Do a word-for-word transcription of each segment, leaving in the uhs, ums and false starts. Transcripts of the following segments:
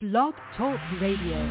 Blog Talk Radio.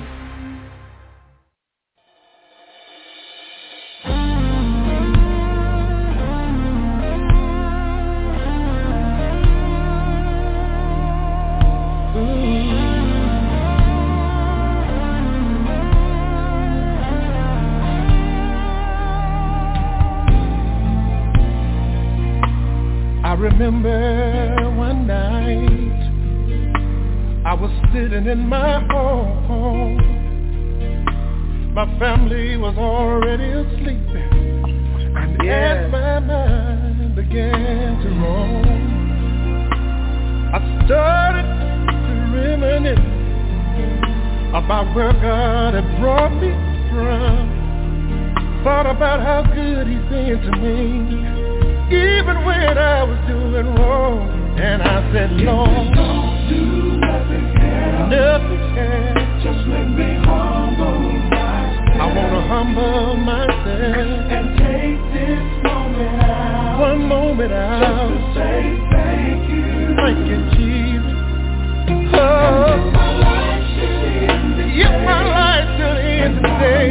I remember one night I was sitting in my home. My family was already asleep, and Yes. as my mind began to roam, I started to reminisce about where God had brought me from. Thought about how good He's been to me, even when I was doing wrong. And I said, Lord, don't do nothing else. nothing else. Just let me humble myself. I want to humble myself And take this moment out. one moment Just out. to say thank you. Thank you, Jesus. Oh, My life should end today. give my life to the end today.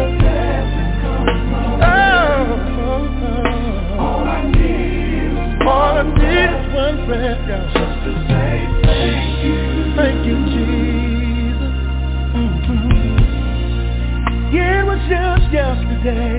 All I need All I need is one breath, God. just to say thank you. Thank you, Jesus. Mm-hmm. Yeah, it was just yesterday.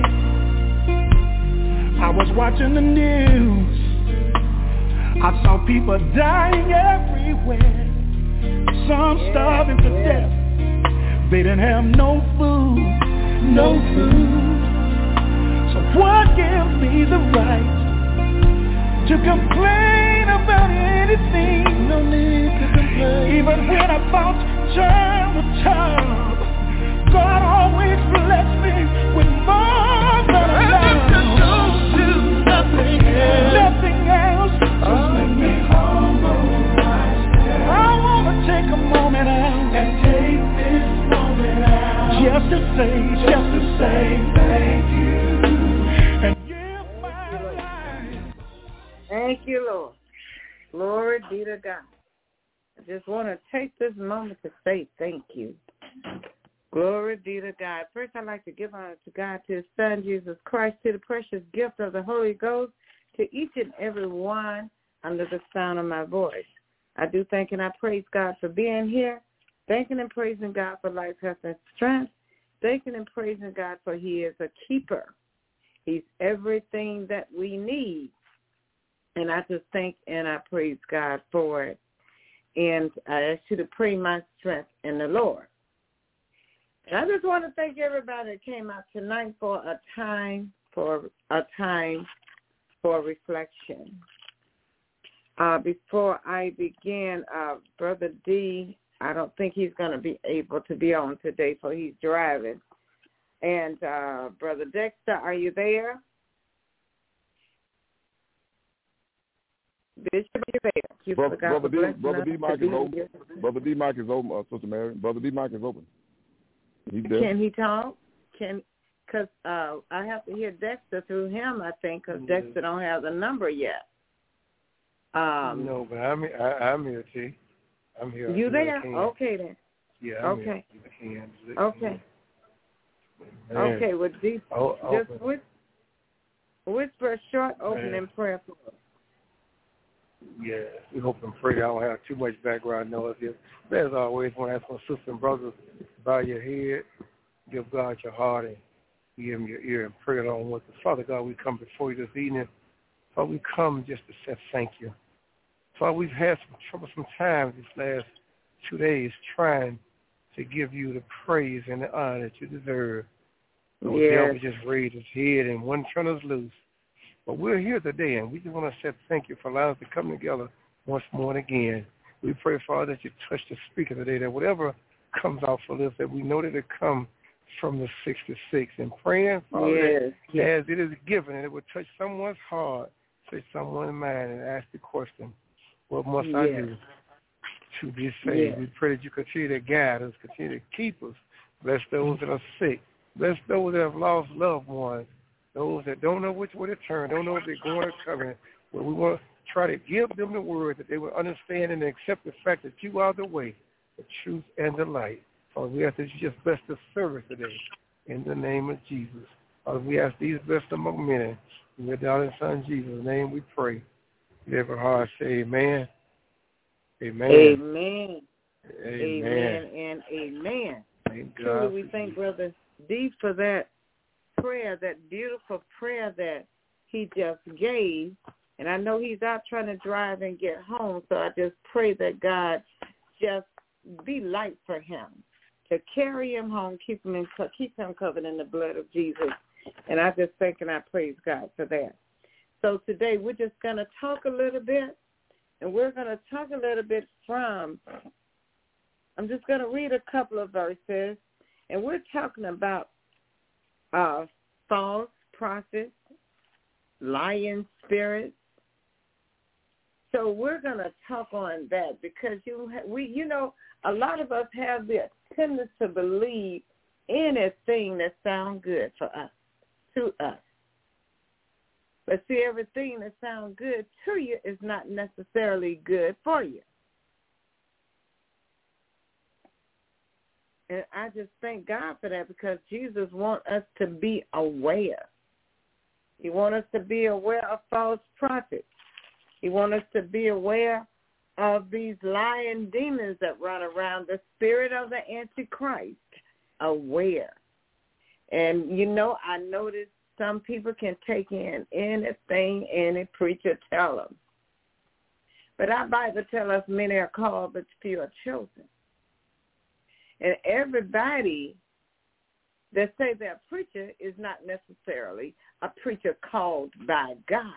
I was watching the news. I saw people dying everywhere. Some starving to death. They didn't have no food, no food. So what gives me the right to complain about anything? No need to complain. Even when I thought time was tough, God always blessed me with more than enough. Don't do nothing else. Nothing else. Just let me humble myself. I want to take a moment out And take this moment out. just to say, just to say thank you. and give my life. Thank you, Lord. Glory be to God. I just want to take this moment to say thank you. Glory be to God. First, I'd like to give honor to God, to His Son, Jesus Christ, to the precious gift of the Holy Ghost, to each and every one under the sound of my voice. I do thank and I praise God for being here. Thanking and praising God for life, health, and strength. Thanking and praising God for He is a keeper. He's everything that we need. And I just thank and I praise God for it. And I ask you to pray my strength in the Lord. And I just want to thank everybody that came out tonight for a time for a time for reflection. Uh, before I begin, uh, Brother D, I don't think he's going to be able to be on today, so he's driving. And uh, Brother Dexter, are you there? Bishop, are you there? You Brother, forgot brother to D, bless brother us D, to Mike be is open. here. Brother D, Mike is open. Uh, Sister Mary, Brother D, Mike is open. He's there. Can he talk? Can because uh, I have to hear Dexter through him, I think, because Yeah. Dexter don't have the number yet. Um, no, but I'm here. I, I'm here, T. I'm here. You I there? can. Okay then. Yeah, I'm Okay. here. I can. Okay. Man. Okay. Well, D, Oh, just open. whis- whisper a short Man. opening prayer for us. Yeah, we hope and pray I don't have too much background noise here. But as always, when I ask my sisters and brothers, bow your head, give God your heart, and give Him your ear and pray along with us. Father God, we come before you this evening. Father, we come just to say thank you. Father, we've had some troublesome times these last two days trying to give you the praise and the honor that you deserve. The Yes. devil just raised his head and wouldn't turn us loose. But we're here today, and we just want to say thank you for allowing us to come together once more and again. We pray, Father, that you touch the speaker today, that whatever comes out for this, that we know that it comes from the sixty-six. And praying, Father, Yes. that Yes. as it is given, and it will touch someone's heart, touch someone's mind, and ask the question, what must I Yes. do to be saved? Yes. We pray that you continue to guide us, continue to keep us. Bless those that are sick. Bless those that have lost loved ones. Those that don't know which way to turn, don't know if they're going or coming. Well, we want to try to give them the word that they will understand and accept the fact that you are the way, the truth, and the light. Father, we ask that you just bless the service today in the name of Jesus. Father, we ask these blessed among men. In your darling Son, Jesus' name we pray. Let every heart say amen. Amen. Amen. Amen. Amen and amen. Thank God. Truly, we thank Brother D for that prayer, that beautiful prayer that he just gave. And I know he's out trying to drive and get home, so I just pray that God just be light for him, to carry him home, keep him in, keep him covered in the blood of Jesus. And I just thank and I praise God for that. So today we're just going to talk a little bit, and we're going to talk a little bit from, I'm just going to read a couple of verses, and we're talking about uh, false prophets, lying spirits. So we're going to talk on that because you we you know a lot of us have the tendency to believe anything that sounds good for us, to us. But see, everything that sounds good to you is not necessarily good for you. And I just thank God for that because Jesus wants us to be aware. He wants us to be aware of false prophets. He wants us to be aware of these lying demons that run around, the spirit of the Antichrist, aware. And, you know, I noticed some people can take in anything any preacher tell them. But our Bible tells us many are called, but few are chosen. And everybody that say they're a preacher is not necessarily a preacher called by God.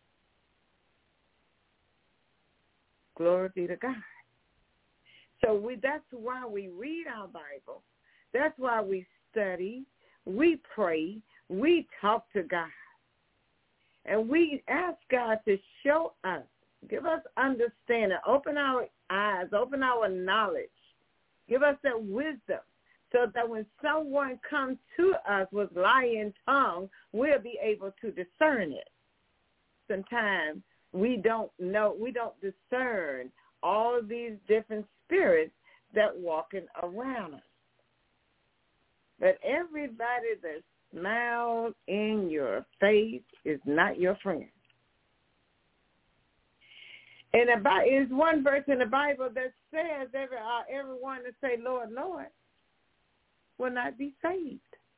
Glory be to God. So we, that's why we read our Bible. That's why we study. We pray. We talk to God. And we ask God to show us, give us understanding, open our eyes, open our knowledge, give us that wisdom so that when someone comes to us with lying tongue, we'll be able to discern it. Sometimes we don't know, we don't discern all of these different spirits that walking around us. But everybody that smiles in your face is not your friend. And about is one verse in the Bible that says every uh, everyone that say Lord, Lord will not be saved.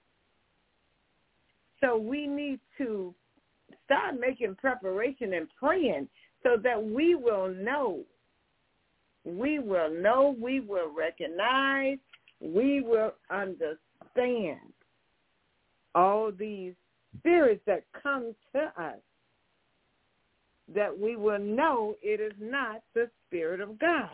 So we need to start making preparation and praying so that we will know, we will know, we will recognize, we will understand all these spirits that come to us, that we will know it is not the Spirit of God.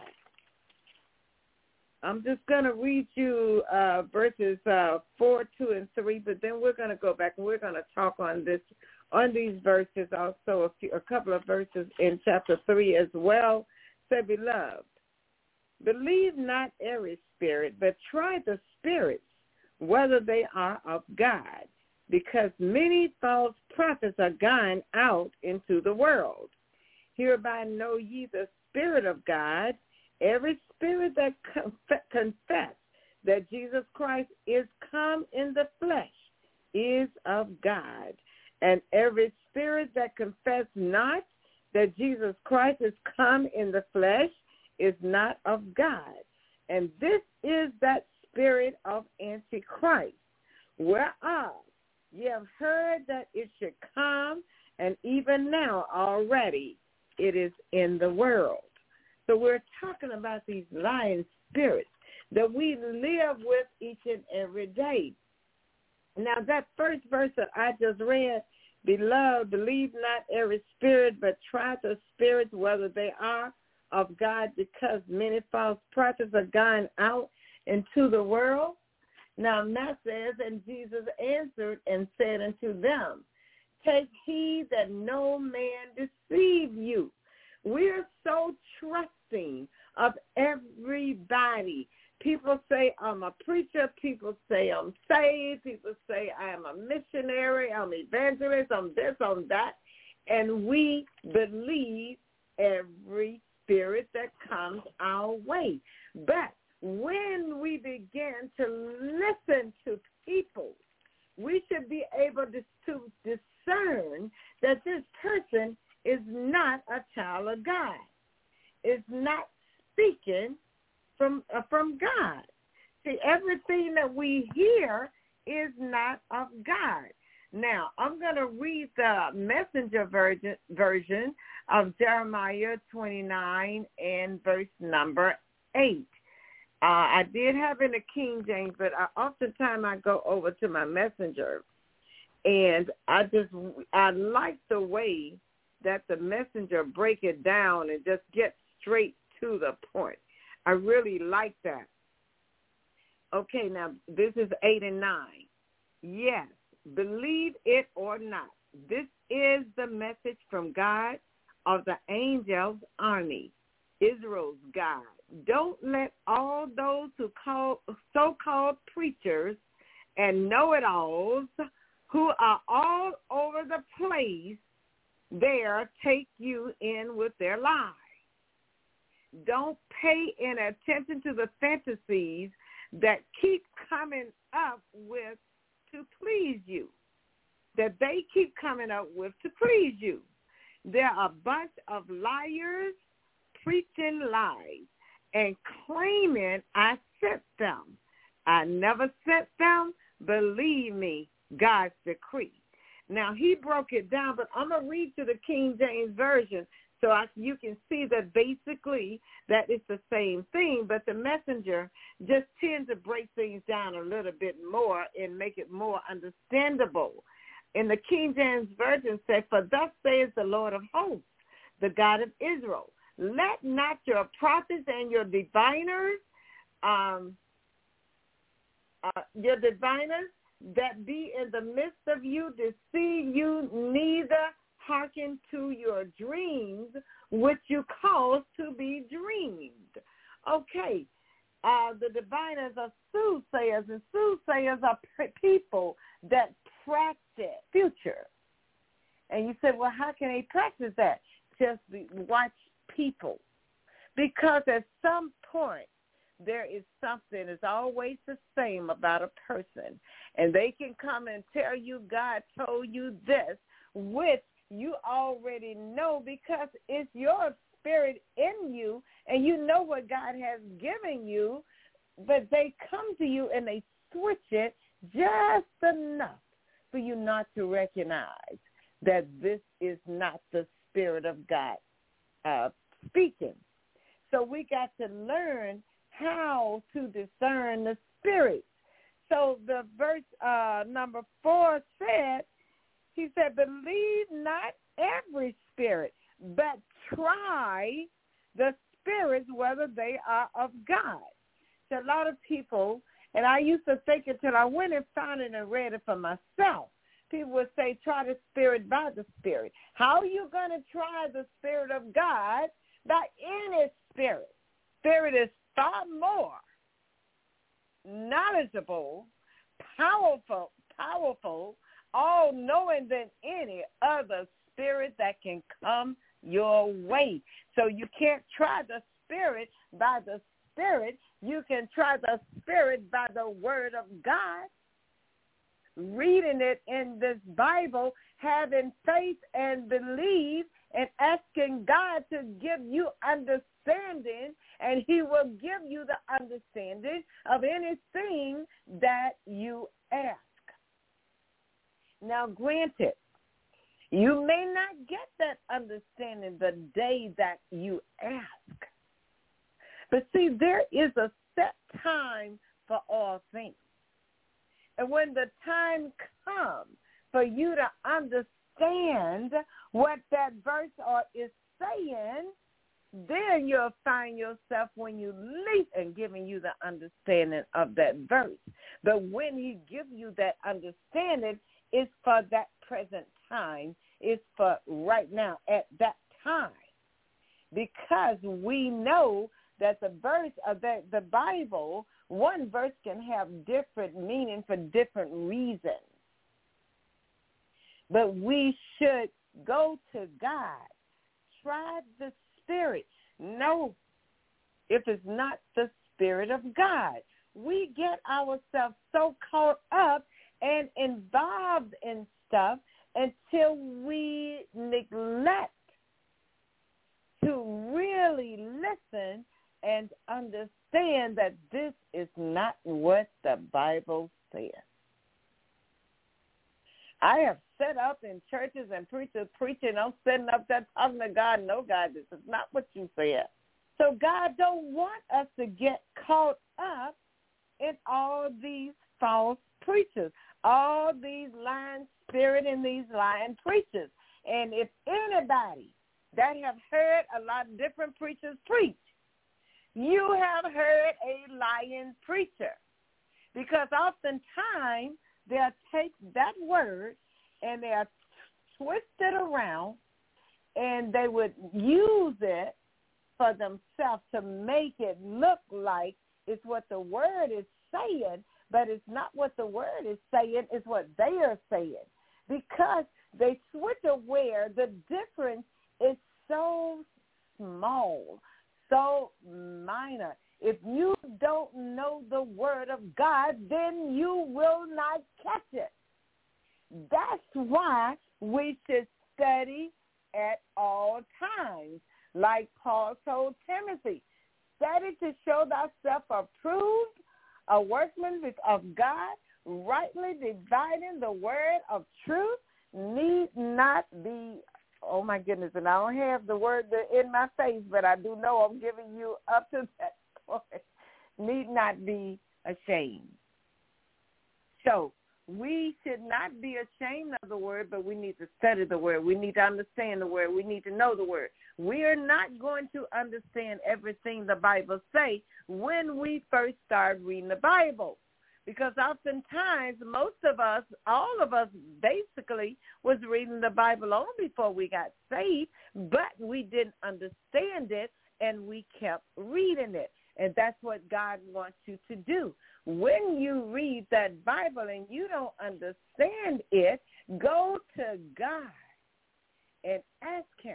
I'm just going to read you uh, verses uh, four, two, and three, but then we're going to go back and we're going to talk on this, on these verses, also a, few, a couple of verses in chapter three as well. Say, beloved, believe not every spirit, but try the spirits, whether they are of God, because many false prophets are gone out into the world. Hereby know ye the Spirit of God. Every spirit that conf- confess that Jesus Christ is come in the flesh is of God. And every spirit that confess not that Jesus Christ is come in the flesh is not of God. And this is that spirit of Antichrist, whereof ye have heard that it should come, and even now already it is in the world. So we're talking about these lying spirits that we live with each and every day. Now that first verse that I just read, beloved, believe not every spirit, but try the spirits whether they are of God, because many false prophets are gone out into the world. Now that says, and Jesus answered and said unto them, take heed that no man deceive you. We're so trusting of everybody. People say I'm a preacher. People say I'm saved. People say I am a missionary. I'm evangelist. I'm this, I'm that. And we believe every spirit that comes our way. But when we begin to listen to people, we should be able to, to discern that this person is not a child of God, is not speaking from uh, from God. See, everything that we hear is not of God. Now, I'm going to read the Messenger version, version of Jeremiah twenty-nine and verse number eight. Uh, I did have in the King James, but I, oftentimes I go over to my Messenger, and I just I like the way that the Messenger break it down and just get straight to the point. I really like that. Okay, now this is eight and nine. Yes, believe it or not, this is the message from God of the angels' army, Israel's God. Don't let all those who call so-called preachers and know-it-alls who are all over the place there take you in with their lies. Don't pay any attention to the fantasies that keep coming up with to please you, that they keep coming up with to please you. They're a bunch of liars preaching lies and claiming I sent them. I never sent them. Believe me, God's decree. Now, he broke it down, but I'm going to read to the King James Version so I, you can see that basically that it's the same thing, but the Messenger just tends to break things down a little bit more and make it more understandable. In the King James Version says, for thus says the Lord of hosts, the God of Israel, let not your prophets and your diviners, um, uh, your diviners that be in the midst of you deceive you, neither hearken to your dreams, which you cause to be dreamed. Okay, uh, the diviners are soothsayers, and soothsayers are people that practice future. And you say, well, how can they practice that? Just watch people. Because at some point, there is something that's always the same about a person. And they can come and tell you God told you this, which you already know because it's your spirit in you and you know what God has given you, but they come to you and they switch it just enough for you not to recognize that this is not the Spirit of God uh, speaking. So we got to learn how to discern the spirits. So the verse uh, number four said, he said, believe not every spirit, but try the spirits whether they are of God. So a lot of people, and I used to think it till I went and found it and read it for myself. People would say, try the spirit by the spirit. How are you going to try the Spirit of God? By any spirit. Spirit is far more knowledgeable, powerful, powerful, all-knowing than any other spirit that can come your way. So you can't try the Spirit by the Spirit. You can try the Spirit by the Word of God. Reading it in this Bible, having faith and believe, and asking God to give you understanding, and he will give you the understanding of anything that you ask. Now, granted, you may not get that understanding the day that you ask. But see, there is a set time for all things. And when the time comes for you to understand what that verse or is saying, then you'll find yourself when you leap and giving you the understanding of that verse. But when he gives you that understanding, it's for that present time. It's for right now at that time. Because we know that the verse of the, the Bible, one verse can have different meaning for different reasons. But we should go to God. Try the Spirit. No, if it's not the Spirit of God. We get ourselves so caught up and involved in stuff until we neglect to really listen and understand that this is not what the Bible says. I have set up in churches and preachers preaching, I'm sitting up there talking to God, no, God, this is not what you said. So God don't want us to get caught up in all these false preachers, all these lying spirit and these lying preachers. And if anybody that have heard a lot of different preachers preach, you have heard a lying preacher. Because oftentimes they'll take that word and they'll twist it around and they would use it for themselves to make it look like it's what the word is saying, but it's not what the word is saying, it's what they are saying. Because they switch aware, the difference is so small, so minor. If you don't know the word of God, then you will not catch it. That's why we should study at all times. Like Paul told Timothy, study to show thyself approved, a workman of God, rightly dividing the word of truth, need not be, oh my goodness, and I don't have the word in my face, but I do know I'm giving you up to that point, need not be ashamed. So we should not be ashamed of the word, but we need to study the word. We need to understand the word. We need to know the word. We are not going to understand everything the Bible says when we first start reading the Bible. Because oftentimes, most of us, all of us basically was reading the Bible long before we got saved, but we didn't understand it and we kept reading it. And that's what God wants you to do. When you read that Bible and you don't understand it, go to God and ask him.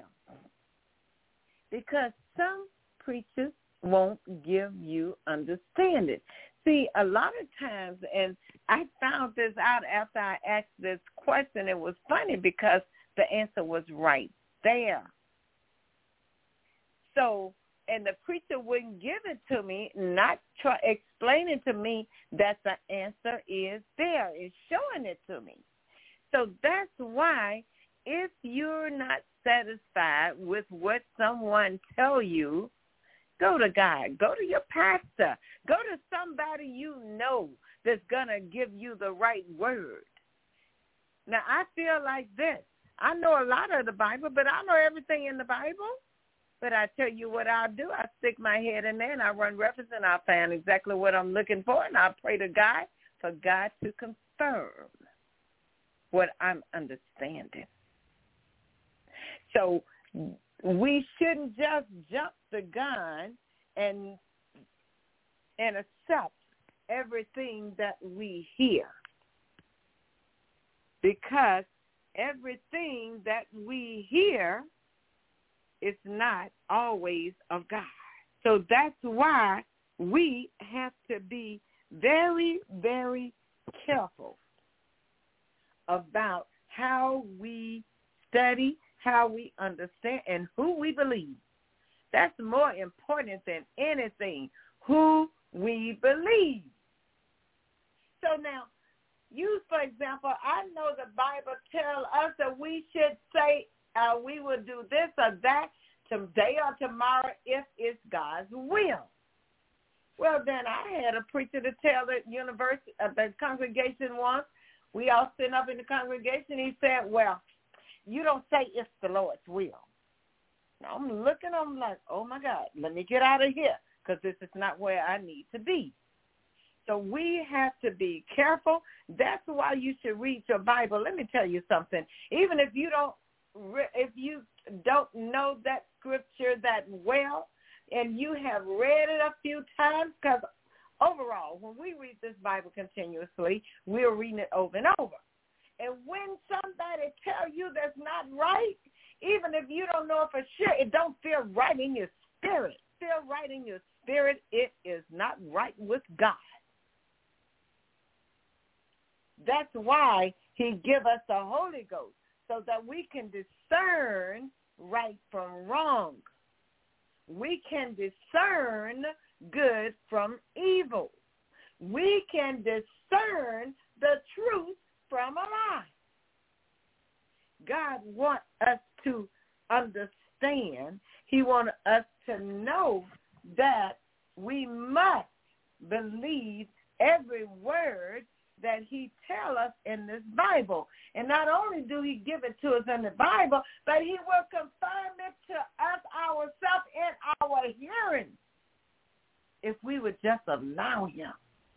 Because some preachers won't give you understanding. See, a lot of times, and I found this out after I asked this question, it was funny because the answer was right there. So, and the preacher wouldn't give it to me, not try, explaining to me that the answer is there. It's showing it to me. So that's why if you're not satisfied with what someone tell you, go to God. Go to your pastor. Go to somebody you know that's going to give you the right word. Now, I feel like this. I know a lot of the Bible, but I know everything in the Bible. But I tell you what I'll do. I stick my head in there and I run reference and I'll find exactly what I'm looking for. And I'll pray to God for God to confirm what I'm understanding. So we shouldn't just jump the gun and and accept everything that we hear, because everything that we hear is not always of God. So that's why we have to be very, very careful about how we study, how we understand, and who we believe. That's more important than anything, who we believe. So now, you, for example, I know the Bible tells us that we should say uh, we will do this or that today or tomorrow if it's God's will. Well, then I had a preacher to tell the university, uh, the congregation once. We all sitting up in the congregation. He said, well, you don't say it's the Lord's will. Now I'm looking, I'm like, oh, my God, let me get out of here because this is not where I need to be. So we have to be careful. That's why you should read your Bible. Let me tell you something. Even if you don't, if you don't know that scripture that well, and you have read it a few times, because overall, when we read this Bible continuously, we're reading it over and over. And when somebody tell you that's not right, even if you don't know for sure, it don't feel right in your spirit, feel right in your spirit, it is not right with God. That's why he give us the Holy Ghost, so that we can discern right from wrong. We can discern good from evil. We can discern the truth from a lie. God wants us to understand. He wants us to know that we must believe every word that he tells us in this Bible. And not only do he give it to us in the Bible, but he will confirm it to us ourselves in our hearing if we would just allow him.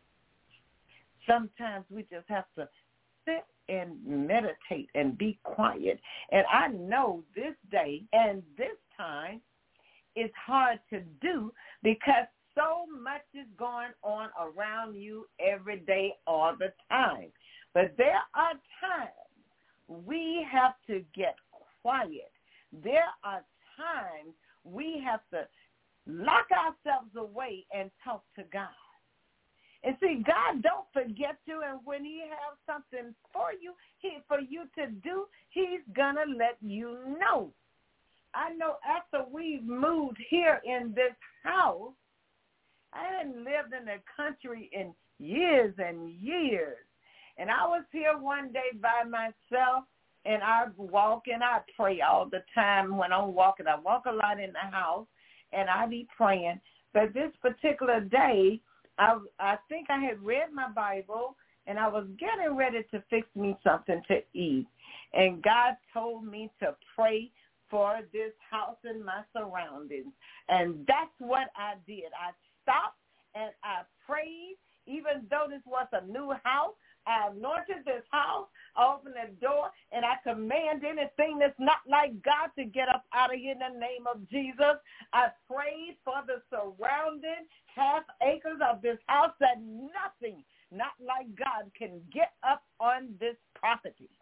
Sometimes we just have to sit and meditate and be quiet. And I know this day and this time is hard to do because so much is going on around you every day, all the time. But there are times we have to get quiet. There are times we have to lock ourselves away and talk to God. And see, God don't forget you, and when he has something for you, he for you to do, he's going to let you know. I know after we've moved here in this house, I hadn't lived in the country in years and years. And I was here one day by myself, and I walk and I pray all the time when I'm walking. I walk a lot in the house, and I be praying. But this particular day, I, I think I had read my Bible, and I was getting ready to fix me something to eat. And God told me to pray for this house and my surroundings. And that's what I did. I stopped and I prayed, even though this was a new house. I anointed this house, opened the door, and I command anything that's not like God to get up out of here in the name of Jesus. I prayed for the surrounding half acres of this house that nothing not like God can get up on this property.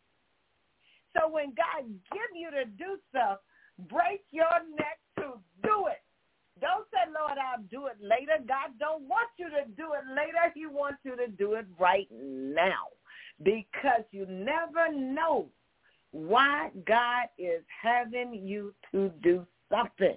So when God give you to do stuff, break your neck to do it. Don't say, Lord, I'll do it later. God don't want you to do it later. He wants you to do it right now, because you never know why God is having you to do something.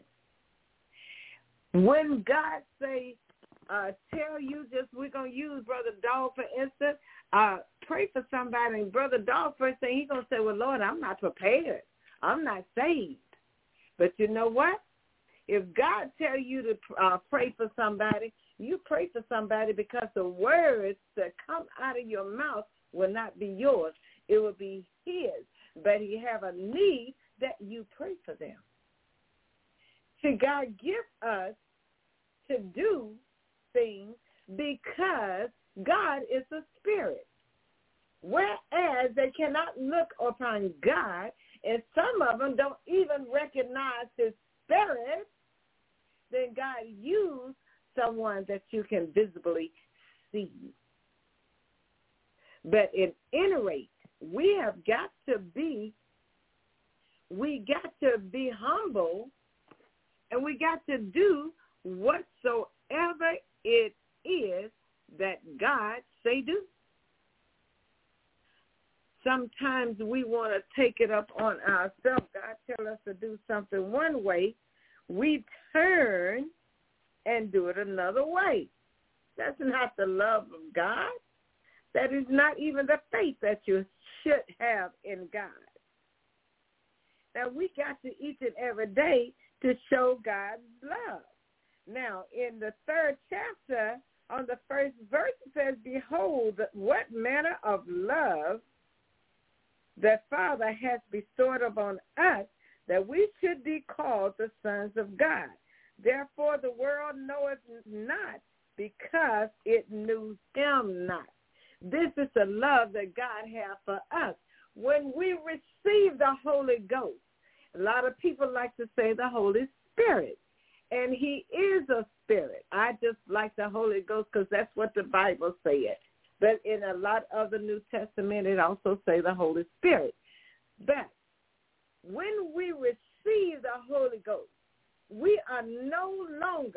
When God say, uh, tell you just, we're going to use Brother Dawg, for instance, uh, pray for somebody, and Brother Dawg first thing he's going to say, well, Lord, I'm not prepared. I'm not saved. But you know what? If God tell you to uh, pray for somebody, you pray for somebody, because the words that come out of your mouth will not be yours. It will be his. But he have a need that you pray for them. See, God gives us to do things because God is a spirit. Whereas they cannot look upon God, and some of them don't even recognize his spirit, then God used someone that you can visibly see. But at any rate, we have got to be, we got to be humble, and we got to do whatsoever it is that God say do. Sometimes we want to take it up on ourselves. God tell us to do something one way. We turn and do it another way. That's not the love of God. That is not even the faith that you should have in God. Now, we got to each and every day to show God's love. Now, in the third chapter, on the first verse, it says, behold, what manner of love the Father has bestowed upon us, that we should be called the sons of God. Therefore the world knoweth not, because it knew him not. This is the love that God has for us. When we receive the Holy Ghost, a lot of people like to say the Holy Spirit, and he is a spirit. I just like the Holy Ghost because that's what the Bible says. But in a lot of the New Testament, it also say the Holy Spirit. But when we receive the Holy Ghost, we are no longer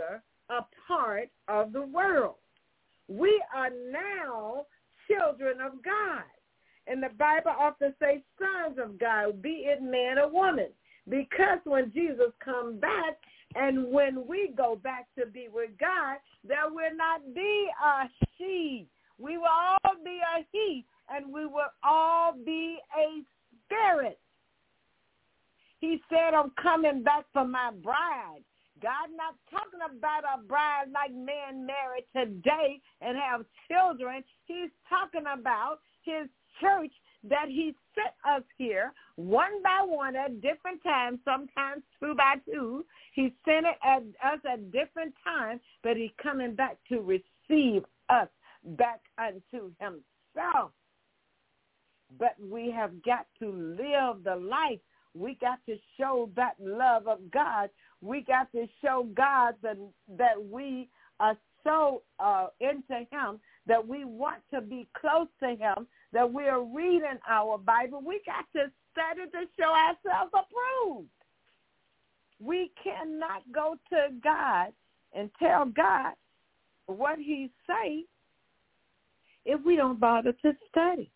a part of the world. We are now children of God. And the Bible often says sons of God, be it man or woman. Because when Jesus comes back and when we go back to be with God, there will not be a she. We will all be a he, and we will all be a spirit. He said, I'm coming back for my bride. God not talking about a bride like man married today and have children. He's talking about his church that he sent us here one by one at different times, sometimes two by two. He sent it at us at different times, but he's coming back to receive us back unto himself. But we have got to live the life. We got to show that love of God. We got to show God that, that we are so uh, into him, that we want to be close to him, that we are reading our Bible. We got to study to show ourselves approved. We cannot go to God and tell God what he say if we don't bother to study.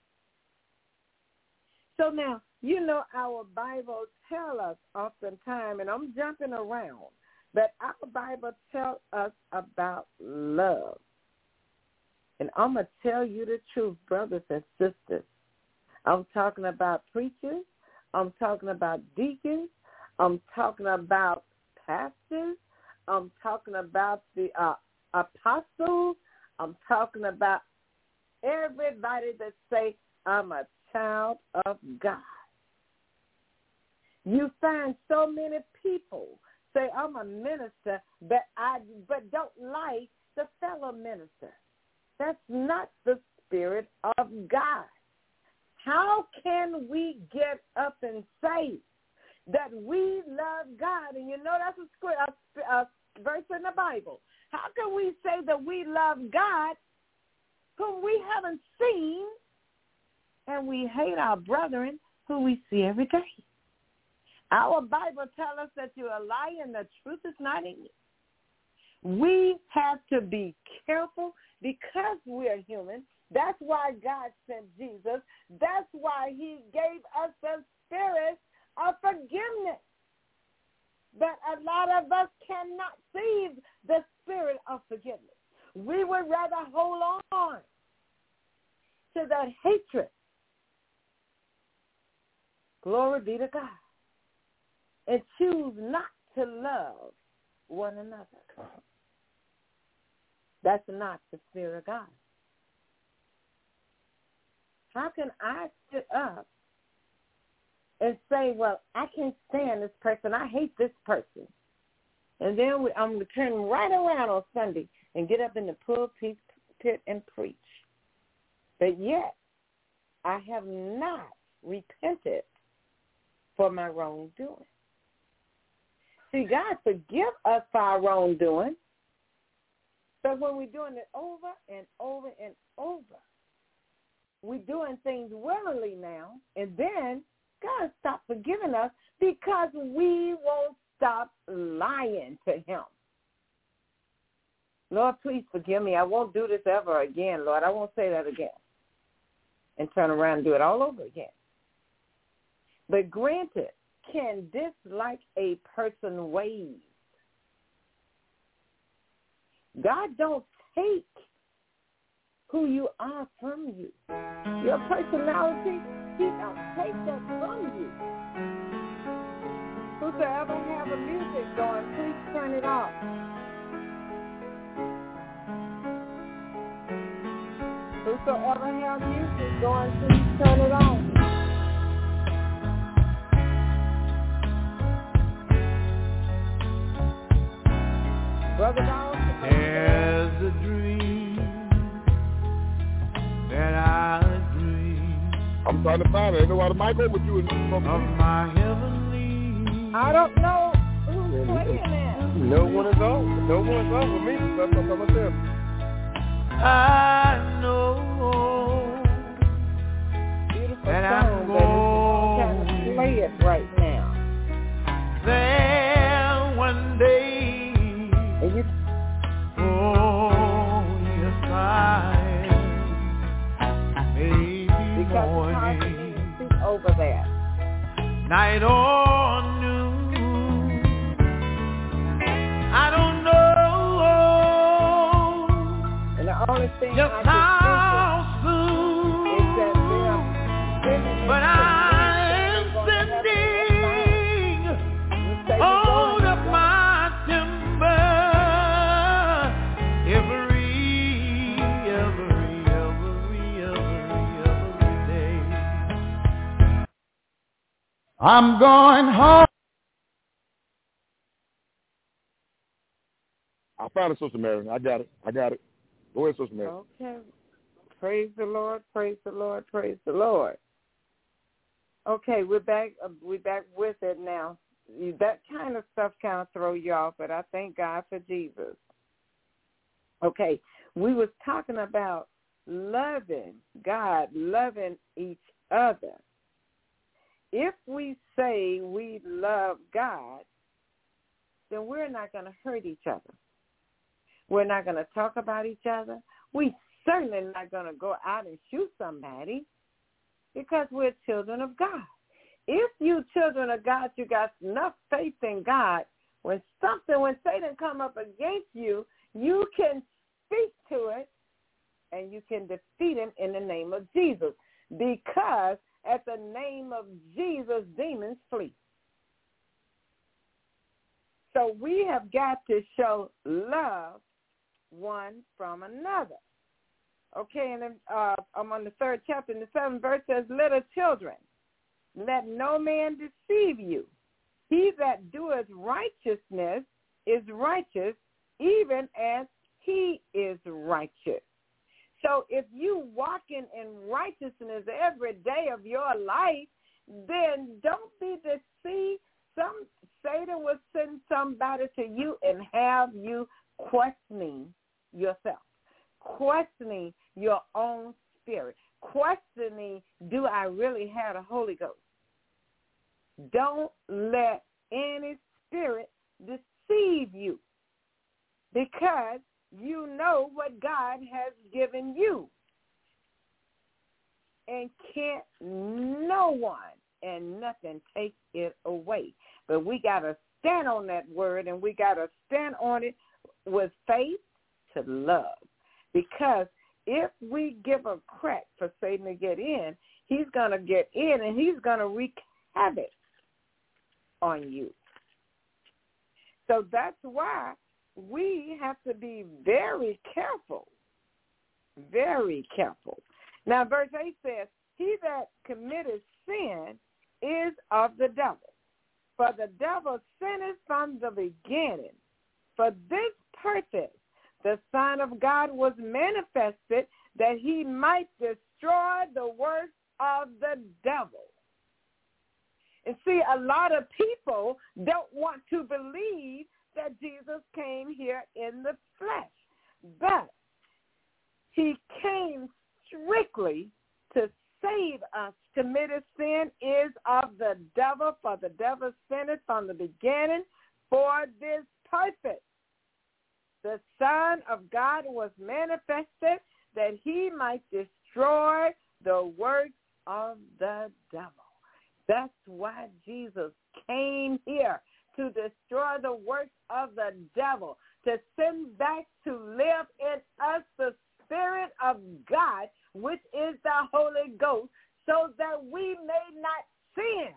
So now, you know, our Bible tell us oftentimes, and I'm jumping around, but our Bible tells us about love. And I'm going to tell you the truth, brothers and sisters. I'm talking about preachers. I'm talking about deacons. I'm talking about pastors. I'm talking about the uh, apostles. I'm talking about everybody that say, I'm a child of God. You find so many people say, I'm a minister, but I but don't like the fellow minister. That's not the Spirit of God. How can we get up and say that we love God? And you know that's a, script, a, a verse in the Bible. How can we say that we love God whom we haven't seen, and we hate our brethren who we see every day? Our Bible tells us that you are lying and the truth is not in you. We have to be careful because we're human. That's why God sent Jesus. That's why he gave us the spirit of forgiveness. But a lot of us cannot see the spirit of forgiveness. We would rather hold on to that hatred. Glory be to God. And choose not to love one another. That's not the Spirit of God. How can I sit up and say, well, I can't stand this person. I hate this person. And then we, I'm going to turn right around on Sunday and get up in the pulpit pit and preach. But yet, I have not repented for my wrongdoing. See, God forgive us for our wrongdoing. But when we're doing it over and over and over, we're doing things willingly now, and then God stopped forgiving us because we won't stop lying to him. Lord, please forgive me. I won't do this ever again, Lord. I won't say that again. And turn around and do it all over again. But granted, can dislike a person ways. God don't take who you are from you. Your personality, he don't take that from you. Whosoever have the music going, please turn it off. Whosoever have music going, please turn it off. Brother Donald, there's a dream that I dream. I'm trying to find it. Ain't nobody mic over you. Of my heavenly. I don't know who's playing that. No one is on. No one's on with me. That's what I'm saying. I know Beautiful that song, I'm but going it's play it right now. there one day. And you Amen. Speak over that. Night or noon, I don't know. And the only thing just I how can soon, think is that they're sending but I am sending hold up my timber every, every, every, every, every day. I'm going home. I found it, Sister Mary. I got it. I got it. Go ahead, Sister Mary. Okay. Praise the Lord. Praise the Lord. Praise the Lord. Okay, we're back. Uh, we're back with it now. That kind of stuff kind of throw you off, but I thank God for Jesus. Okay, we was talking about loving God, loving each other. If we say we love God, then we're not going to hurt each other. We're not going to talk about each other. We certainly not going to go out and shoot somebody because we're children of God. If you children of God, you got enough faith in God, when something, when Satan come up against you, you can speak to it and you can defeat him in the name of Jesus, because at the name of Jesus, demons flee. So we have got to show love one from another. Okay, and then, uh, I'm on the third chapter, in the seventh verse says, little children, let no man deceive you. He that doeth righteousness is righteous, even as he is righteous. So if you walking in righteousness every day of your life, then don't be deceived. Some Satan will send somebody to you and have you questioning yourself, questioning your own spirit, questioning, do I really have the Holy Ghost? Don't let any spirit deceive you, because you know what God has given you. And can't no one and nothing take it away. But we got to stand on that word, and we got to stand on it with faith to love. Because if we give a crack for Satan to get in, he's going to get in and he's going to wreak havoc on you. So that's why we have to be very careful, very careful. Now, verse eight says, he that committeth sin is of the devil, for the devil sinneth from the beginning. For this purpose the Son of God was manifested, that he might destroy the works of the devil. And see, a lot of people don't want to believe that Jesus came here in the flesh, but he came strictly to save us. Committed sin is of the devil, for the devil sinned from the beginning. For this purpose the Son of God was manifested, that he might destroy the works of the devil. That's why Jesus came here, to destroy the works of the devil, to send back to live in us the Spirit of God, which is the Holy Ghost, so that we may not sin.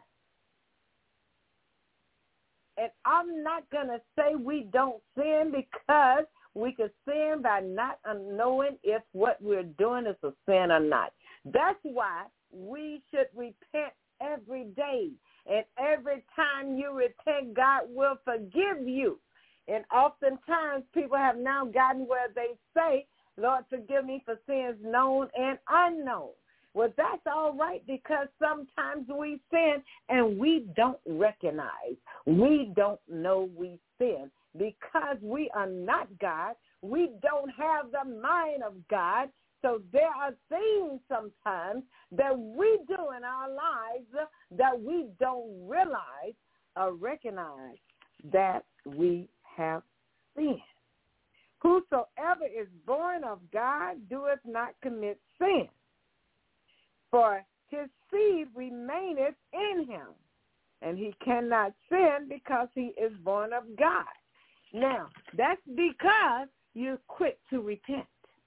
And I'm not going to say we don't sin, because we could sin by not knowing if what we're doing is a sin or not. That's why we should repent every day. And every time you repent, God will forgive you. And oftentimes people have now gotten where they say, Lord, forgive me for sins known and unknown. Well, that's all right, because sometimes we sin and we don't recognize. We don't know we sin because we are not God. We don't have the mind of God. So there are things sometimes that we do in our lives that we don't realize or recognize that we have sinned. Whosoever is born of God doeth not commit sin. For his seed remaineth in him, and he cannot sin because he is born of God. Now, that's because you're quick to repent.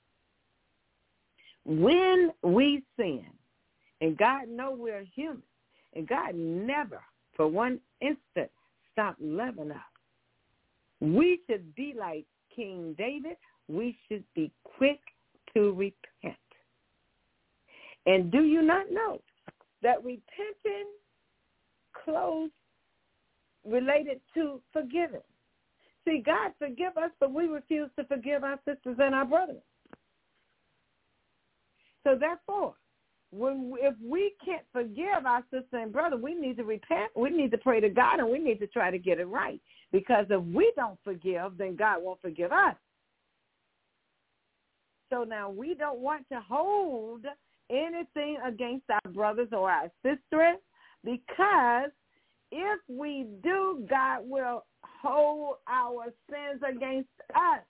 When we sin, and God knows we're human, and God never, for one instant, stopped loving us, we should be like King David. We should be quick to repent. And do you not know that repenting close related to forgiving? See, God forgive us, but we refuse to forgive our sisters and our brothers. So therefore, when if we can't forgive our sister and brother, we need to repent. We need to pray to God, and we need to try to get it right. Because if we don't forgive, then God won't forgive us. So now we don't want to hold anything against our brothers or our sisters, because if we do, God will hold our sins against us.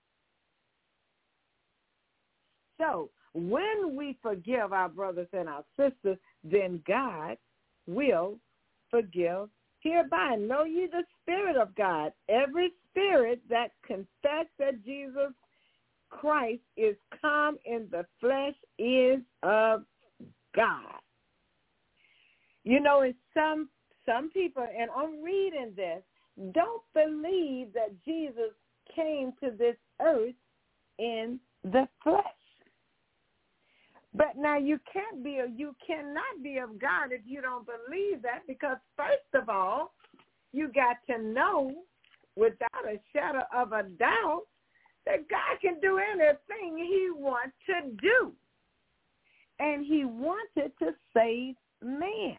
So when we forgive our brothers and our sisters, then God will forgive hereby. Know ye the Spirit of God. Every spirit that confess that Jesus Christ is come in the flesh is of God. You know, in some some people, and I'm reading this, don't believe that Jesus came to this earth in the flesh. But now you can't be, or you cannot be of God if you don't believe that, because first of all, you got to know without a shadow of a doubt that God can do anything he wants to do. And he wanted to save man.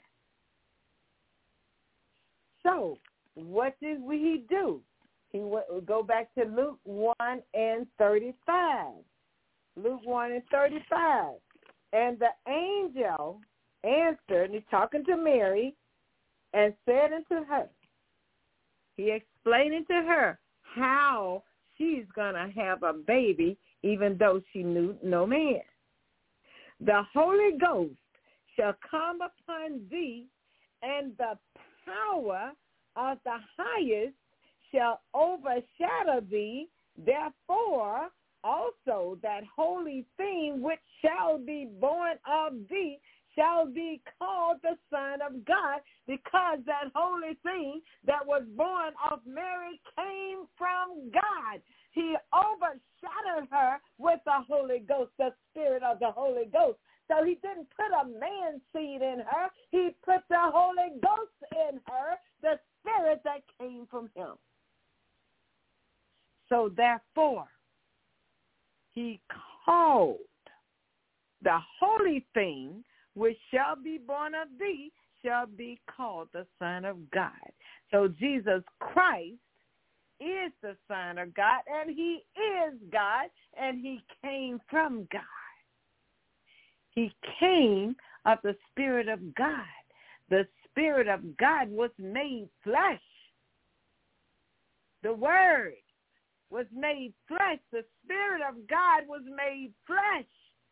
So what did he do? He went, go back to Luke one and thirty-five. Luke one and thirty-five. And the angel answered, and he's talking to Mary, and said unto her, he explained to her how she's going to have a baby, even though she knew no man. The Holy Ghost shall come upon thee, and the power of the highest shall overshadow thee. Therefore, also that holy thing which shall be born of thee shall be called the Son of God, because that holy thing that was born of Mary came from God. He overshadowed her with the Holy Ghost, the Spirit of the Holy Ghost. So he didn't put a man's seed in her. He put the Holy Ghost in her, the Spirit that came from him. So therefore, he called the holy thing which shall be born of thee shall be called the Son of God. So Jesus Christ is the Son of God, and he is God, and he came from God. He came of the Spirit of God. The Spirit of God was made flesh. The Word was made flesh. The Spirit of God was made flesh.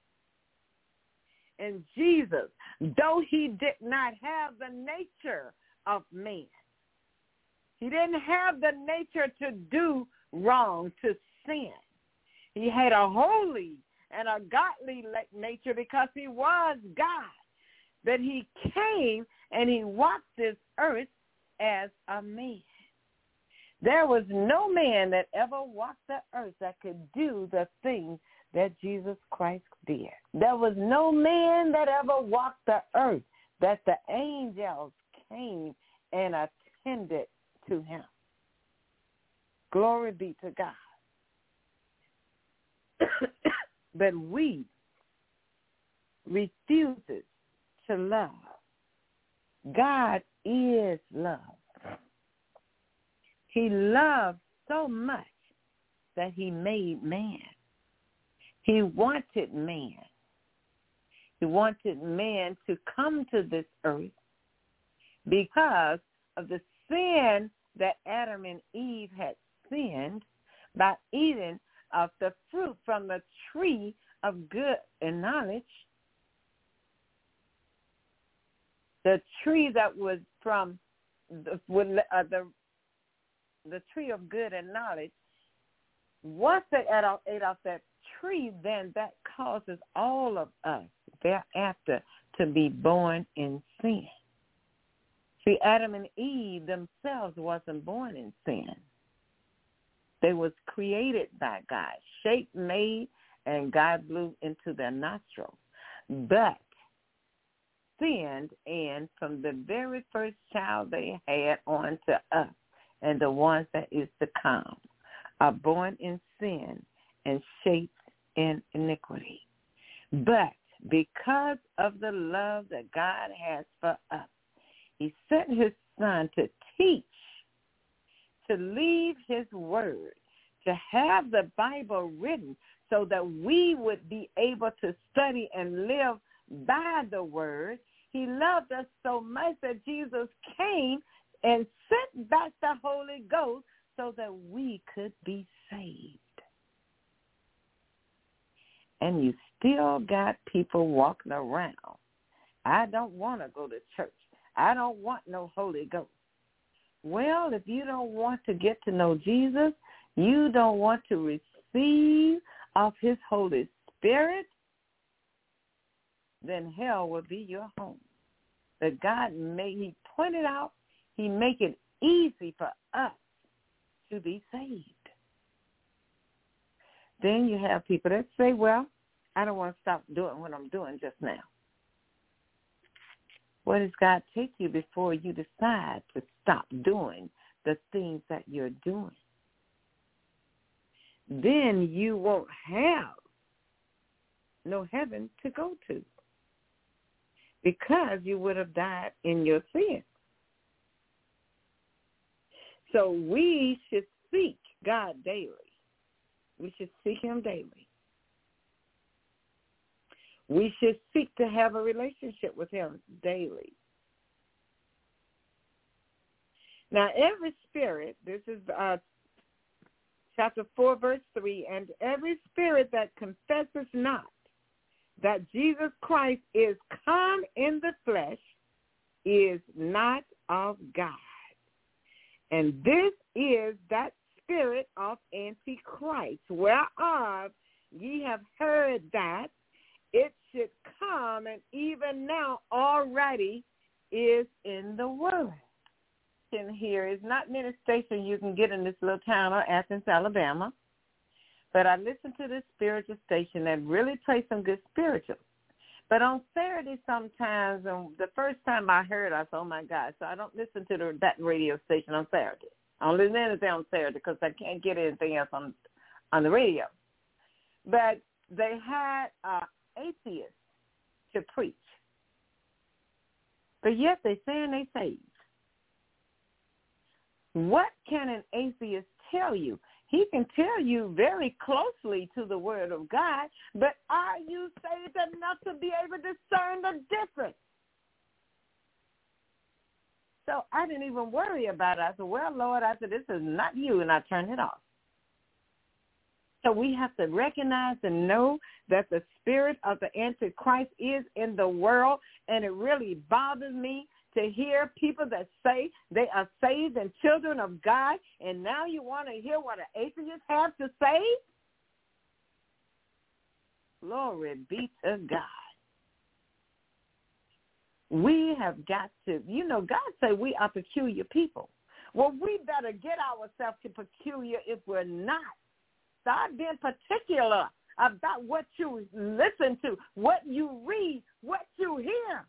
And Jesus, though he did not have the nature of man, he didn't have the nature to do wrong, to sin. He had a holy and a godly nature because he was God. But he came and he walked this earth as a man. There was no man that ever walked the earth that could do the things that Jesus Christ did. There was no man that ever walked the earth that the angels came and attended to him. Glory be to God. But we refuses to love. God is love. He loved so much that he made man. He wanted man. He wanted man to come to this earth because of the sin that Adam and Eve had sinned by eating of the fruit from the tree of good and knowledge. the tree that was from the, uh, the, the tree of good and knowledge, once they ate off that tree, then that causes all of us thereafter to be born in sin. See, Adam and Eve themselves wasn't born in sin. They was created by God, shaped, made, and God blew into their nostrils. But sinned, and from the very first child they had on to us, and the ones that is to come, are born in sin and shaped in iniquity. But because of the love that God has for us, he sent his son to teach, to leave his word, to have the Bible written so that we would be able to study and live by the word. He loved us so much that Jesus came and sent back the Holy Ghost so that we could be saved. And you still got people walking around. I don't want to go to church. I don't want no Holy Ghost. Well, if you don't want to get to know Jesus, you don't want to receive of his Holy Spirit, then hell will be your home. But God made, he pointed out, he make it easy for us to be saved. Then you have people that say, well, I don't want to stop doing what I'm doing just now. Where does God take you before you decide to stop doing the things that you're doing? Then you won't have no heaven to go to because you would have died in your sin. So we should seek God daily. We should seek him daily. We should seek to have a relationship with him daily. Now, every spirit, this is uh, chapter four, verse three, and every spirit that confesses not that Jesus Christ is come in the flesh is not of God. And this is that spirit of Antichrist, whereof ye have heard that it should come, and even now already is in the world. In here is not many stations you can get in this little town of Athens, Alabama, but I listen to this spiritual station that really plays some good spirituals. But on Saturday sometimes, and the first time I heard, I said, oh, my God, so I don't listen to the, that radio station on Saturday. I don't listen to anything on Saturday because I can't get anything else on on the radio. But they had uh, atheists to preach. But yet they saying they saved. What can an atheist tell you? He can tell you very closely to the word of God, but are you saved enough to be able to discern the difference? So I didn't even worry about it. I said, well, Lord, I said, this is not you, and I turned it off. So we have to recognize and know that the spirit of the Antichrist is in the world, and it really bothers me to hear people that say they are saved and children of God, and now you want to hear what an atheist has to say? Glory be to God. We have got to, you know, God said we are peculiar people. Well, we better get ourselves to peculiar if we're not. Start being particular about what you listen to, what you read, what you hear.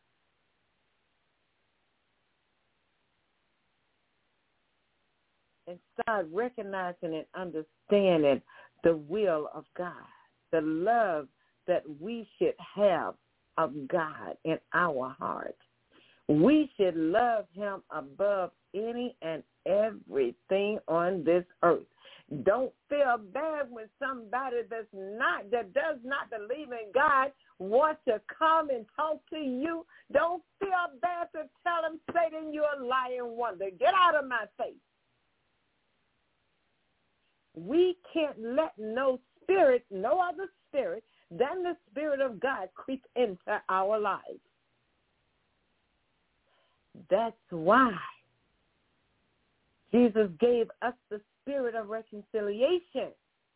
And start recognizing and understanding the will of God, the love that we should have of God in our heart. We should love him above any and everything on this earth. Don't feel bad when somebody that's not, that does not believe in God wants to come and talk to you. Don't feel bad to tell them, Satan, you're a lying wonder. Get out of my face. We can't let no spirit, no other spirit than the Spirit of God creep into our lives. That's why Jesus gave us the spirit of reconciliation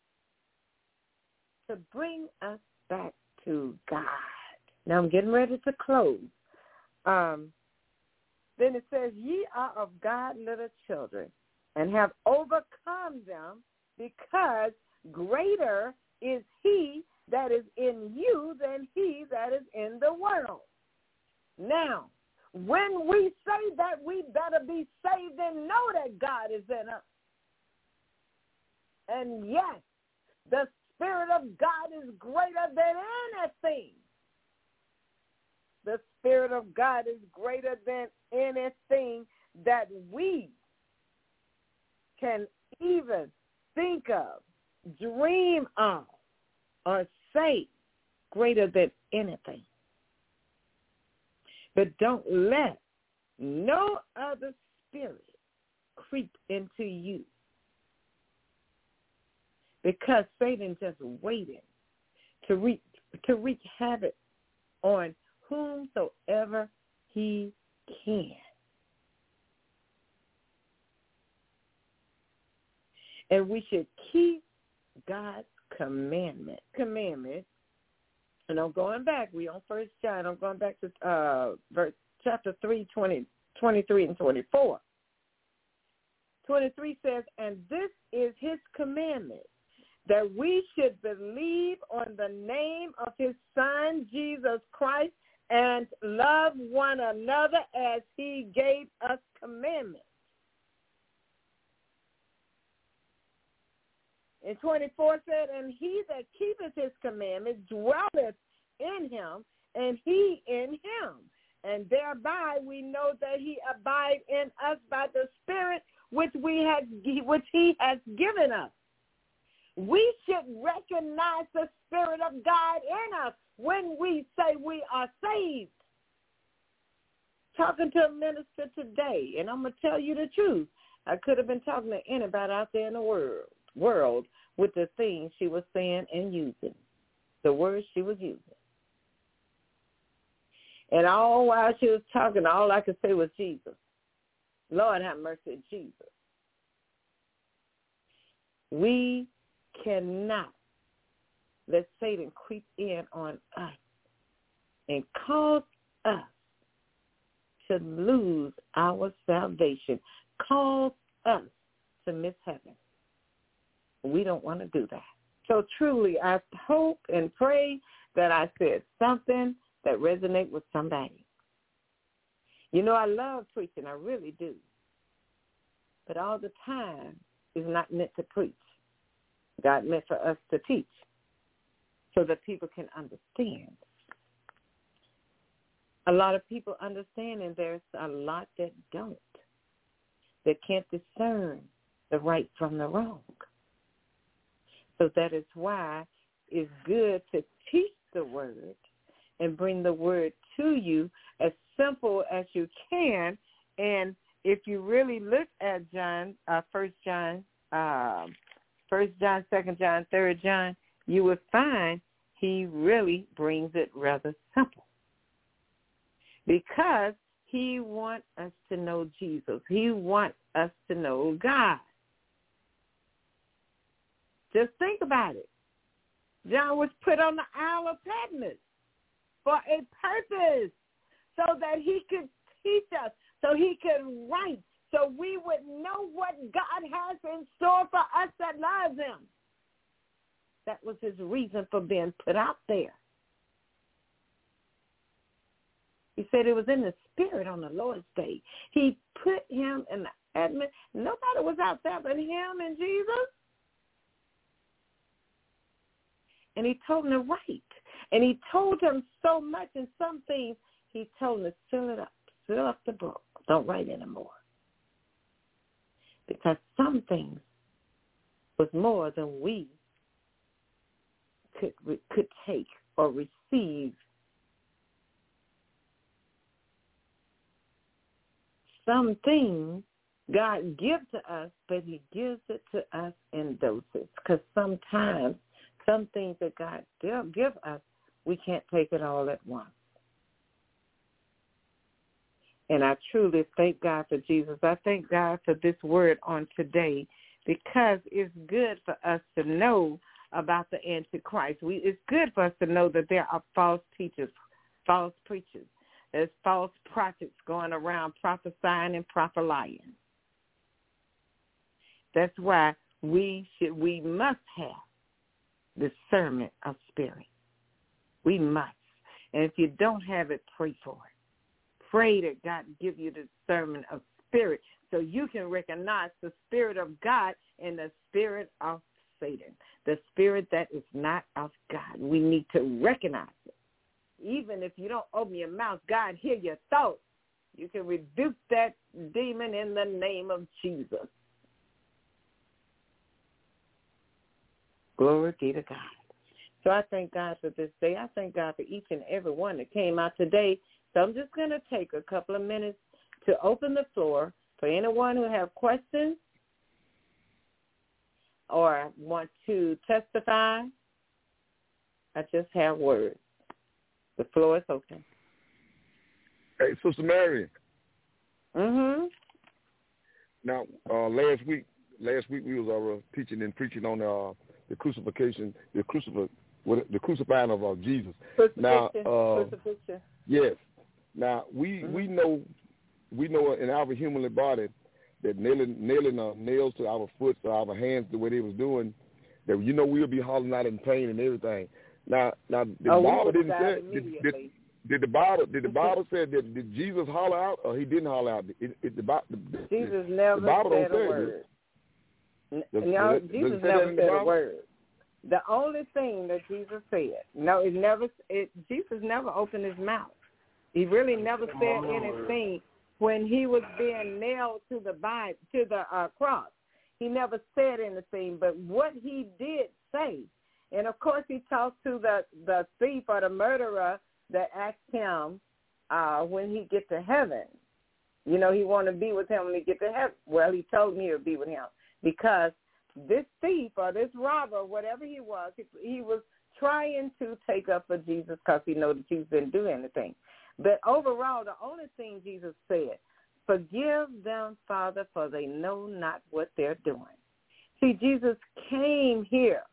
to bring us back to God. Now I'm getting ready to close. Um, then it says, ye are of God, little children, and have overcome them, because greater is he that is in you than he that is in the world. Now, when we say that we better be saved and know that God is in us. And yes, the Spirit of God is greater than anything. The Spirit of God is greater than anything that we can even think of, dream of, or say, greater than anything. But don't let no other spirit creep into you, because Satan's just waiting to wreak, to wreak havoc on whomsoever he can. And we should keep God's commandment. Commandment. And I'm going back. We on First John. I'm going back to uh, verse chapter three, twenty, twenty-three and twenty-four. twenty-three says, and this is his commandment, that we should believe on the name of his Son, Jesus Christ, and love one another as he gave us commandments. And twenty-four said, and he that keepeth his commandments dwelleth in him, and he in him. And thereby we know that he abide in us by the Spirit which we have, which he has given us. We should recognize the Spirit of God in us when we say we are saved. Talking to a minister today, and I'm going to tell you the truth. I could have been talking to anybody out there in the world. world with the things she was saying and using, the words she was using. And all while she was talking, all I could say was Jesus. Lord have mercy, Jesus. We cannot let Satan creep in on us and cause us to lose our salvation, cause us to miss heaven. We don't want to do that. So truly, I hope and pray that I said something that resonates with somebody. You know, I love preaching. I really do. But all the time is not meant to preach. God meant for us to teach so that people can understand. A lot of people understand, and there's a lot that don't, that can't discern the right from the wrong. So that is why it's good to teach the word and bring the word to you as simple as you can. And if you really look at John, uh, First John, uh, First John, Second John, Third John, you would find he really brings it rather simple, because he wants us to know Jesus. He wants us to know God. Just think about it. John was put on the Isle of Patmos for a purpose, so that he could teach us, so he could write, so we would know what God has in store for us that love him. That was his reason for being put out there. He said it was in the Spirit on the Lord's day. He put him in the admin. Nobody was out there but him and Jesus. And he told him to write. And he told him so much, and some things he told him to seal it up. Seal up the book. Don't write anymore. Because some things was more than we could could take or receive. Some things God gives to us, but he gives it to us in doses. Because sometimes some things that God give us, we can't take it all at once. And I truly thank God for Jesus. I thank God for this word on today because it's good for us to know about the Antichrist. We, it's good for us to know that there are false teachers, false preachers. There's false prophets going around prophesying and prophesying. That's why we should, we must have discernment of spirit. We must. And if you don't have it, pray for it. Pray that God give you the discernment of spirit so you can recognize the spirit of God and the spirit of Satan, the spirit that is not of God. We need to recognize it. Even if you don't open your mouth, God hear your thoughts. You can rebuke that demon in the name of Jesus. Glory be to God. So I thank God for this day. I thank God for each and every one that came out today. So I'm just going to take a couple of minutes to open the floor for anyone who have questions or want to testify. I just have words. The floor is open. Hey, Sister Mary. Mm-hmm. Now, uh, last week, last week we was uh, teaching and preaching on uh, the crucifixion, the crucif- the crucifying of uh, Jesus. Crucifixion. Now, uh, Crucifixion. Yes. Now we Mm-hmm. we know we know in our humanly body that nailing nailing uh, nails to our foot or our hands the way they was doing, that you know we'll be hollering out in pain and everything. Now now the oh, Bible didn't say did, did, did the Bible did the Bible say that did Jesus holler out or he didn't holler out? It, it, the, the, Jesus never the Bible said don't a say word. Does, no, does, Jesus does never said a word. The only thing that Jesus said, no, it never. It Jesus never opened his mouth. He really never said anything when he was being nailed to the Bible, to the uh, cross. He never said anything. But what he did say, and of course he talked to the, the thief or the murderer that asked him uh, when he get to heaven. You know, he wanted to be with him when he get to heaven. Well, he told me to be with him because this thief or this robber, whatever he was, he, he was trying to take up for Jesus because he knew that Jesus didn't do anything. But overall, the only thing Jesus said, forgive them, Father, for they know not what they're doing. See, Jesus came here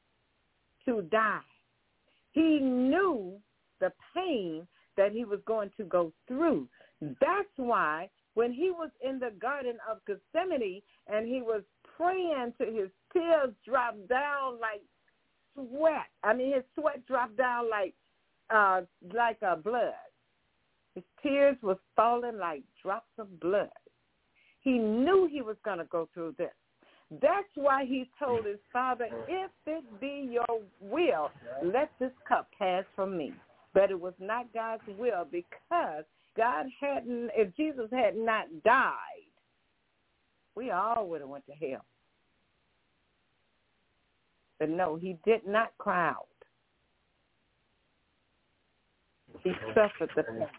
to die. He knew the pain that he was going to go through. That's why when he was in the Garden of Gethsemane and he was praying to his tears dropped down like sweat. I mean, his sweat dropped down like uh, like a blood. His tears was falling like drops of blood. He knew he was going to go through this. That's why he told his Father, if it be your will, let this cup pass from me. But it was not God's will because God hadn't, if Jesus had not died, we all would have went to hell. But no, he did not cry out. He suffered the pain.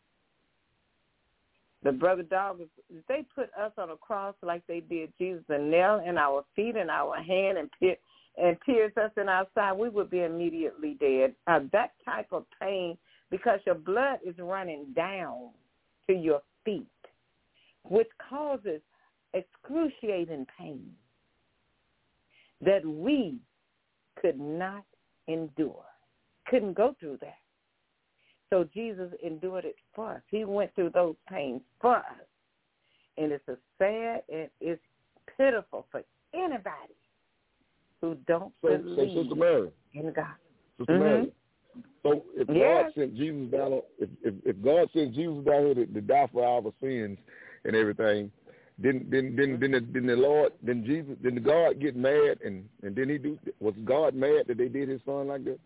The brother dog, if they put us on a cross like they did Jesus, a nail in our feet and our hand and pit, and pierce us in our side, we would be immediately dead. Uh, that type of pain, because your blood is running down to your feet, which causes excruciating pain that we could not endure, couldn't go through that. So Jesus endured it for us. He went through those pains for us. And it's a sad and it's pitiful for anybody who don't so, believe so, Sister Mary, in God. Sister Mm-hmm. Mary, so if yes. God sent Jesus down, if, if, if God sent Jesus down here to, to die for our sins and everything, then then then then the, then the Lord, then Jesus, then the God get mad and and then he do was God mad that they did his son like that?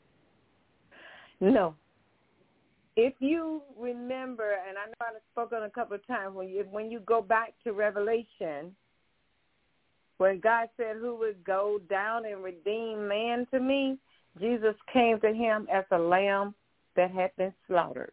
No. If you remember, and I know I've spoken a couple of times, when you when you go back to Revelation, when God said, who would go down and redeem man to me, Jesus came to him as a lamb that had been slaughtered.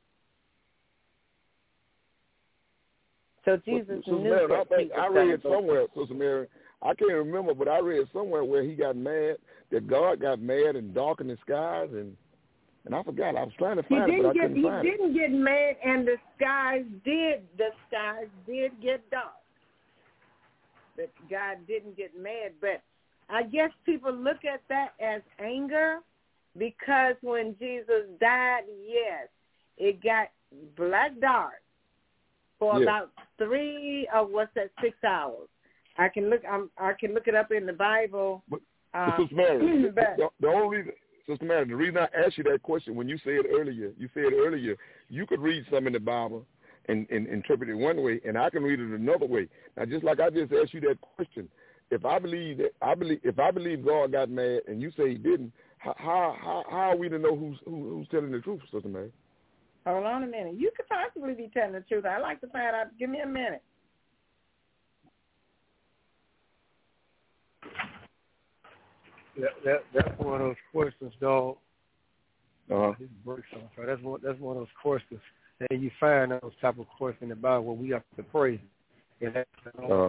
So Jesus well, knew Mary, that I think he was I read going somewhere, Sister Mary, I can't remember, but I read somewhere where he got mad, that God got mad and darkened the skies and And I forgot. I was trying to find he it, but I get, couldn't find he it. He didn't get mad, and the skies did. The skies did get dark. That God didn't get mad, but I guess people look at that as anger because when Jesus died, yes, it got black dark for yeah. about three or what's that six hours. I can look. I'm, I can look it up in the Bible. But, uh, but Sister Mary, but, the, the only reason, Sister Mary, the reason I asked you that question when you said earlier, you said earlier, you could read some in the Bible and, and interpret it one way, and I can read it another way. Now, just like I just asked you that question, if I believe that I believe if I believe God got mad and you say He didn't, how how how are we to know who's who, who's telling the truth, Sister Mary? Hold on a minute. You could possibly be telling the truth. I'd like to find out. Give me a minute. That, that that's one of those questions, dog. Uh-huh. His breaks on. So that's one that's one of those questions. And you find those type of questions in the Bible where we have to pray. And that's uh-huh.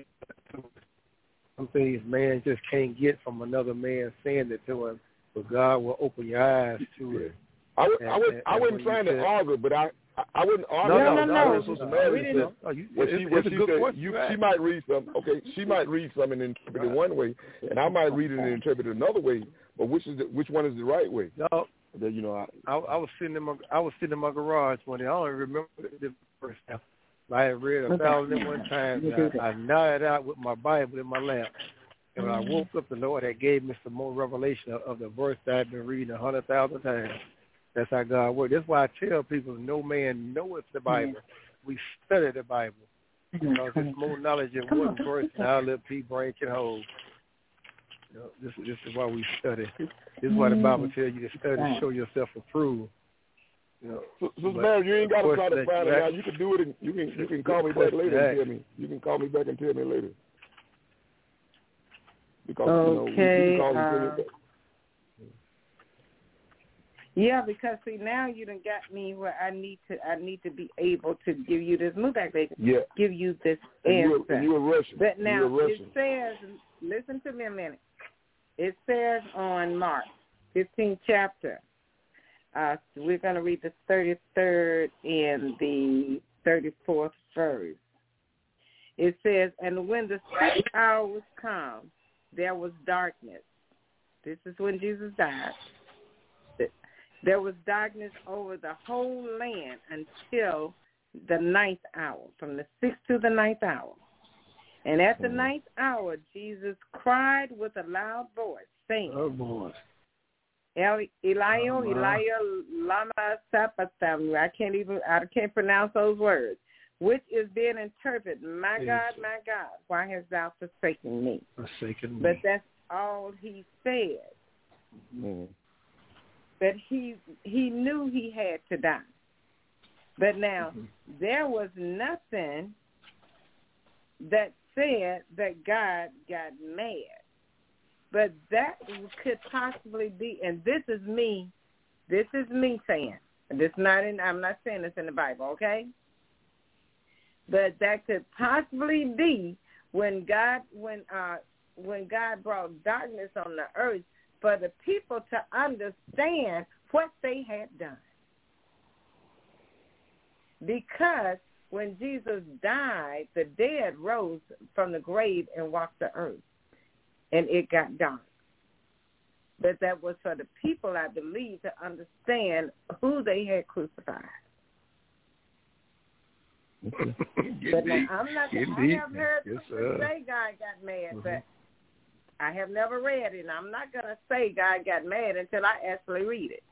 some things man just can't get from another man saying it to him, but God will open your eyes to it. I would, and, I would, and, I wasn't trying to said, argue, but I, I wouldn't argue. No, no, no. no. Sister Mary said, oh, you, what it's, she, what it's she a good said, question. you, Right. she might read some. Okay, she might read some and interpret it one way, and I might read it and interpret it another way. But which is the, which one is the right way? No, that you know. I, I, I was sitting in my I was sitting in my garage one day. I don't even remember the first time. I had read a thousand and one times. I, I nodded out with my Bible in my lap. And when I woke up, the Lord had gave me some more revelation of, of the verse that I've been reading a hundred thousand times. That's how God works. That's why I tell people, no man knoweth the Bible. We study the Bible. Because there's more knowledge in one verse than our little pea brain can hold. You know, this, this is why we study. This is why the Bible tells you to study to show yourself approved. You know, so, so Mary, you ain't got to try to find it that, out. You can do it, and you can you can call me back later and tell me. You can call me back and tell me later. Because okay. you know, we, we can call uh, and tell me back. Yeah, because see now you done got me where I need to I need to be able to give you this move back baby. Yeah. Give you this and answer. You, and you were Russian. But now you it says, listen to me a minute. It says on Mark fifteenth chapter. Uh, so we're going to read the thirty-third and the thirty-fourth verse. It says, and when the sixth hour was come, there was darkness. This is when Jesus died. There was darkness over the whole land until the ninth hour, from the sixth to the ninth hour. And at the mm-hmm. ninth hour, Jesus cried with a loud voice, saying, oh, boy. Eli, Elio, oh, Elio, lama sabachthani. I can't even, I can't pronounce those words, which is being interpreted, my God, my God, why hast thou forsaken me? Forsaken me. But that's all he said. Mm-hmm. But he he knew he had to die. But now, mm-hmm. there was nothing that said that God got mad. But that could possibly be, and this is me, this is me saying, this not in, I'm not saying this in the Bible, okay? But that could possibly be when God, when uh, when God brought darkness on the earth, for the people to understand what they had done. Because when Jesus died, the dead rose from the grave and walked the earth, and it got dark. But that was for the people, I believe, to understand who they had crucified. But now, I'm not, I have heard yes, people say God got mad, mm-hmm. but I have never read it, and I'm not going to say God got mad until I actually read it.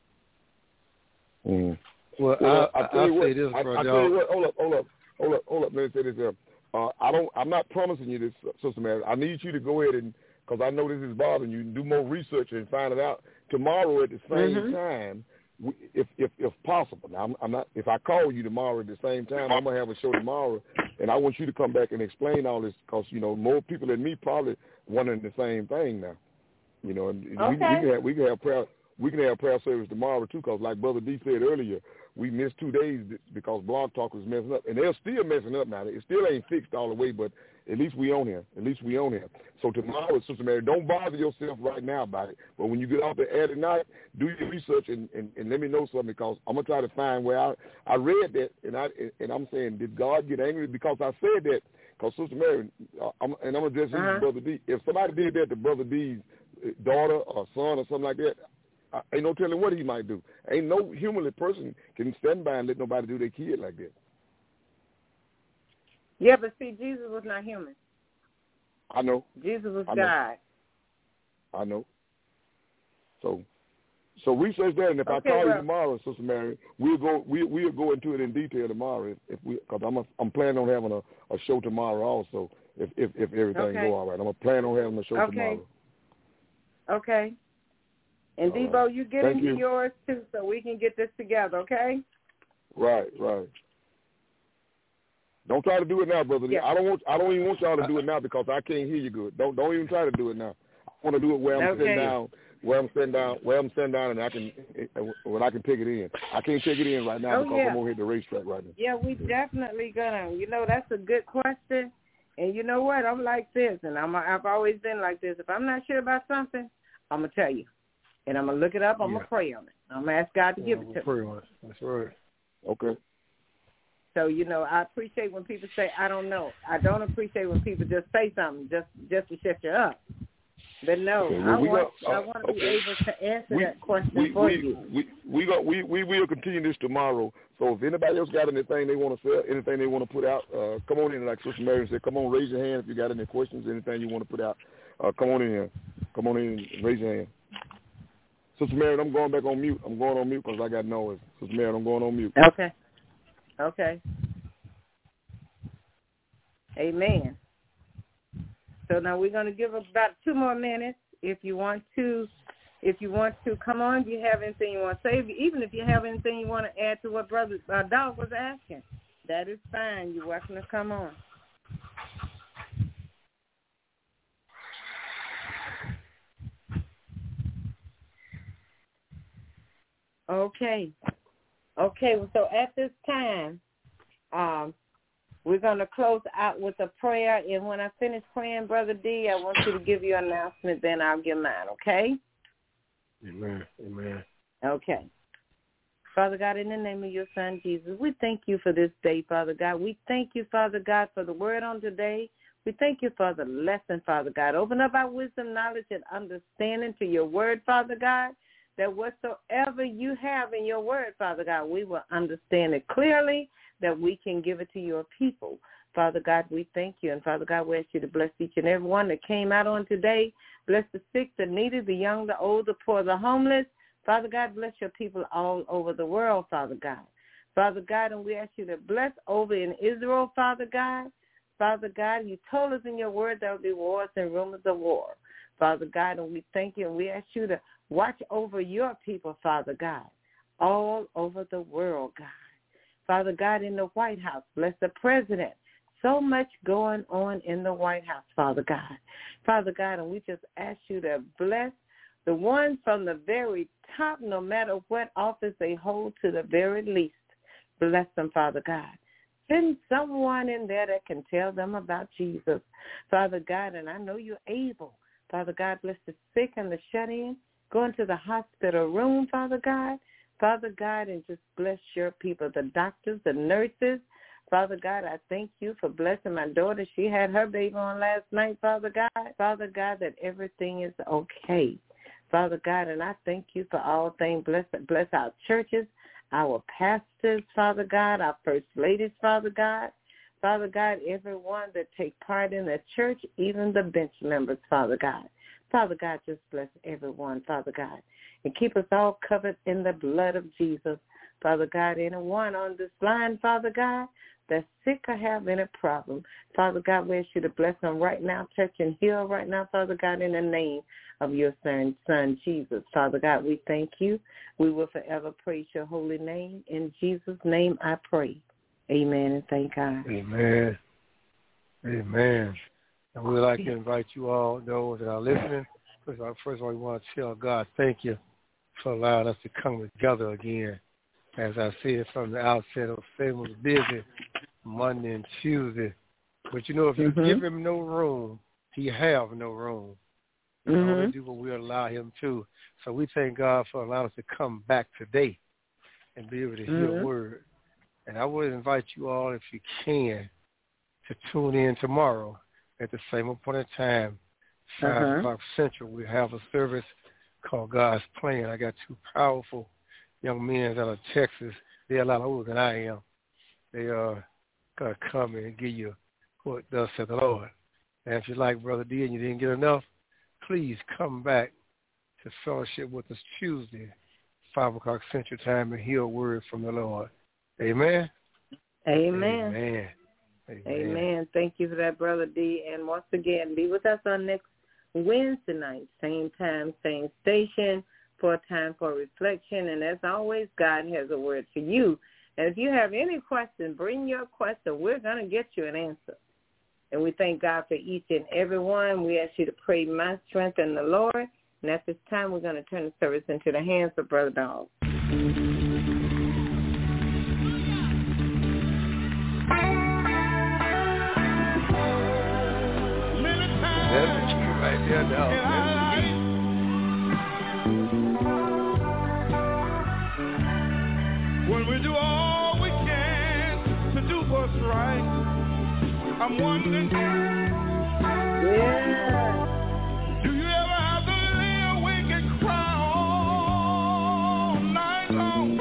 Mm. Well, well I, I, I, I'll what, say this, I, brother. I tell you what, hold up, hold up, hold up, hold up. Let me say this. Uh, I don't. I'm not promising you this, Sister Mary. I need you to go ahead and, because I know this is bothering you, do more research and find it out tomorrow at the same mm-hmm. time, if if if possible. Now, I'm, I'm not. If I call you tomorrow at the same time, I'm gonna have a show tomorrow, and I want you to come back and explain all this, because you know more people than me probably wondering the same thing now. You know, and okay. we, we can have we can have prayer we can have prayer service tomorrow too, because like Brother D said earlier, we missed two days because Blog Talk was messing up, and they're still messing up now. It still ain't fixed all the way, but at least we on here. At least we on here. So tomorrow, Sister Mary, don't bother yourself right now about it. But when you get off the air tonight, do your research and, and, and let me know something, because I'm gonna try to find where I I read that, and I and I'm saying, did God get angry because I said that? Because Sister Mary, uh, I'm, and I'm gonna just use uh-huh. Brother D. If somebody did that to Brother D's daughter or son or something like that, I, ain't no telling what he might do. Ain't no humanly person can stand by and let nobody do their kid like that. Yeah, but see, Jesus was not human. I know. Jesus was I God. Know. I know. So, so research that, and if okay, I call well, you tomorrow, Sister Mary, we'll go. We we'll go into it in detail tomorrow. If, if we, because I'm a, I'm planning on having a, a show tomorrow also. If if, if everything okay. go all right, I'm planning on having a show okay. tomorrow. Okay. And all Debo, right. you get Thank into you. yours too, so we can get this together. Okay. Right. Right. Don't try to do it now, brother. Yeah. I don't want. I don't even want y'all to do it now because I can't hear you good. Don't. Don't even try to do it now. I want to do it where I'm okay. sitting down, where I'm sitting down, where I'm sitting down, and I can, when I can take it in. I can't take it in right now oh, because yeah. I'm over here at the racetrack right now. Yeah, we definitely gonna. You know, that's a good question. And you know what? I'm like this, and I'm. I've always been like this. If I'm not sure about something, I'm gonna tell you, and I'm gonna look it up. I'm yeah. gonna pray on it. I'm gonna ask God to yeah, give it we'll to pray me. on it. That's right. Okay. So, you know, I appreciate when people say, I don't know. I don't appreciate when people just say something just, just to shut you up. But, no, okay, well, I, we want, got, uh, I want to okay. be able to answer we, that question we, for we, you. We, we, got, we, we will continue this tomorrow. So if anybody else got anything they want to say, anything they want to put out, uh, come on in. Like Sister Mary said, come on, raise your hand if you got any questions, anything you want to put out. Uh, come on in here. Come on in and raise your hand. Sister Mary, I'm going back on mute. I'm going on mute because I got noise. Sister Mary, I'm going on mute. Okay. Okay. Amen. So now we're going to give about two more minutes. If you want to, if you want to come on, if you have anything you want to say, even if you have anything you want to add to what Brother uh, Dog was asking, that is fine. You're welcome to come on. Okay. Okay. So at this time, um, we're going to close out with a prayer, and when I finish praying, Brother D, I want you to give your announcement, then I'll give mine, okay? Amen. Amen. Okay. Father God, in the name of your Son, Jesus, we thank you for this day, Father God. We thank you, Father God, for the word on today. We thank you for the lesson, Father God. Open up our wisdom, knowledge, and understanding to your word, Father God, that whatsoever you have in your word, Father God, we will understand it clearly, that we can give it to your people. Father God, we thank you. And Father God, we ask you to bless each and every one that came out on today. Bless the sick, the needy, the young, the old, the poor, the homeless. Father God, bless your people all over the world, Father God. Father God, and we ask you to bless over in Israel, Father God. Father God, you told us in your word there will be wars and rumors of war. Father God, and we thank you, and we ask you to watch over your people, Father God, all over the world, God. Father God, in the White House, bless the president. So much going on in the White House, Father God. Father God, and we just ask you to bless the ones from the very top, no matter what office they hold, to the very least. Bless them, Father God. Send someone in there that can tell them about Jesus, Father God, and I know you're able. Father God, bless the sick and the shut-in. Go into the hospital room, Father God. Father God, and just bless your people, the doctors, the nurses. Father God, I thank you for blessing my daughter. She had her baby on last night, Father God. Father God, that everything is okay. Father God, and I thank you for all things. Bless, bless our churches, our pastors, Father God, our first ladies, Father God. Father God, everyone that take part in the church, even the bench members, Father God. Father God, just bless everyone, Father God, and keep us all covered in the blood of Jesus. Father God, anyone on this line, Father God, that's sick or have any problem, Father God, we ask you to bless them right now, touch and heal right now, Father God, in the name of your son, son Jesus. Father God, we thank you. We will forever praise your holy name. In Jesus' name I pray. Amen and thank God. Amen. Amen. And we'd like to invite you all, those that are listening. First of all, first of all we want to tell God thank you for allowing us to come together again. As I said from the outset, Satan was busy Monday and Tuesday. But, you know, if you mm-hmm. give him no room, he have no room. He can mm-hmm. only do what we allow him to. So we thank God for allowing us to come back today and be able to hear mm-hmm. a word. And I would invite you all, if you can, to tune in tomorrow at the same appointed time, five uh-huh. o'clock Central. We have a service called God's Plan. I got two powerful young men out of Texas. They're a lot older than I am. They are going to come and give you what thus said the Lord. And if you like Brother D and you didn't get enough, please come back to fellowship with us Tuesday, five o'clock Central Time, and hear a word from the Lord. Amen? Amen. Amen. Amen. Amen. Thank you for that, Brother D. And once again, be with us on next Wednesday night, same time, same station, for a time for reflection. And as always, God has a word for you. And if you have any questions, bring your question. We're going to get you an answer. And we thank God for each and every one. We ask you to pray my strength in the Lord. And at this time, we're going to turn the service into the hands of Brother Dog. That's the key right there, dog. When we do all we can to do what's right, I'm wondering, yeah. do you ever have to lay awake and cry all night long?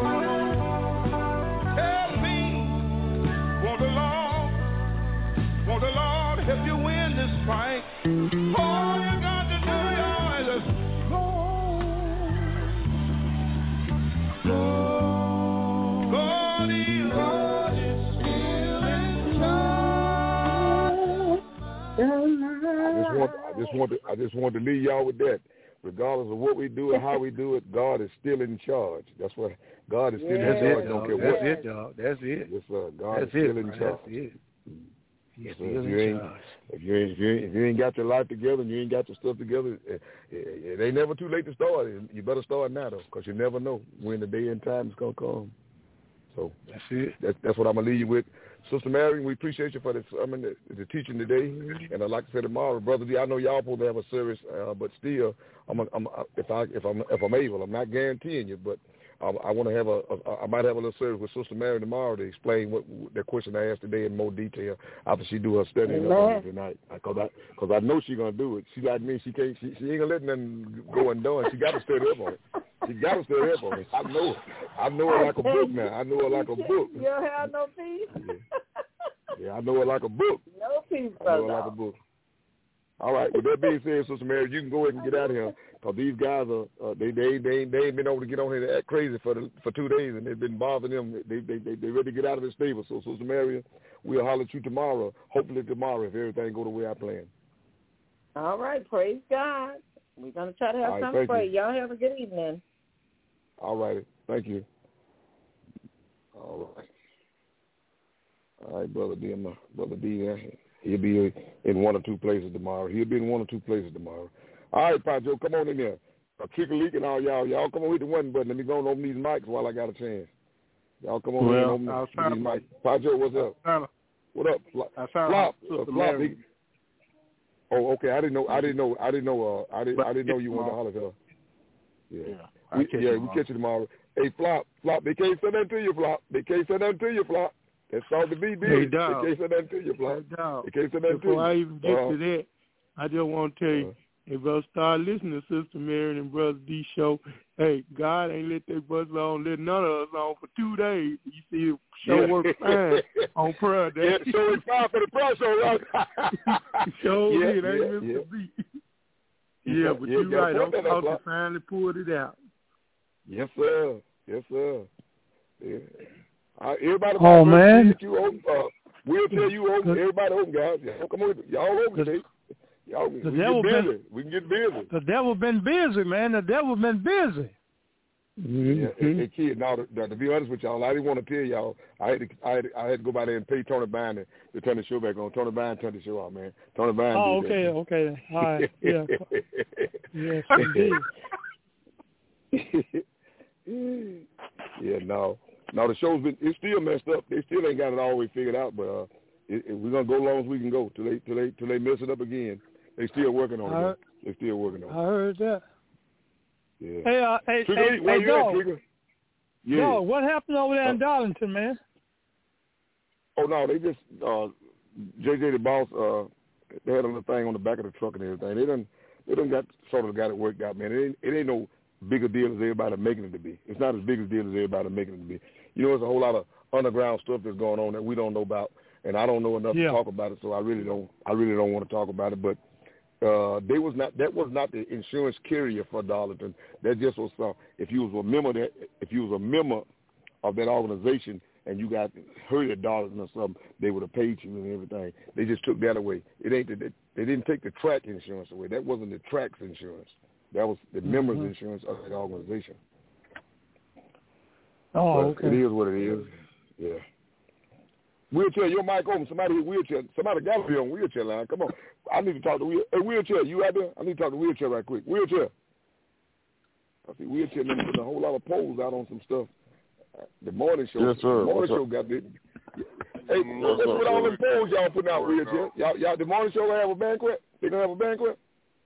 Tell me, won't the Lord, won't the Lord help you win this fight? All you got to do, y'all, is just go, go. God is, God is still in charge. I just want, I just want to, I just want to leave y'all with that. Regardless of what we do and how we do it, God is still in charge. That's what God is still yeah. in charge. It, Don't care That's what. it, dog. That's it. Yes, sir. God That's is still it, in man. charge. That's it. He's Yes, still if in you ain't, charge. if you ain't, if you ain't, if you ain't got your life together and you ain't got your stuff together, it, it, it ain't never too late to start. You better start now, though, because you never know when the day and time is gonna come. So that's it. That's, that's what I'm gonna leave you with. Sister Mary, we appreciate you for the, I mean, the, the teaching today, and I'd like to say tomorrow, Brother D, I know y'all supposed to have a service, uh, but still, I'm, a, I'm a, if I if I'm if I'm able, I'm not guaranteeing you, but um, I want to have a, a, I might have a little service with Sister Mary tomorrow to explain what the question I asked today in more detail after she do her studying up on it tonight, because I because I know she's gonna do it. She like me, she can't, she, she ain't gonna let nothing go undone. She got to study up on it. She got to study up on it. I know it. I know it like a book now. I know it like a book. You don't have no peace. Yeah. Yeah, I know it like a book. No peace, I know brother. it like a book. All right. With that being said, Sister Mary, you can go ahead and get out of here, because these guys are uh, they they they they ain't been able to get on here to act crazy for the, for two days, and they've been bothering them. They they they they ready to get out of the stable. So, Sister Mary, we'll holler at you tomorrow. Hopefully tomorrow, if everything go the way I plan. All right. Praise God. We're gonna try to have right, something for you. you. Y'all have a good evening. All righty. Thank you. All right. All right, Brother D, my Brother D, he'll be in one or two places tomorrow. He'll be in one or two places tomorrow. All right, Pa Joe, come on in there. Uh, Kick a leak and all y'all. Y'all come on hit the one button. Let me go and open these mics while I got a chance. Y'all come on well, in and open these mics. Pa Joe, what's up? To, what up? Flop. I found Flop. Uh, Sister Flop. Mary. Oh, okay. I didn't know. I didn't know. I didn't know. Uh, I didn't. I didn't know you wanted to holler at her. Yeah. Yeah. We, yeah. We catch you tomorrow. Hey, Flop. Flop. They can't send that to you, Flop. They can't send that to you, Flop. That's all the B B. Hey, dog. They can't send that to you, Flop. Hey, dog. They can't send that Before to I you. even get uh, to that, I just want to tell you, uh, if I start listening to Sister Mary and Brother D show, hey, God ain't let that bus on, let none of us on for two days. You see, the show yeah. works fine on prayer day. Yeah, the show is fine for the prayer show, right? show yeah, did, ain't yeah, missed yeah. a beat. Yeah, but yeah, you're right. I'm that supposed up, to finally pulled it out. Yes, sir. Yes, sir. Yeah. Uh, everybody, oh man, you open, uh, we'll tell you open. Everybody open, guys. Y'all come on, y'all open today. Y'all, we the can devil get busy. been, we can get busy. The devil been busy, man. The devil been busy. Mm-hmm. Yeah, and, and kid, now to, to be honest with y'all, I didn't want to tell y'all. I had to, I had, to, I had to go by there and pay Tony Bynum to turn the show back on. Tony Bynum turned the show out, man. Tony Bynum. Oh, did okay, that. okay, all right, yeah, yes, indeed. Yeah, no. No, the show's been, it's still messed up. They still ain't got it all the way figured out, but uh, it, it, we're going to go as long as we can go till they, till, they, till they mess it up again. They still working on I it. They still working on it. I heard that. Yeah. Hey, uh, hey, Trigger, hey, where hey, you at, dog. Trigger? Yeah. No, what happened over there in uh, Darlington, man? Oh, no, they just, uh, J J the boss, uh, they had a little thing on the back of the truck and everything. They done, they done got sort of got it worked out, man. It ain't, it ain't no bigger deal as everybody making it to be. It's not as big a deal as everybody making it to be. You know, there's a whole lot of underground stuff that's going on that we don't know about, and I don't know enough yeah. to talk about it, so I really don't, I really don't want to talk about it. But uh, they was not, that was not the insurance carrier for Darlington. That just was, uh, if you was a member that, if you was a member of that organization and you got hurt at Darlington or something, they would have paid you and everything. They just took that away. It ain't the, they didn't take the track insurance away. That wasn't the track's insurance. That was the mm-hmm. members' insurance of that organization. Oh, but okay. It is what it is. Yeah. Wheelchair, your mic open. Somebody hit wheelchair. Somebody got to be on wheelchair line. Come on. I need to talk to wheel. Hey, wheelchair, you out there? I need to talk to wheelchair right quick. Wheelchair. I see wheelchair them putting a whole lot of polls out on some stuff. The morning show. Yes, sir. The morning What's show up? got it. Hey, what's up with all them polls y'all putting out, wheelchair? Y'all, y'all, the morning show gonna have a banquet? They gonna have a banquet?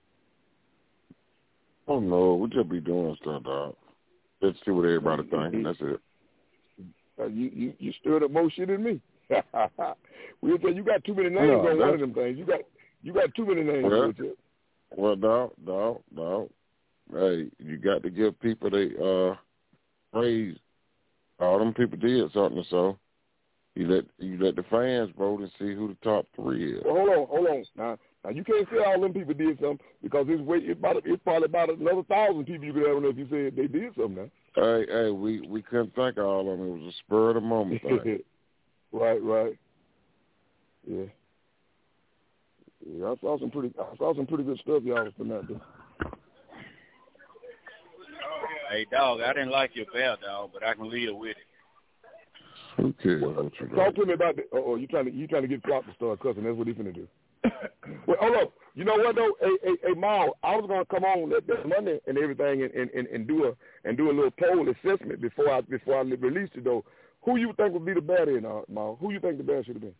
Oh no, we just be doing stuff, dog. Let's see what everybody thinking. That's it. Uh, you, you you stirred up more shit than me. Wheelchair, you got too many names no, on one of them things. You got you got too many names. Well, wheelchair. well, dog, dog, dog. Hey, you got to give people they uh praise. All them people did something, so you let you let the fans vote and see who the top three is. Well, hold on, hold on. Now, now you can't say all them people did something because it's way it's, about, it's probably about another thousand people you could have on there if you said they did something. Now. Hey, hey, we, we couldn't think of all of them. It was a spur of the moment thing. Right, right. Yeah. Yeah, I saw some pretty I saw some pretty good stuff y'all was putting out there. Hey, dog, I didn't like your bell, dog, but I can live with it. Okay. Well, talk to me about the. Oh, you trying to you trying to get Flop to start cussing? That's what he's finna do. Well, hold up. You know what though? Hey, hey, hey, Mal, I was gonna come on that, that Monday and everything and, and, and do a and do a little poll assessment before I before I released it though. Who you think would be the bad in, uh, Mal? Who you think the bad should have been?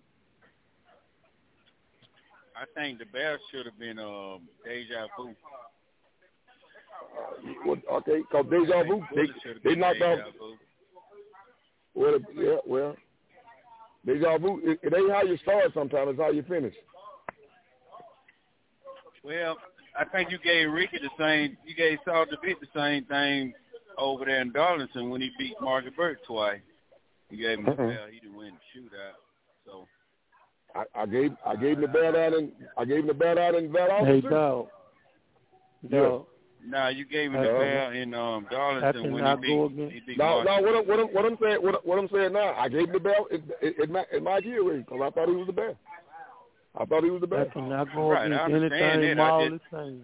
I think the best should have been um, Deja Vu. Well, okay, because Deja Vu, they, they knocked off. Well, yeah, well, Deja Vu, it, it ain't how you start sometimes, it's how you finish. Well, I think you gave Ricky the same, you gave Saul DeVitt the same thing over there in Darlington when he beat Margaret Burke twice. You gave him the Mm-hmm. bell, he didn't win the shootout. So I, I gave I gave him the bad out and I gave him the bad out in that officer. Hey, dog. Dog. No, you gave him the Uh, bell in um, Darlington when he beat, he beat No, no. Margaret. What I'm, what I'm, what I'm saying, what, what I'm saying now, I gave him the bell in, in, in, in my gear ring because I thought he was the best. I thought he was the best. I cannot go Right, I against understand anything that. I Maul just- is saying.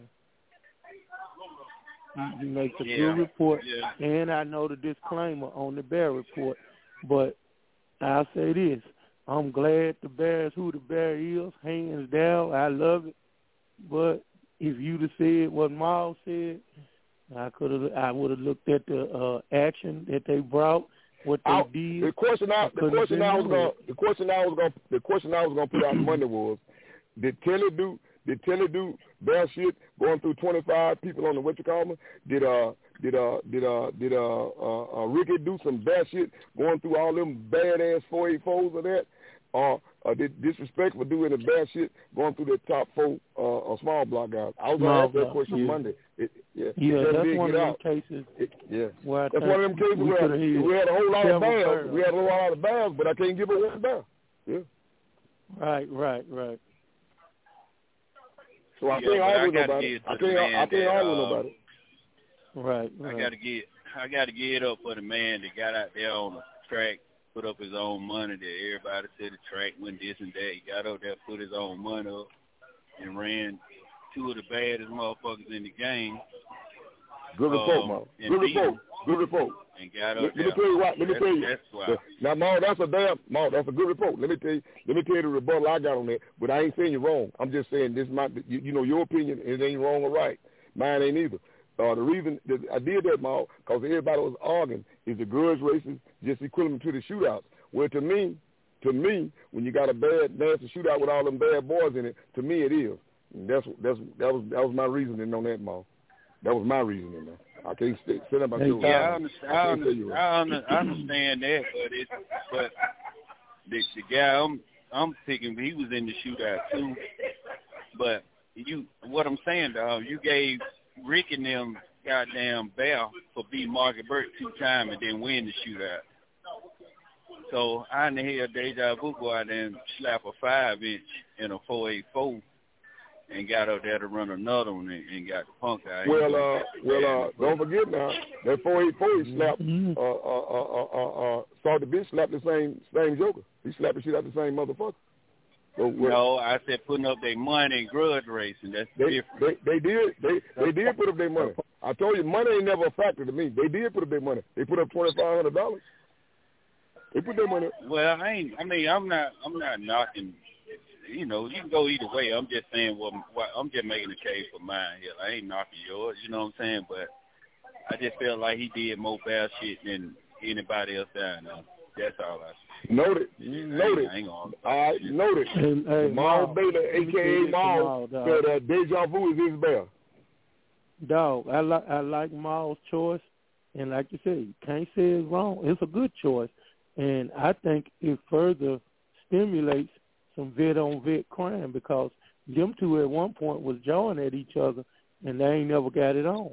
He, he makes a Yeah, good report, yeah. and I know the disclaimer on the Bear report. But I'll say this: I'm glad the Bear's who the Bear is, hands down. I love it. But if you'd have said what Maul said, I could have. I would have looked at the uh, action that they brought, what they I, did. the question I, I the question I was been going, the question I was going, the question I was going to put out Monday was, did Telly do, did Telly do bad shit going through twenty-five people on the what you call them? Did uh, did uh, did uh, did uh, uh, uh, Ricky do some bad shit going through all them badass four eighty-fours of that? Or uh, uh, did Disrespectful do any bad shit going through the top four uh, uh, small block guys? I was going to ask that question yeah. Monday. It, yeah, Yeah, it that's did one of get them out. cases. It, yeah, where I that's think one of them cases we where coulda we had a whole lot of several bells. barrels. We had a whole lot of bells, but I can't give it one bell. Yeah. Right, right, right. So I Yeah, can't but I argue with gotta nobody. give I to the can't. man I can't that, argue with um, nobody. Right, right. I gotta get I gotta get up for the man that got out there on the track, put up his own money that everybody said the track went this and that. He got up there, put his own money up and ran two of the baddest motherfuckers in the game. Good report, um, Mo. and Good beat report. him Good report. And got up Let, let there. me tell you what. Let me that's, tell you. That's why. Now, Mo, that's a damn Mo. That's a good report. Let me tell you. Let me tell you the rebuttal I got on that. But I ain't saying you're wrong. I'm just saying this might. You, you know your opinion. It ain't wrong or right. Mine ain't either. Uh, the reason that I did that, Maul, because everybody was arguing, is the grudge races just equivalent to the shootouts? Well, to me, to me, when you got a bad, nasty shootout with all them bad boys in it, to me it is. And that's that's that was that was my reasoning on that, Maul. That was my reasoning. Man. I can't sit, sit up my Yeah, shoulder. I understand. I, I, understand, I, under, I understand that, but it's but the, the guy I'm I'm picking, he was in the shootout too. But you, what I'm saying, dog, you gave Rick and them goddamn bell for beating Margaret Burke two times and then win the shootout. So I in the hell Deja Vu go out there and slap a five inch in a four eight four and got up there to run another one and, and got the punk out. Well, uh, well, uh, don't forget now that four eight four he slapped. Uh, uh, uh, uh, uh, Saw the bitch slapped the same same Joker. He slapped the shit out the same motherfucker. So, well, no, I said putting up their money and grudge racing. That's they, different. They, they did. They they did put up their money. I told you, money ain't never a factor to me. They did put up their money. They put up twenty five hundred dollars. They put their money up. Well, I ain't. I mean, I'm not. I'm not knocking. You know, you can go either way. I'm just saying what, what I'm just making a case for mine here. I ain't knocking yours. You know what I'm saying? But I just felt like he did more bad shit than anybody else down there. That's all I see. Noted. Noted. All right, noted. Hey, hey, Maul Baylor, a k a. Maul, said uh, Deja Vu is his bell. Dog, I, li- I like Maul's choice. And like you said, you can't say it's wrong. It's a good choice. And I think it further stimulates some vet-on-vet crime because them two at one point was jawing at each other, and they ain't never got it on.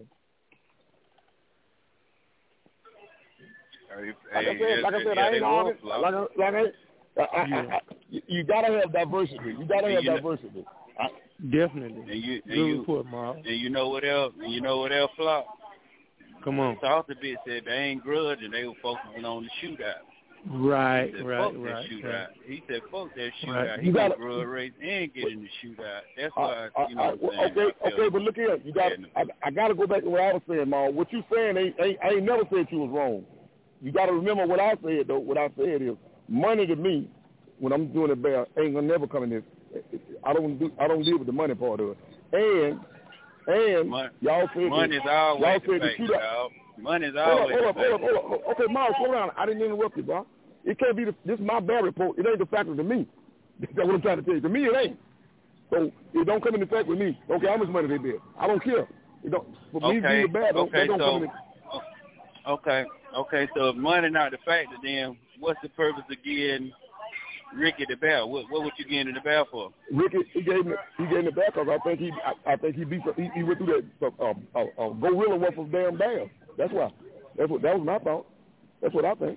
Like I said, like I said, I ain't on it. Like I, like I, I, I, I, you gotta have diversity. You gotta have diversity. I, Definitely. And you, and Good you, report, Miles. And you know what else? And you know what else, Flop? Come on. Salter bitch said they ain't grudge and they were focusing on the shootout. Right, he said, right, fuck right, that shootout. right. He said, fuck that shootout. Right. He got grudge race and get in the shootout. That's why, uh, you know uh, what I'm saying. Okay, okay, but look here. You got. I, I got to go back to what I was saying, Ma. What you saying, ain't, ain't, I ain't never said you was wrong. You got to remember what I said, though. What I said is, money to me, when I'm doing it bear, ain't gonna never come in this. I don't do. I don't deal with the money part of it. And and money, y'all said money's that, always y'all the said thing, the dog. Money's hold always up, hold up, the hold up, hold up, hold up. Okay, Miles, slow down. I didn't interrupt you, bro. It can't be the, this is my bad report. It ain't the factor to me. That's what I'm trying to tell you. To me, it ain't. So it don't come into effect with me. Okay, how much money they did? I don't care. It don't. For okay. me being bad, don't, okay, don't so, come into. Okay, okay. So if money not the factor, then what's the purpose of getting Ricky the bell? What what would you get in the bell for? Ricky, he gave me he gave me the bell because I think he I, I think he beat he, he went through that uh, uh, uh, gorilla one for damn bell. That's why. That's what that was my thought. That's what I think.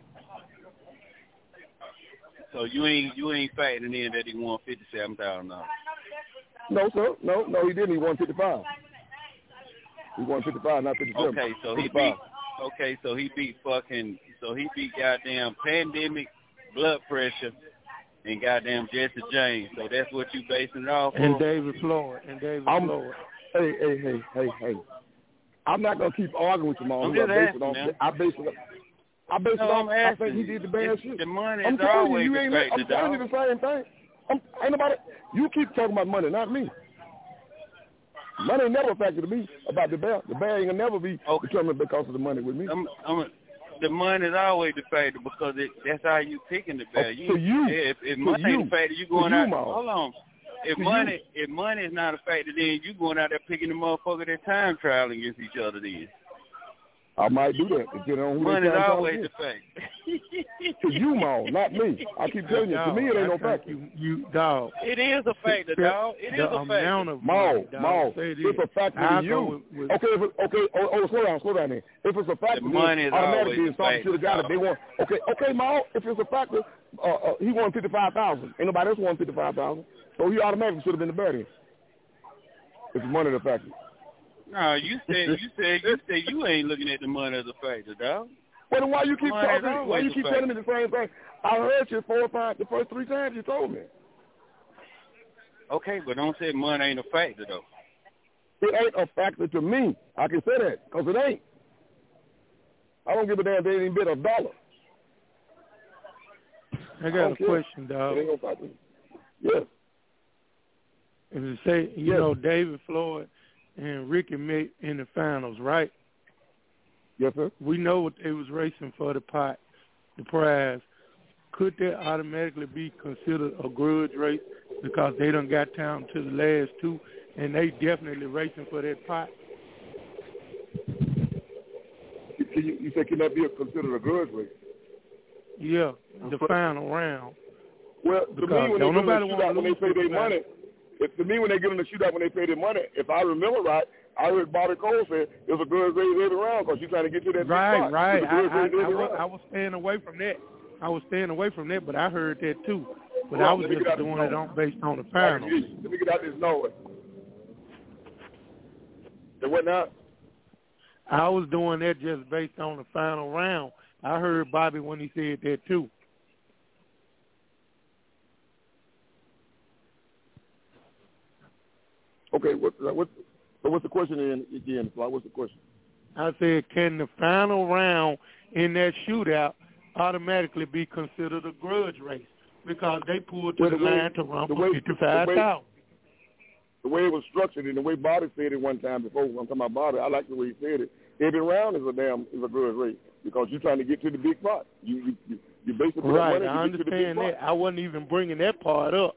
So you ain't you ain't factoring in that he won fifty seven thousand dollars. No, sir. No, no, he didn't. He won fifty five. He won fifty five, not fifty seven. Okay, so he beat. Okay, so he beat fucking. So he beat goddamn pandemic, blood pressure, and goddamn Jesse James. So that's what you basing it off. And of? David Floyd. And David I'm, Floyd. Hey, hey, hey, hey, hey. I'm not gonna keep arguing with you, Mom. I base it on. I base it. I base it no, on. I think he did the bad shit. The money I'm is telling always you, you ain't. the I'm telling you the same thing. I'm, ain't nobody. You keep talking about money, not me. Money ain't never a factor to me about the bear. The bear ain't gonna never be okay. determined because of the money with me. I'm, I'm, the money is always the factor because it, that's how you picking the bear. Oh, to you, if, if money you, ain't the factor, you going you, out. Mom. Hold on. If to money, you. if money is not a factor, then you going out there picking the motherfucker that time trial against each other. Then I might do that. Depending on who money is they always the factor. To you, Mom, not me. I keep telling you. Dog, to me, it ain't I no factor. You, you dog. It is a factor, dog. It is the a factor. Amount of Mom, money, Mom, it it's a factor I'll to you. With, with, okay, if it, okay. Oh, oh, slow down, slow down there. If it's a factor, the money is automatically always something should have got it. They want. Okay, okay, Mom. If it's a factor, uh, uh, he won fifty five thousand. Ain't nobody else won fifty five thousand. So he automatically should have been the better. If it's money the factor. No, you said you said you said you ain't looking at the money as a factor, dog. Well, then why you keep money talking? Why you keep telling me the same thing? I heard you four or five, the first three times you told me. Okay, but don't say money ain't a factor though. It ain't a factor to me. I can say that because it ain't. I don't give a damn. They ain't even bid a dollar. I got I a care. question, dog. It ain't no factor. Yes. If you say, you yes. know, David Floyd and Ricky met in the finals, right? Yes, sir. We know what they was racing for the pot, the prize. Could that automatically be considered a grudge race because they done got down to the last two, and they definitely racing for that pot? Can you, you said can that be a, considered a grudge race? Yeah, the final round. Well, to because me, when they get in the nobody shootout, when they pay their money, if, to me, when they get in the shootout, when they pay their money, if I remember right, I heard Bobby Cole say there's a grudge race every round because you're trying to get to that right, big spot. Right, right. I, I, I, was, round. I was staying away from that. I was staying away from that, but I heard that too. But well, I was just doing it on based on the final. Let me get out this noise. And what now? I was doing that just based on the final round. I heard Bobby when he said that too. Okay, what, what, so what's the question again, again? What's the question? I said, can the final round in that shootout automatically be considered a grudge race because they pulled to well, the, the line way, to run the for way, fifty-five thousand? The way it was structured and the way Bobby said it one time before, I'm talking about Bobby, I like the way he said it. Every round is a damn is a grudge race because you're trying to get to the big pot. You you you, you basically right. money, I you get to the big understand pot. that. I wasn't even bringing that part up.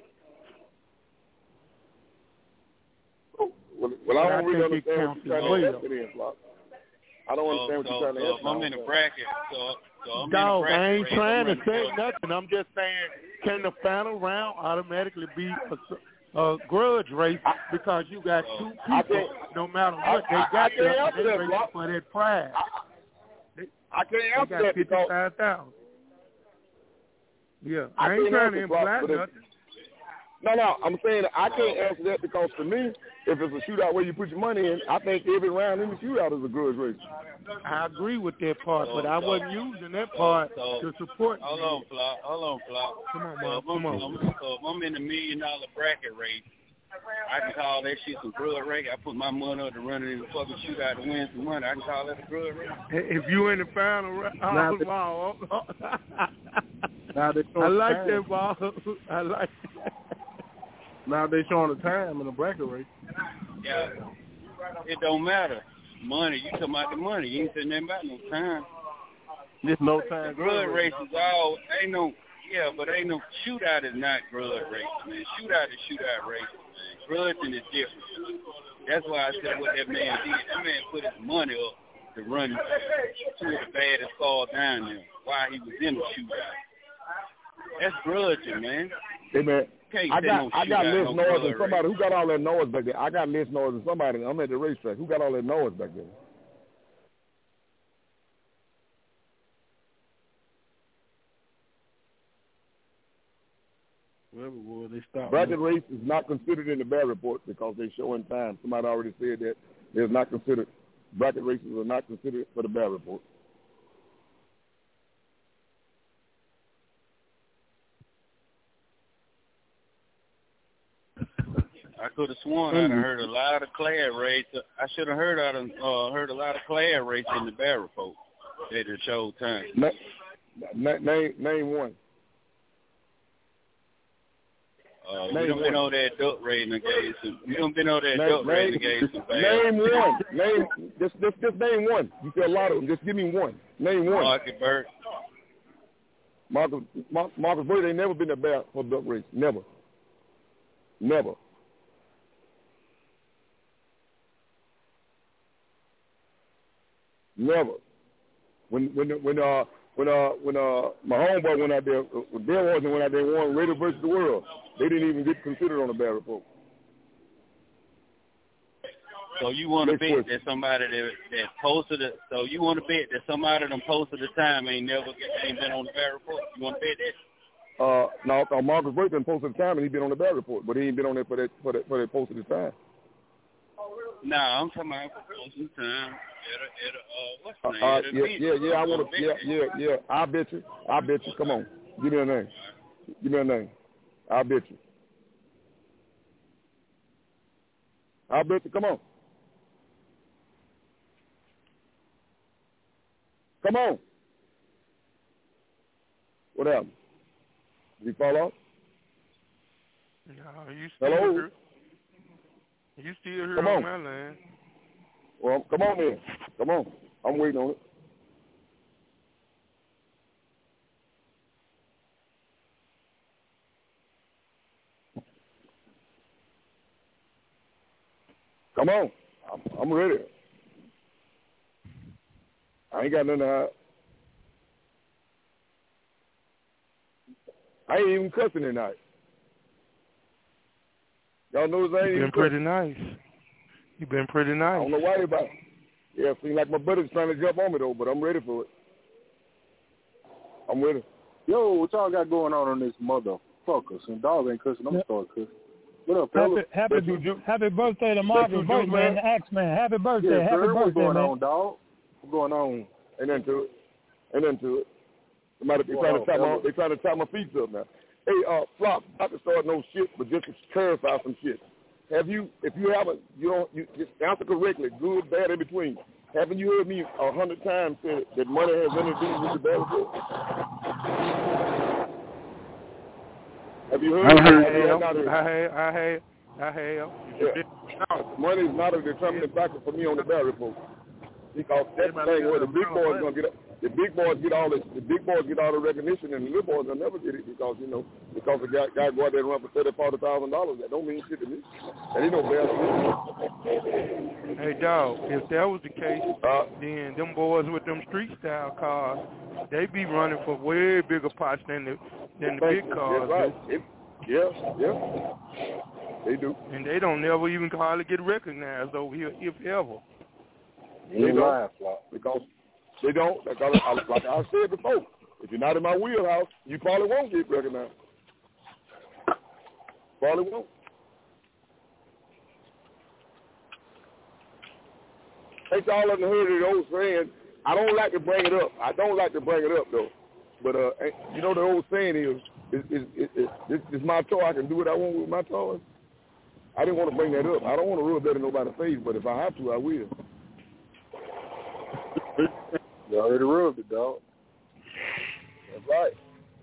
Well, well I don't I really think understand what you're trying well. to answer in, Flock. I don't understand so, what you're trying so, to answer. So I'm in the bracket. So, so I'm Dog, in the bracket I ain't race. trying to say for... nothing. I'm just saying, can the final round automatically be a, a grudge race because you got two people, no matter what, they got I, I the, they that, race for that prize. I, I can't answer they got that because... fifty-five thousand. Yeah, I, I ain't trying to imply nothing. No, no, I'm saying I can't answer that because to me, if it's a shootout where you put your money in, I think every round in the shootout is a grudge race. I agree with that part, so, but I so, wasn't using that part so, to support. Hold on, Flock. Hold on, Flock. Come on, so man. If Come I'm, on. I'm, so if I'm in the million dollar bracket race, I can call that shit some grudge race. I put my money up to run it in the fucking shootout to win some money. I can call that a grudge race. If you in the final round, oh, they, wow. now they I like time. that ball. I like that. Now they showing the time in the bracket race. Yeah, it don't matter. Money, you talking about the money. You ain't saying nothing about no time. There's no time. Grudge race is all, ain't no, yeah, but ain't no, shootout is not grudge race, man. Shootout is shootout race, man. Grudging is different. That's why I said what that man did. That man put his money up to run two of the baddest cars down there while he was in the shootout. That's grudging, man. Hey, man. I got no I got less no noise than somebody. race. Who got all that noise back there? I got less noise than somebody. I'm at the racetrack. Who got all that noise back there? Whoever it was, they stopped. Bracket race is not considered in the Bear Report because they show in time. Somebody already said that. It's not considered. Bracket races are not considered for the Bear Report. I could have sworn I'd heard a lot of clad race. I should have heard out of, uh, heard a lot of clad race in the Bear Report at the show time. Na- na- name name one. Uh, we don't been on that duck raising against some. We don't been on that name, duck name, raising against some. Name one. Name just just just name one. You said a lot of them. Just give me one. Name one. Marcus Burt. Marcus Mar- Marcus Burt ain't never been a bear for duck race. Never. Never. Never. When when when uh when uh when uh my homeboy went out there, when Bill Washington went out there and won Radio versus the World, they didn't even get considered on the Bear Report. So you want to bet that somebody that that posted it? So you want to bet that somebody that posted the time ain't never ain't been on the Bear Report? You want to bet that? Uh, no, no, Marcus Burke been posted the time and he been on the Bear Report, but he ain't been on there for that for that for that posted the time. No, nah, I'm talking about posting time. At a, at a, uh, what's the name? Uh, at a yeah, meeting. yeah, yeah, I want to, yeah, yeah, yeah. I bet you. I bet you. Come on, give me a name. Give me a name. I bet you. I bet you. Come on. Come on. What happened? Did he fall off? No, you still Hello? here. You still here Come on on. my line. Well, come on then. Come on. I'm waiting on it. Come on. I'm, I'm ready. I ain't got nothing to hide. I ain't even cussing tonight. Y'all notice I ain't You've even been pretty cussing. nice. You've been pretty nice. I don't know why everybody. Yeah, it seems like my brother's trying to jump on me, though, but I'm ready for it. I'm ready. Yo, what y'all got going on on this motherfucker? Some dog ain't cussing. I'm going to start cussing. What up, fella? Happy, happy, happy birthday to Marcus Birthday, the Axeman. Happy birthday. Yeah, happy sir. birthday, What's going man. on, dog? What's going on? Ain't nothing to it. Ain't nothing to it. Somebody they trying to tie my they trying to tie my feet up now. Hey, uh, Flop, not to start no shit, but just to clarify some shit. Have you, if you haven't, you don't, you just answer correctly, good, bad, in between. Haven't you heard me a hundred times say that money has nothing to do with the battlefield? Have you heard? I me? heard. Have I you have. not heard? I have. I have. I have. Yeah. Money is not a determining factor for me on the battle report. Because that's the thing where the big boys gonna get the big boys get all the the big boys get all the recognition and the little boys will never get it because you know because the guy, guy go out there and run for thirty, forty thousand dollars. That don't mean shit to me. And he don't bear it. Hey dog, if that was the case, uh, then them boys with them street style cars, they be running for way bigger pots than the than the big cars. That's right. It, yeah, yeah. They do. And they don't never even hardly get recognized over here, if ever. They don't, because they don't. Because, like I said before, if you're not in my wheelhouse, you probably won't get recognized. Probably won't. Ain't y'all ever heard of the old saying? I don't like to bring it up. I don't like to bring it up though. But uh, you know the old saying is, is, is, is, is this is my toy. I can do what I want with my toy. I didn't want to bring that up. I don't want to rub that in nobody's face, but if I have to, I will. You already rubbed it, dog. That's right.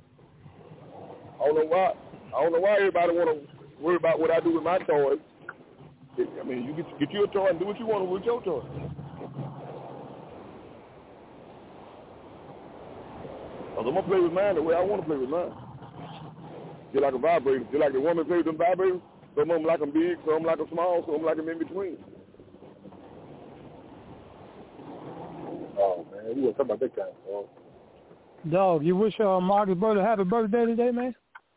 I don't know why. I don't know why everybody want to worry about what I do with my toys. I mean, you get get your toy and do what you want with your toy. I'm gonna play with mine the way I want to play with mine. Just like a vibrator. Just like the woman plays with them vibrators. Some of them like them big, some of them like them small, some of them like them in between. Oh, man, we were talking about that kind of stuff. Dog, you wish uh, Marcus Birthday happy birthday today, man?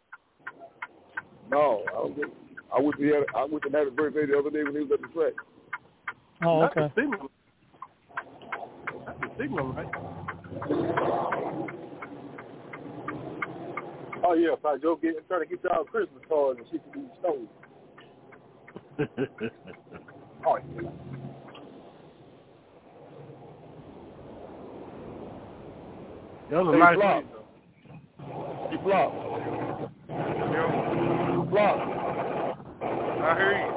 No, I don't get it. I wish he had. I wish him happy birthday the other day when he was at the track. Oh, okay. That's the signal. That's the signal, right? Oh yeah, if I Joe get trying to get y'all Christmas cards and she can be stolen. Oh yeah. That was a hey, nice Flop. though. He flop. Yeah. Flop. I hear you.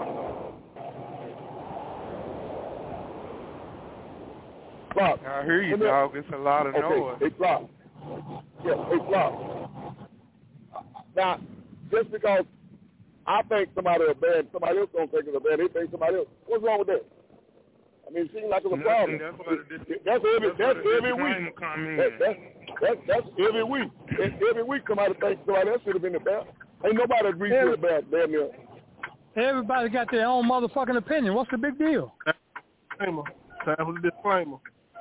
Flop. I hear you, dog. It's a lot of okay. noise. Hey, Flop. Yeah, hey, Flop. Now, just because I think somebody is bad, somebody else don't think it's a bad, they think somebody else. What's wrong with that? I mean, it seems like it's a problem. That's, what it, that's every, that's, that's every week. That, that's, that's, that's every week. Every week somebody thinks somebody else should have been the bad. Ain't nobody agrees with the bad, damn near. Everybody got their own motherfucking opinion. What's the big deal? Disclaimer. Time for the disclaimer.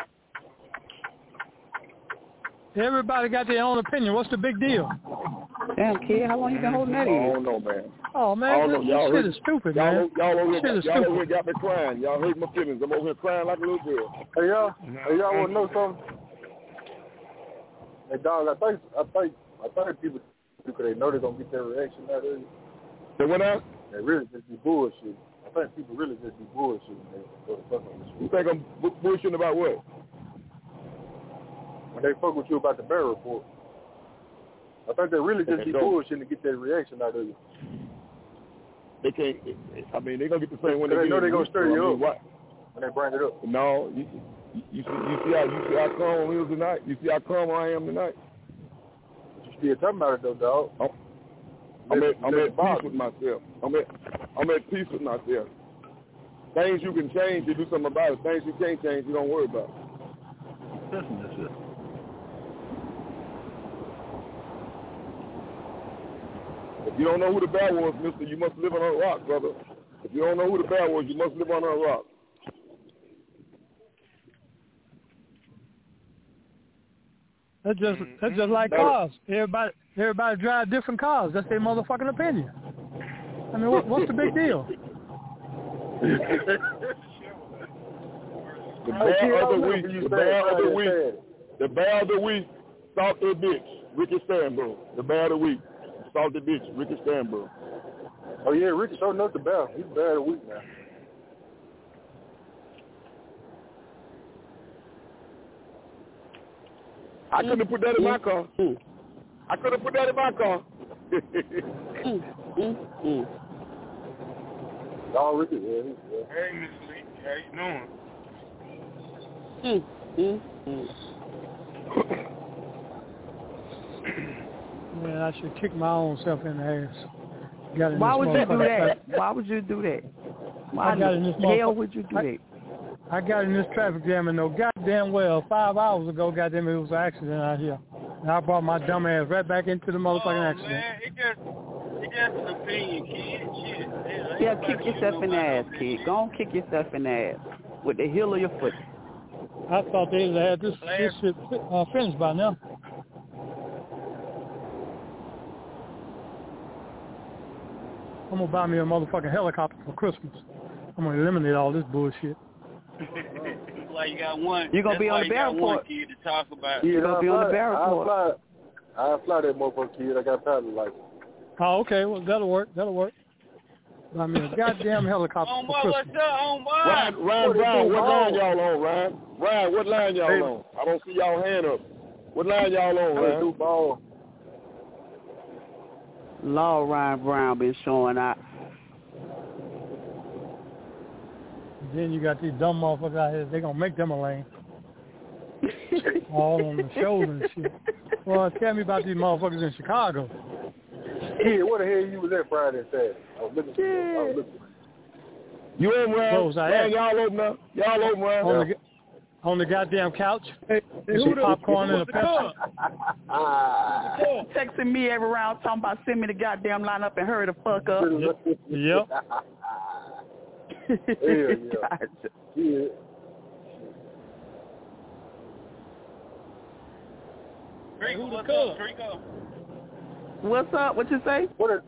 Everybody got their own opinion. What's the big deal? Damn, kid, how long you been holding that in? I don't know, man. Oh, man, this, y'all this shit heard, is stupid, y'all, man. Y'all over This shit here, is y'all stupid. over here got me crying. Y'all hurt my feelings. I'm over here crying like a little girl. Hey, y'all, hey, y'all want to know something? Hey, dog, I think, I think, I think people, because they know they're going to get their reaction out of it. They went out? They really just be bullshit. I think people really just be bullshitting. You think I'm bu- bullshitting about what? When they fuck with you about the bear report. I think they really just okay, be so, bullshitting to get their reaction out of you. They can't, I mean, they're going to get the same when they, they know they're going to stir you I mean, up what? when they bring it up. No, you, you, you, see, you see how you see how calm I was tonight? You see how calm I am tonight? You still talking about it though, dog. I'm, I'm at, I'm at peace with myself. I'm at, I'm at peace with myself. things you can change, you do something about it. Things you can't change, you don't worry about. Listen to this. If you don't know who the bear was, mister, you must live under a rock, brother. If you don't know who the bear was, you must live under a rock. That's just that's just like cars. Everybody everybody drive different cars. That's their motherfucking opinion. I mean, what, what's the big deal? The bear of the week, the bear of the week, the bear of the week, salty bitch, Ricky Stanbro. The bear of the week, salty bitch, Ricky Stanbro. Oh yeah, Ricky showed up the bear. He's the bear of the week now. I couldn't have put that in my car. I could have put that in my car. Oh, Ricky, yeah, yeah. Hey, Miss Lee, how Mm, you doing? mm, mm. Man, I should kick my own self in the ass. Got in Why this would you do that? traffic. Why would you do that? Why I got in this the hell motherfucker- would you do I, that? I got in this traffic jam and no goddamn well five hours ago, goddamn it was an accident out here. And I brought my dumb ass right back into the motherfucking Oh, accident. man, it just, it just an opinion, kid. Shit. Hell, Yeah, everybody kick should yourself know in the about ass, this kid. shit. Go on, kick yourself in the ass with the heel of your foot. I thought they had this, this shit uh, finished by now. I'm gonna buy me a motherfucking helicopter for Christmas. I'm gonna eliminate all this bullshit. That's why you got one. You gonna that's be on why the you got barrel one port. kid to talk about. Yeah, You gonna I'll be on the fly- barrel I'll port. fly, I'll fly that motherfucker, kid. I got a pilot license. Oh, okay, well that'll work. That'll work. Buy me a goddamn helicopter Oh, for boy, Christmas. what's up, oh, boy? Ryan, Ryan Brown, what line y'all on, Ryan? Ryan, what line y'all Hey. on? I don't see y'all hand up. What line y'all on, Hey, Ryan? do ball. Lord Ryan Brown been showing out. Then you got these dumb motherfuckers out here. They gonna make them a lane. All on the shows and shit. Well, tell me about these motherfuckers in Chicago. Yeah, where the hell you was at Friday and Saturday? I was looking for you. I was looking for You in, Ryan? Close, I Ryan, am. y'all open up. Y'all open, Ryan. On the, on the goddamn couch. Hey, With some popcorn and a Pepsi. you. Texting me every round talking about send me the goddamn lineup and hurry the fuck up. Yep. Yeah, yeah. Yeah. Trico, what's up, Trico? What's up? What you say? What is,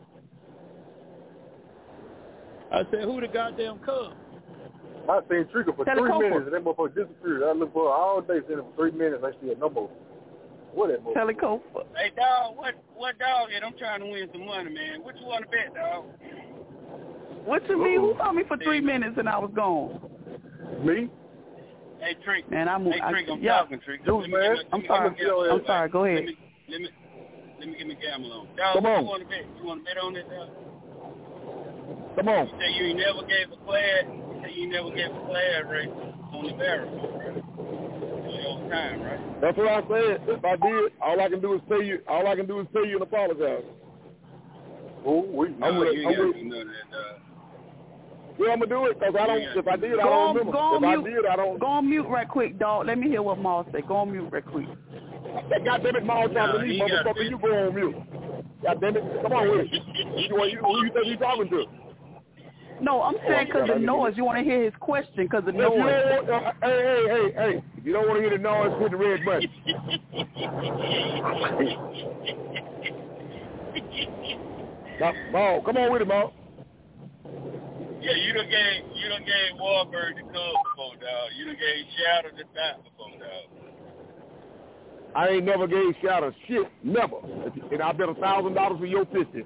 I said, who the goddamn Cubs? I seen Trigger for Tell the three Coco. minutes and that motherfucker disappeared. I looked for her all day, seen him for three minutes. I see a number. What that motherfucker? Teleco. Hey, dog, what what dog it? I'm trying to win some money, man. What you want to bet, dog? What you mean? Who saw me for three minutes and I was gone? Me? Hey, Trick. Man, I'm. Hey, I, Trick, I'm yeah. talking, Trick. Dude, Let me man. get my- I'm let me sorry. get my gamble I'm on. sorry. Go ahead. Let me, let me, let me get my gamble on. Dog, Come what on. you want to bet? You want to bet on this, dog? Come on. You say you ain't never gave a class. You say you never gave a class race on the barrel, right? It's your time, right? That's what I said. If I did, all I can do is tell you. All I can do is tell you and apologize. Oh, we. No, I'm with- you I'm ain't got to with- do none of that, dog. Yeah, I'm gonna do it because I don't. If I did, I Go don't on, remember. go on If I mute. did, I don't. Go on mute right quick, dog. Let me hear what Maul said. Go on mute right quick. God damn it, Maul talking to Nah, me, he got motherfucker. this. You go on mute. God damn it, come on with it. You, who you, who you think you talking to? No, I'm saying because God, I the didn't noise. get You want to hear his question because the If you don't noise. want, uh, hey, hey, hey, hey! If you don't want to hear the noise, hit the red button. Now, Maul, come on with it, Maul. Yeah, you done gave you done gave Wahlberg the Cubs before, dog. You done gave Shadow the dot before, dog. I ain't never gave Shadow shit, never. And I bet a thousand dollars for your fifty.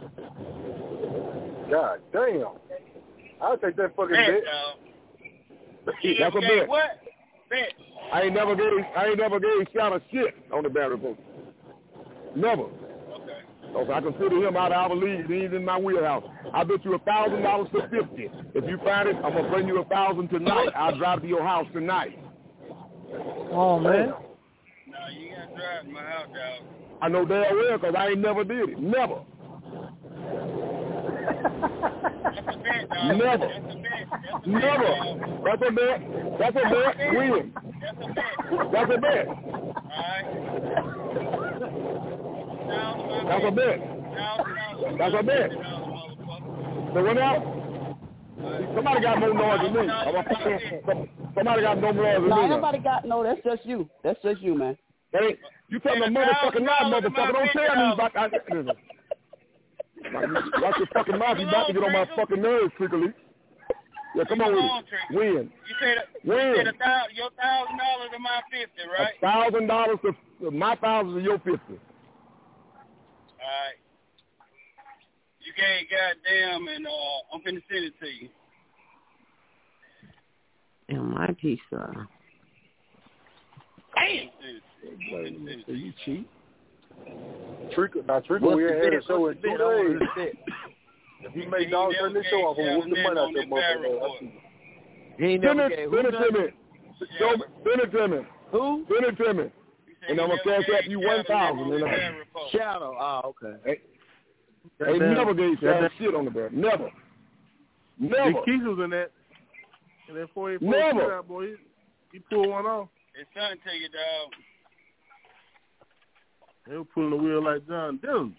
God damn. I'll take that fucking Bet, bet. dog. You That's never a gave bet. what? Bet. I ain't never gave I ain't never gave Shadow shit on the battery post. Never. Okay. So I consider him out of our league. He's in my wheelhouse. I bet you a thousand dollars for fifty. If you find it, I'm gonna bring you a thousand tonight. I'll drive to your house tonight. Oh man. No, you got to drive to my house, dog. I know damn well because I ain't never did it. Never. Never. Never. That's a bet. That's a bet. Win. That's a bet. That's a bet. That's a bet. So what now? Somebody got more noise than me. Somebody got no noise than me. No, nobody got no. That's just you. That's just you, man. Hey, you tell me motherfucking lie, motherfucker. Don't tell me about that. Watch your fucking mouth. You about to get on my fucking nerves, Trickly. Yeah, come on with it. Win. You said, Win. You said a thousand, your thousand dollars to my fifty, right? A thousand dollars to my thousand to your fifty. All right. You can't goddamn, and uh, I'm finna send it to you. And my pizza. Damn. You cheat. Trickle, now Trickle, we ain't had a show in two days. If he made dollars turn this show off, we'll whoop the money out that motherfucker. He ain't never gave who Send it to me. Send it to me. Who? Send it to me. And I'm going to cash out you one thousand. Shadow. Oh, okay. Hey, they never gave Shadow shit on the bear. Never. Never. Big Keith was in that. And then before he pulled Never. it out, boy, he, he pulled one off. It's something to you, dog. They were pulling the wheel like John Dillon.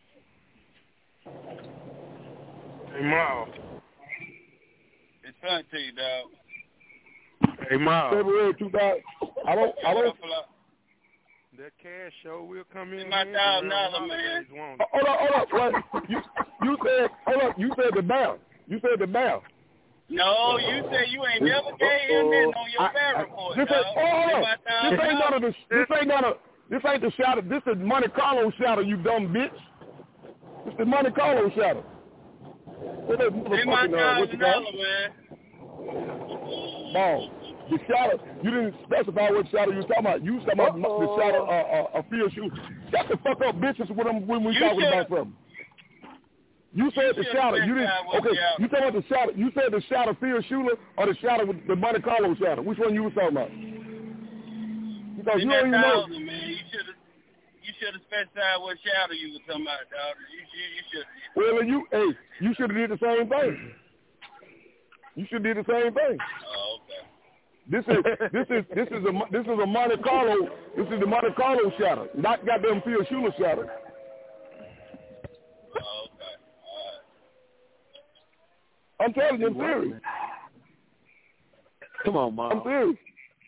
Hey, Miles. It's something to you, dog. Hey, Miles. February two thousand. I don't. I don't. That cash show will come in. It's my thousand dollar, man. Hold up, hold up. What? You, you said, hold up. You said the bear. You said the bear. No, you said you ain't never gave him this on your bear report, This dog. ain't, oh, hold up. This ain't none of the. This ain't none of. This ain't the shadow. This is Monte Carlo shadow, you dumb bitch. This is Monte Carlo shadow. What that motherfucking, uh, what you call it? Man. Ball. The shadow, you didn't specify what shadow you was talking about. You was talking about Uh-oh. the shadow, uh, uh, a field shoe. Shut the fuck up, bitches, when, I'm, when we You talking should. about something. You said You the shadow. You didn't. Okay, shadow. you talking about the shadow. You said the shadow field shooter or the shadow with the Monte Carlo shadow. Which one you was talking about? Because you don't even know. Man. You should have. You should have specified what shadow you were talking about, dog. You should. You should. Well, you, hey, you should have did the same thing. You should have did the same thing. Oh, okay. This is this is this is a this is a Monte Carlo. This is the Monte Carlo shadow, not goddamn Phil Schuler shadow. Oh, okay. All right. I'm telling you, I'm serious. Come on, Mom. I'm serious.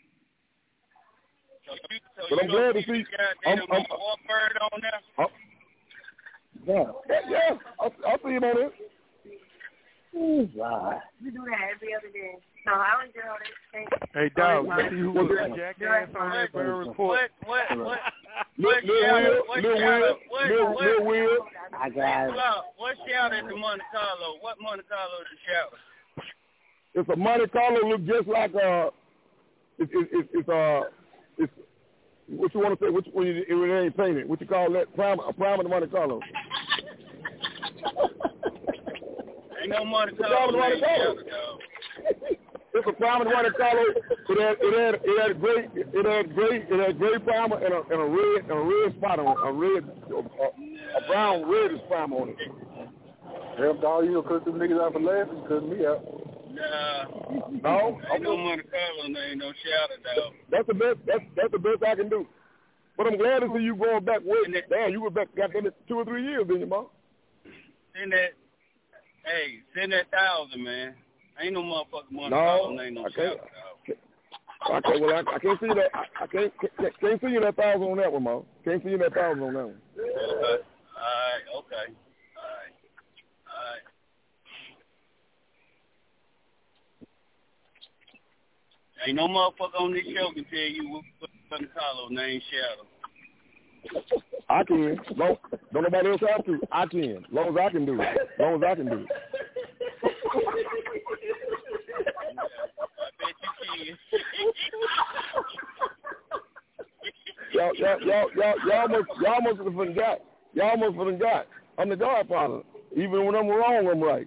So you, so But I'm glad to see. I'm, I'm, bird on there. I'm, yeah, yeah, yeah. I'll, I'll see him on this. Ooh, wow. We do that every other day. So I was doing all this thing. Hey, dog, you see who was that jackass on that bird report? What, what, what? Lil Will, Lil Will, Lil Will. I got it. What shout at the Monte Carlo? What Monte Carlo is the shout? It's a Monte Carlo look just like uh, it's it's it's, it's uh, it's what you want to say? Which when it, it ain't painted? What you call that? Prime a prime of the Monte Carlo. Ain't no Monte Carlo. Monte Carlo. It's a prime of the Monte Carlo. It had it had it had gray it had gray it had gray primer and a and a red and a red spot on it, a red a, a brown reddish primer on it. Damn dog, you gonna cut them niggas out for laughing? Cut me out. Nah. No, ain't no Monte Carlo. There ain't no shout dog. That's the best. That's that's the best I can do. But I'm glad to see you going back way. Damn, you were back got them two or three years, didn't you, Mom? Send that. Hey, send that thousand, man. Ain't no motherfucking Monte No, Carlo. Ain't no I can't. shout Okay, well, I, I can't see that. I, I can't, can't can't see you that thousand on that one, Mom. Can't see you that thousand on that one. Okay. All right. Okay. All right. All right. Ain't no motherfucker on this show can tell you what Monte Carlo name Shadow. I can. Long, don't nobody else have to. I can. As long as I can do it. As long as I can do it. y'all, y'all, y'all, y'all, y'all must, y'all must have forgot. Y'all must have forgot. I'm the Godfather. Even when I'm wrong, I'm right.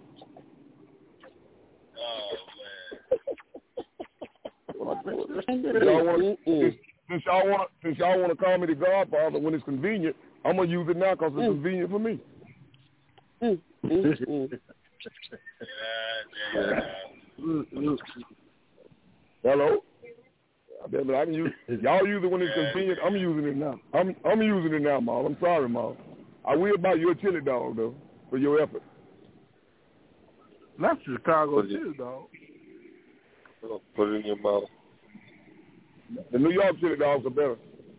Oh man. y'all want, since, since y'all want, since y'all want to call me the Godfather when it's convenient, I'm gonna use it now because it's mm. convenient for me. Mm. Mm. Hello? I can use, y'all use it when it's convenient. I'm using it now. I'm I'm using it now, Maul. I'm sorry, Maul. I will buy your chili dog, though, for your effort. Not Chicago chili dog. Put it in your mouth. The New York chili dogs are better.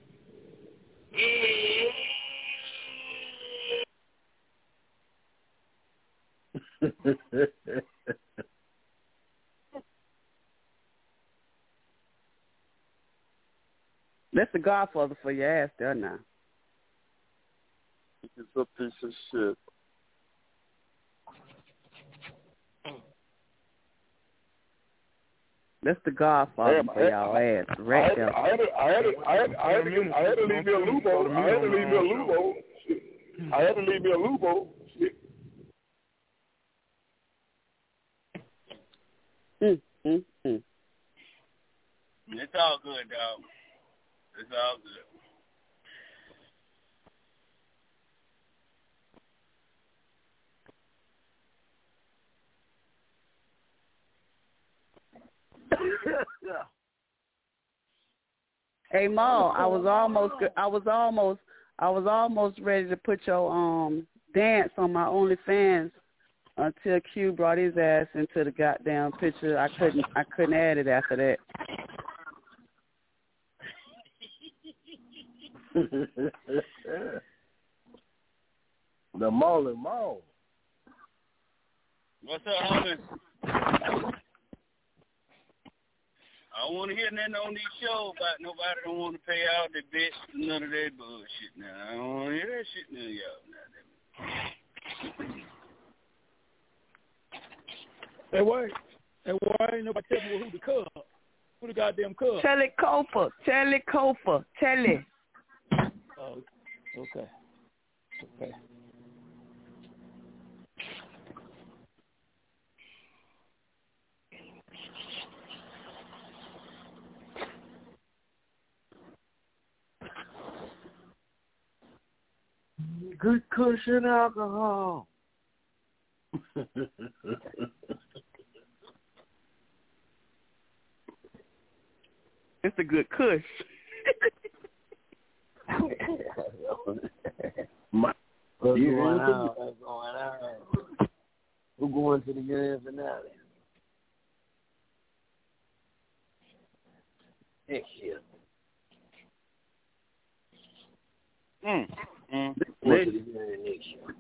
That's the Godfather for your ass there now. It's a piece of shit. That's the Godfather for y'all ass right there. I had to, I had to, I had to, I had to, I had to leave me a loophole. I had to leave me a loophole. I had to leave me a loophole. Shit. Mm, mm, mm. It's all good, dog. It's all good. Hey Ma, I was almost, I was almost, I was almost ready to put your um dance on my OnlyFans until Q brought his ass into the goddamn picture. I couldn't, I couldn't add it after that. The mall and mall. What's up, homie? I don't want to hear nothing on these shows about nobody don't want to pay out their bets, none of that bullshit now. I don't want to hear that shit now, y'all. Hey, why? Hey, why ain't nobody tell me who the cub? Who the goddamn cub? Tell it Copa. Tell it Copa. Tell it. Oh, okay. Okay. Good cushion alcohol. It's a good kush. My, What's going on? What's going on? We're going to the grand finale. Next year. Mm. Mm. We're going to the grand next year.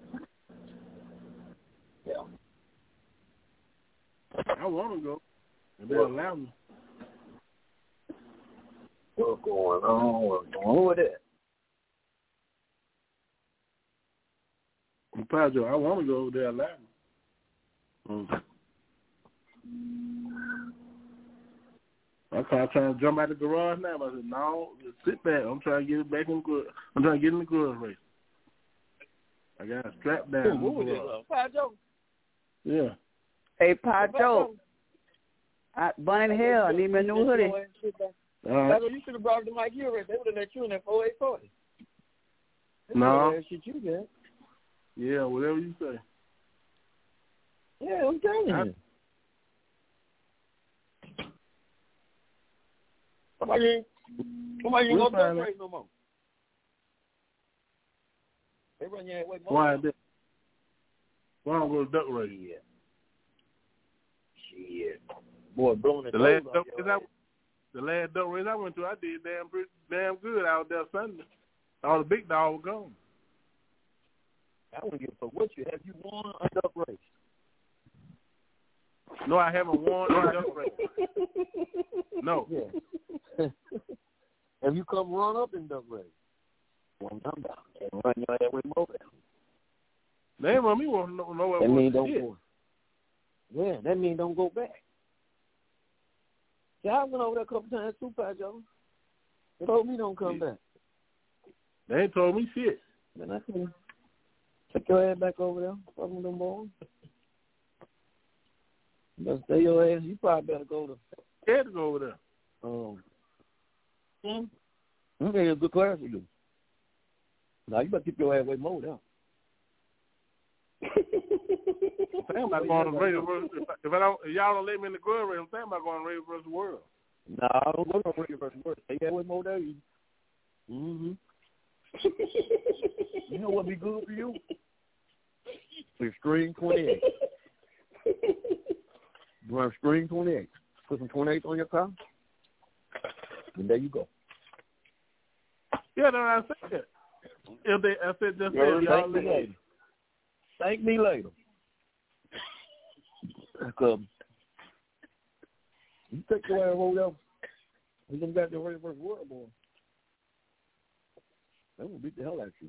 Yeah. I want to go. If they allow me. What's going on? What's going on with that? Padre, I want to go over there allow me. Mm. I'm trying, trying to jump out the garage now. I said, no, just sit back. I'm trying to get it back in the garage. I'm trying to get in the garage race. I got a strap down. Ooh, who was it? Padre? Yeah. Hey, Padre. Bunny Hill, I need my new hoodie. All right. You should have brought it to Mike Urich. They would have let you in that four eight forty. No. Shit you got. Yeah, whatever you say. Yeah, I'm telling you. Why you why you We'll ain't gonna find race no more? They run your way more. Why that? Why don't go to duck race? Yeah. Shit. Boy, blowing the last duck race I, the last duck race I went to, I did damn pretty, damn good out there Sunday. All the big dogs were gone. I wouldn't give a fuck what you have. You won a duck race? No, I haven't won a duck race. No. Yeah. Have you come run up in duck race? Well, I'm about to run your ass with more. They ain't run me no, nowhere. That mean don't shit. go. Yeah, that mean don't go back. See, I went over there a couple times too, Padre. They told me don't come yeah. back. They ain't told me shit. Then I can take your ass back over there. Fucking with them boys. You better stay your ass. You probably better go to. Yeah, to go over there. Um. Hmm. Okay, it's a good class for you. Now you better keep your ass way more down. I'm about going to Radio versus. If I don't, if y'all don't let me in the grudge race, I'm thinking about going to Radio versus World. Nah, I don't go to Radio versus World. Stay that with Mo Davies. Mm-hmm. You know what be good for you? Extreme twenty-eight. Run Extreme twenty-eight. Put some twenty-eights on your car, and there you go. Yeah, no, I said that. If they, I said just said, y'all thank me later. Thank me later. Um, you take your ass over there. We done got the Radio versus World, boy. They will beat the hell out of you.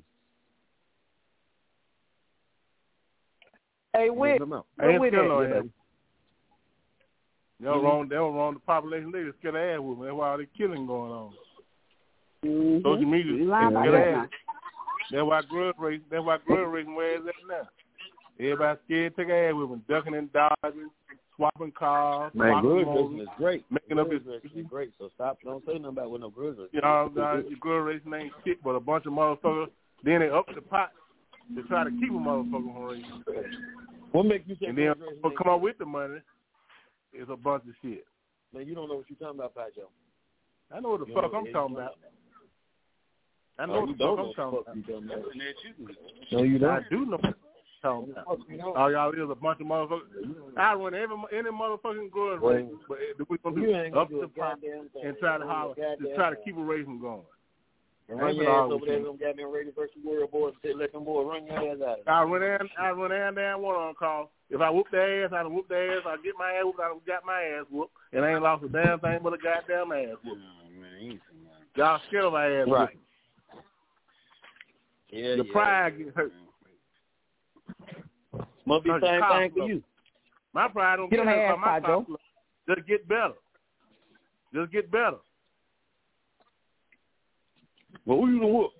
Hey, Wick. Hey, with that? They were wrong. They were wrong. The population they just get ass with me. That's why all the killing going on. Mm-hmm. Social media get ass. That's why grudge race. That's why grudge racing where it's at now. Everybody scared to take ass with them, ducking and dodging, swapping cars. Man, grudge racing is great. Making up grudge racing is great. So stop. Don't say nothing about what no grudge racing. You know, the grudge racing ain't shit, but a bunch of motherfuckers. Then they up the pot to try to keep a motherfucker from racing. What makes you say? And then come up with the money. It's a bunch of shit. Man, you don't know what you're talking about, Pajo. I know what the you fuck I'm talking about. I know oh, what the fuck I'm talking about. about. No, you don't. I do know what I'm talking about. All y'all is a bunch of motherfuckers. I run every any motherfucking grudge race, but we're going to do up to the pot and try to holler, to try to keep a race from going. And run your ass over there, them goddamn Radio versus World boys, and let them boys run your ass out. I run down, I run down, down one on call. If I whoop their ass, I whoop their ass. I get my ass whooped, I got my ass whooped, and I ain't lost a damn thing but a goddamn ass whoop. Oh, man, y'all scared of my ass right. whooping. Yeah, the yeah, pride get hurt. Must be the same thing for you. My pride don't get, get hurt by my top. Just get better. Just get better. Well, who you gonna whoop?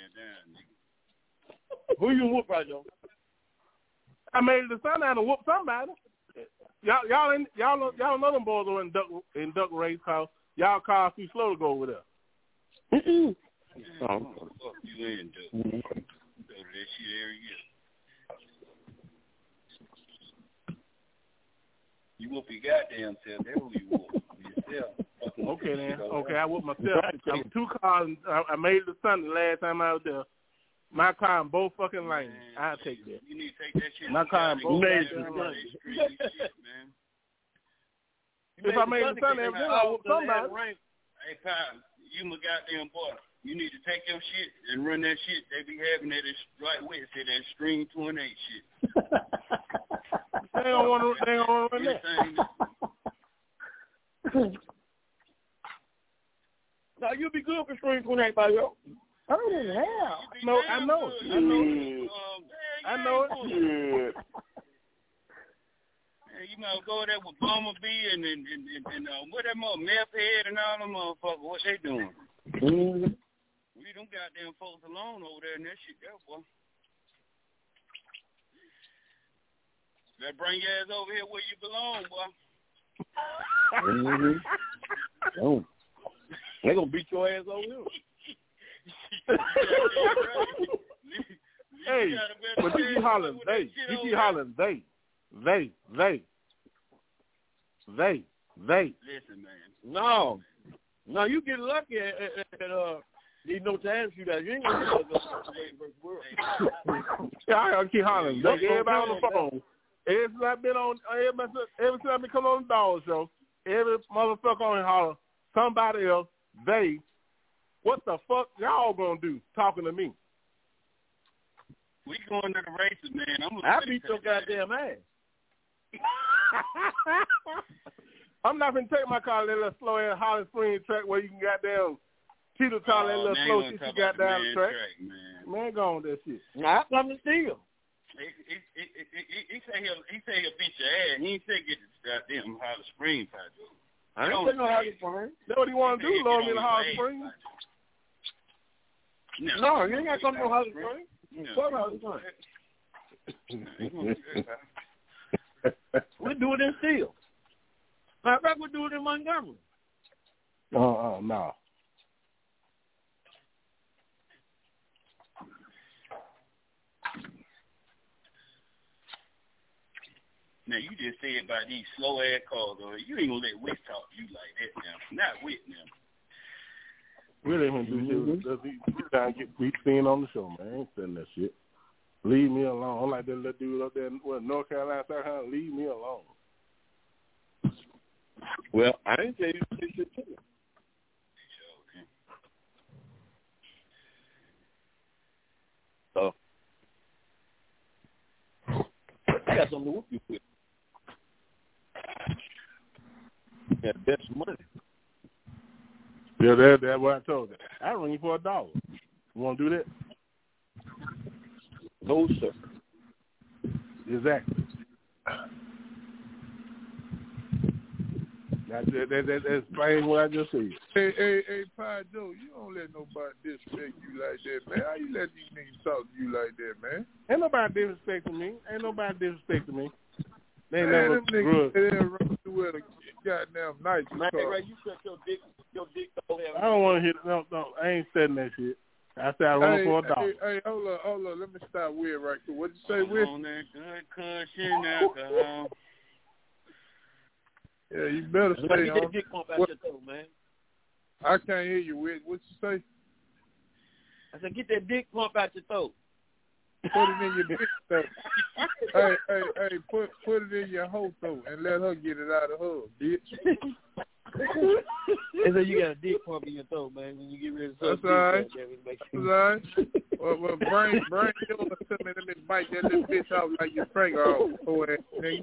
Who you gonna whoop, Pajo? I made the sun out to whoop somebody. Y'all, y'all, ain't, y'all, know, y'all know them boys are in duck in duck race cause y'all cars too slow to go over there. Mm-mm. Oh, fuck you in, duck. Go to that shit every year. You whoop your goddamn self. That's who you whoop. Yourself. Okay then. Okay, I whooped myself. I was two cars. I, I made the sun the last time I was there. My car in both fucking lanes. I'll take that. You need to take that shit. My car in both lanes. If I made the sun every day, I whoop somebody. Hey, pal, you my goddamn boy. You need to take your shit and run that shit. They be having that right with it, that Extreme twenty-eight shit. They don't want to. They don't want to run that. Now you be good for Extreme twenty-eight, by yo. Oh hell! No, I know. I know. I know it. Yeah. You might go there with Bumblebee and and and, and, and uh, what that mother meth head and all them motherfuckers. What they doing? Mm-hmm. We them goddamn folks alone over there and that shit there, boy. Better bring your ass over here where you belong, boy. Mm-hmm. Oh. They gonna beat your ass over here. Hey, but you keep hollering, they, you keep hollering, they, they, they, they, they. Listen, man. No, no, you get lucky at, at, at uh, these no time you that you ain't gonna get the world. Yeah, I keep hollering. They, everybody on the phone. Ever since I've been on, ever since, ever since I've been coming on the dog show, every motherfucker on here holler, somebody else, they. What the fuck y'all gonna do talking to me? We going to the races, man. I'm I beat your goddamn ass. I'm not gonna take my car to that little slow ass Holland Springs track where you can goddamn teeter totter that oh, little slow shit you got down the track. track man. man, go on that shit. Nah, I'm coming to steal. He, he, he, he, he say he'll he say he'll beat your ass. He ain't say get the goddamn Holland Springs Pajo. I don't say no Holland Springs. That's what he want to do, lower me in the Holland Springs. No, no, you ain't got to come to no Holland Springs. Fuck Holland Springs. We do it in Steel. Matter of fact, we do it in Montgomery. Uh, uh, no. Now, you just said about these slow-ass cars, or you ain't going to let Witt talk to you like that now. Not Witt now. Really ain't going to do shit. Does he trying to get me seen on the show, man? I ain't saying that shit. Leave me alone. I'm like that little dude up there in well, North Carolina, South Carolina. Leave me alone. Well, I didn't tell you to say shit to me. So, I got something to whoop you with. Yeah, that's money. Yeah, that, that's what I told you. I ring you for a dollar. You want to do that? No, sir. Exactly. That, that, that, that explains what I just said. Hey, hey, hey, Pi Joe, you don't let nobody disrespect you like that, man. How you let these niggas talk to you like that, man? Ain't nobody disrespecting me. Ain't nobody disrespecting me. They ain't man, never them niggas, they didn't run through with a goddamn knife. Man, Ray, you shut your dick, your dick over there. I don't want to hear, no, no, I ain't saying that shit. I said I run hey, for a dollar. Hey, hey, hold up, hold up. Let me stop Will right quick. What'd you say, Will? On that good cushion alcohol. Yeah, you better Let stay me on. get that dick pump out What? your throat, man. I can't hear you, Will. What you say? I said, get that dick pump out your throat. Put it in your dick throat. hey, hey, hey, put put it in your hoe throat and let her get it out of her, bitch. They say you got a dick pump in your throat, man. When you get rid of That's all right. That's all right. Well, well, bring, bring yours to me. Let me bite that little bitch off like your finger off. Oh, ass nigga.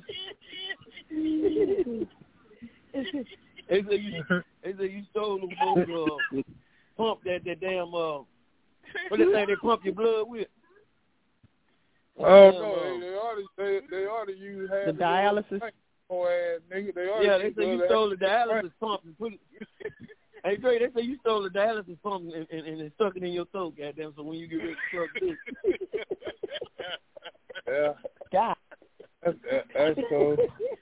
They say you, they say you stole them folks, uh, pump that, that damn, uh, what they say they pump your blood with? Oh, damn, no, uh, they, they ought to, they, they ought to use half The dialysis. Oh, ass nigga. They ought yeah, to they use say you other stole the half. dialysis pump and put it. Hey, Dre, they say you stole the dialysis pump and, and, and stuck it in your throat, goddamn. So when you get ready to suck dick. Yeah. God. That's, that's cool.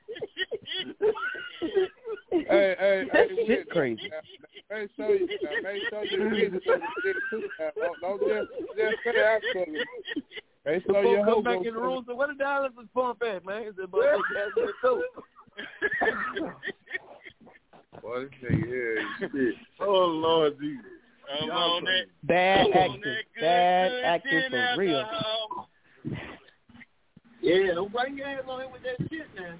hey, hey, That hey, shit Whit, crazy. Now, make sure you, now, make sure you get it too. Now, don't, don't just, just say I took it. Make The sure your folks hoe come back go in the to room and say, what the dialysis pump at, man? It's about to gas in your throat. Boy, this nigga here, shit. Oh, Lord Jesus. I'm on that. Bad I'm on acting. that good Bad good acting shit for real. alcohol. Yeah, don't bring your ass on here with that shit now.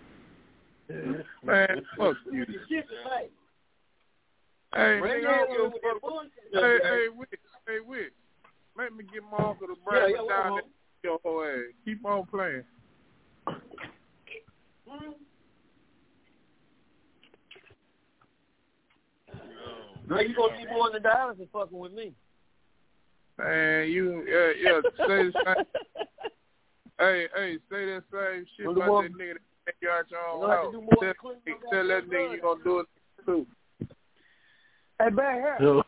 Man, fuck you. Shit tonight. Hey, Bring nigga, your I ass don't on give with a that fuck. bullshit. Hey, hey, Whit, hey, Whit. Let me get my uncle to bring Yeah, me yeah, down well, there. Your whole ass. Keep on playing. Dre, you gonna keep on the dialysis fucking with me. Man, you, yeah, yeah, say the same. Hey, hey, say that same shit Well, the about one- that nigga that take you out your You own gonna have to house. do more Tell, cleaning up tell that that nigga you gonna do it too. Hey, bad hair.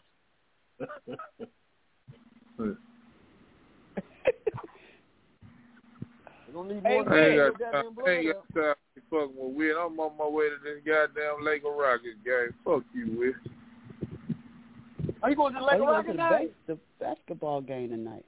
You don't need Hey, more I ain't than got that time. goddamn I ain't blood. got time to be fucking with Will. I'm on my way to this goddamn Lake of Rockets game. Fuck you, Will. Are you going to the Oh, Lake you of going to Rockets the, tonight? bas- the basketball game tonight.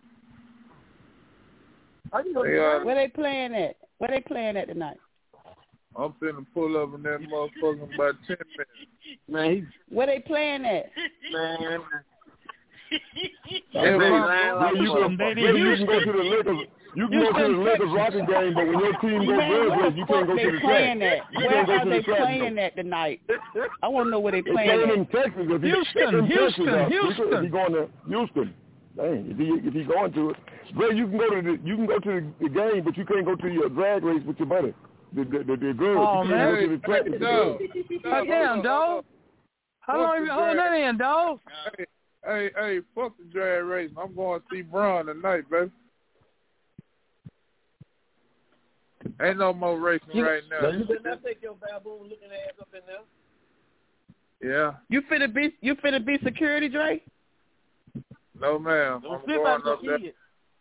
Are you going They to are- Where they playing at? Where they playing at tonight? I'm finna pull up in that motherfucker in about ten minutes. Man, he's, Where they playing at? man. Yeah, man, man, lying like you, a can, motherfucker. you can go to the Lakers. You can go to the Lakers Rocket game, but when your team goes Man, where Brunswick, the you fuck can't go they to the playing track. at? You Where can't go are to they the track, playing though. at tonight? I want to know where they They're playing playing at. in Texas. If he, Houston, in Houston, Texas, uh, Houston. If he going to Houston, dang, if he if he going to it, Ray, you can go to the you can go to the, the game, but you can't go to your drag race with your buddy. The the the, the girls. Oh, you can't man. go to the track with the No, girls. God damn, dog. How long you been holding that in, dog? Hey, hey, hey, fuck the drag race. I'm going to see Braun tonight, baby. Ain't no more racing You- right now. You better not take your baboon looking ass up in there. Yeah. You finna be you finna be security, Dre? No, ma'am. Don't I'm sit going by up no there. kids.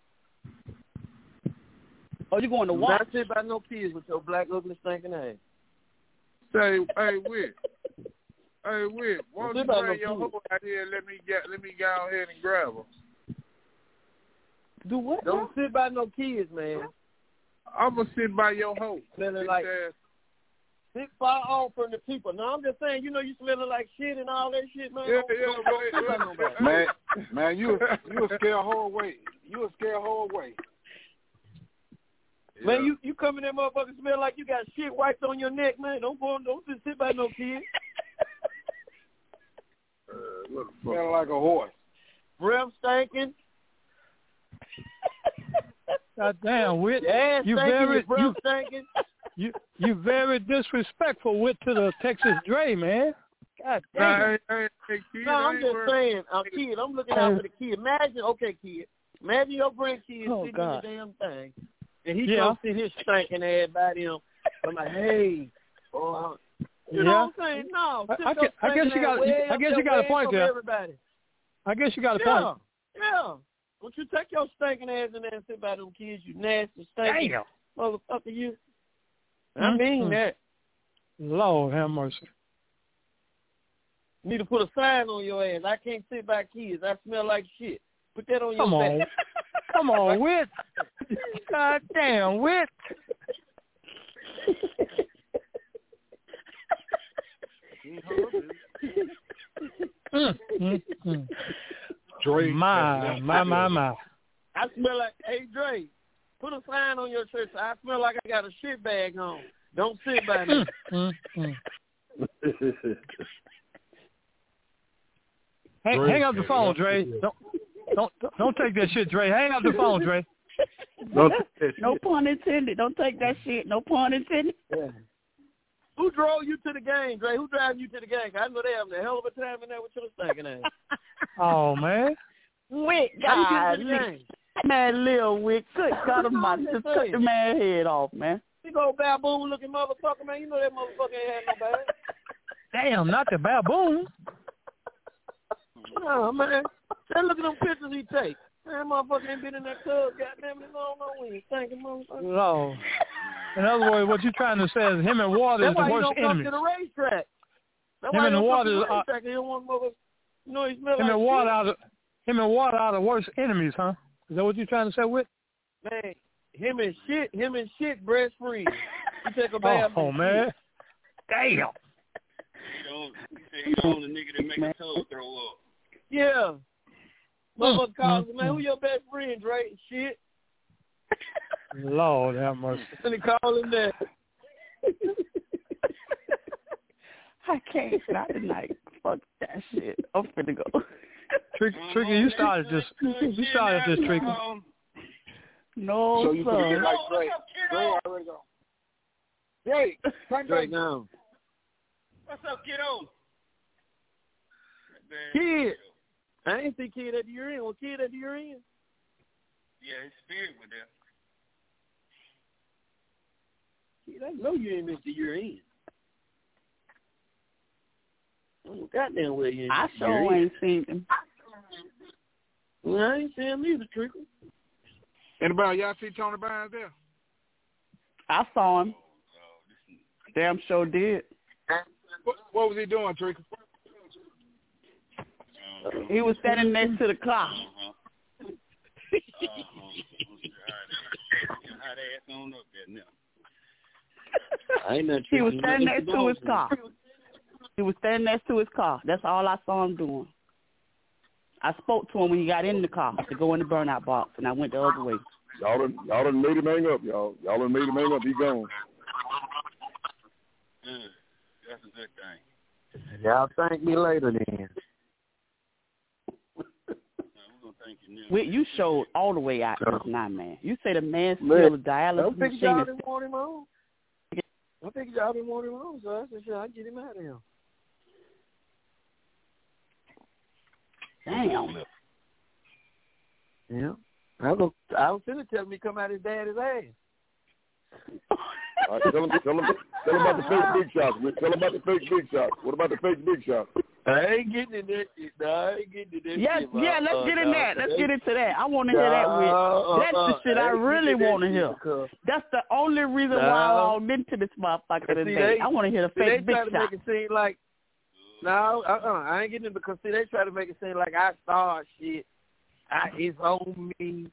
Oh, you going to Do watch? not sit by no kids with your black, ugly, stinking ass. Say, hey, Whit. Hey, Whit. Why don't you Don't sit by bring no your kids. hoe out here and let me get let me go out here and grab her? Do what? Don't sit by no kids, man. I'm gonna sit by your hoe. Smelling like sit far off from the people. No, I'm just saying, you know, you smelling like shit and all that shit, man. Yeah, don't, yeah, don't, don't sit by nobody. Man, man, you you a scare her away. You a scare her away. Man, yeah. you you come in that motherfucker smell like you got shit wiped on your neck, man. Don't go, don't just sit by no kid. uh, smell like a horse. Breath stinking. God damn, Whit. Yeah, you stinking, very breath you, stinking. you you very disrespectful, Whit, to the Texas Dre, man. God damn. Hey, hey, hey, kid, no, I'm just worried. saying, a kid. I'm looking out for the kid. Imagine, okay, kid. Imagine your grandkid oh, sitting God. in the damn thing, and he yeah. comes sit his stinking ass by them. I'm like, hey, oh, you yeah. know what I'm saying? No, I, I, guess, I guess you got. I guess you got a point there. Everybody. I guess you got a yeah. point. Yeah. Don't you take your stinking ass in there and sit by them kids, you nasty stinking Damn. motherfucker, you. Mm-hmm. I mean that. Lord have mercy. You need to put a sign on your ass. I can't sit by kids. I smell like shit. Put that on Come your on. back. Come on, Whit. God damn, Whit. mm, mm, mm. Dre. My, my, my, my. I smell like, hey, Dre, put a sign on your shirt. I smell like I got a shit bag on. Don't sit by me. Mm, mm, mm. Hang, Dre, hang up the phone, Dre. Don't, don't, don't take that shit, Dre. Hang up the phone, Dre. No pun intended. Don't take that shit. No pun intended. Yeah. Who drove you to the game, Dre? Who driving you to the game? I know they having a hell of a time in there with your stinking ass. Oh, man. Wick, How God, you get to the game? Man, Lil Wick, good God Almighty, just cut the man's head off, man. Big old baboon looking motherfucker, man. You know that motherfucker ain't had no bag. Damn, not the baboon. No, man. Just look at them pictures he take. Man, motherfucker ain't been in that club, goddamn it, no, no, we ain't thinking, motherfucker. No. In other words, what you're trying to say is him and water is the worst enemy. That's why he don't come to the racetrack. That's him why and he don't water come to is, the racetrack. He don't want motherfucker. You know, he smell him like and water shit. are the, him and water are the worst enemies, huh? Is that what you're trying to say, Whit? Man, him and shit, him and shit, breast friends. You take a bath. Oh, man. Damn. He don't, he said he the only nigga that make his toe throw up. Yeah. Motherfucker calls him, mm, man, mm. who your best friend, Dre? Shit. Lord have mercy. And he call him that. I can't. Not tonight. Fuck that shit. I'm finna go. Tricky, Tricky, you started this. You started this, Tricky. No, so you sir. get like Dre. Dre already go. Dre, turn Dre down. down. What's up, kiddo? Kid. I ain't see Kid at the urine. Was Kid at the urine? Yeah, his spirit was there. Kid, I know you ain't missed the urine. Oh, goddamn well you ain't I missed the sure urine. ain't seen him. Well, I ain't seen him either, Trickle. Anybody, y'all see Tony Barnes there? I saw him. Damn sure did. What, what was he doing, Trickle? He was standing next to the car. Uh-huh. How they on up there now? I ain't nothing. He was standing next to his car. He was standing next to his car. That's all I saw him doing. I spoke to him when he got in the car to go in the burnout box, and I went the other way. Y'all done, y'all done made him hang up, y'all. Y'all done made him hang up. He gone. Good. That's a good thing. Y'all thank me later then. Wait, you showed all the way out just now, man. You say the man Man, still a dialysis I think machine. y'all is- didn't want him on. I think y'all didn't want him on, so I said, "Shit, I'll get him out of here." Damn. Yeah. I was, I was finna tell me come out his daddy's ass. All right, tell him, tell him, tell him about the fake big shots. Tell him about the fake big shots. What about the fake big shots? I ain't getting in that shit. No, I ain't getting in that Yeah, shit. yeah, let's uh, get in uh, that. Let's uh, get into that. I want to hear that with. uh, That's the uh, shit I ain't really getting in want to that hear. shit because- That's the only reason No. why I logged into this motherfucker See, today. they- I want to hear the see, fake they big try to shot. make it seem like, no, uh-uh, I ain't getting it because, see, they try to make it seem like I started shit. I, it's on me.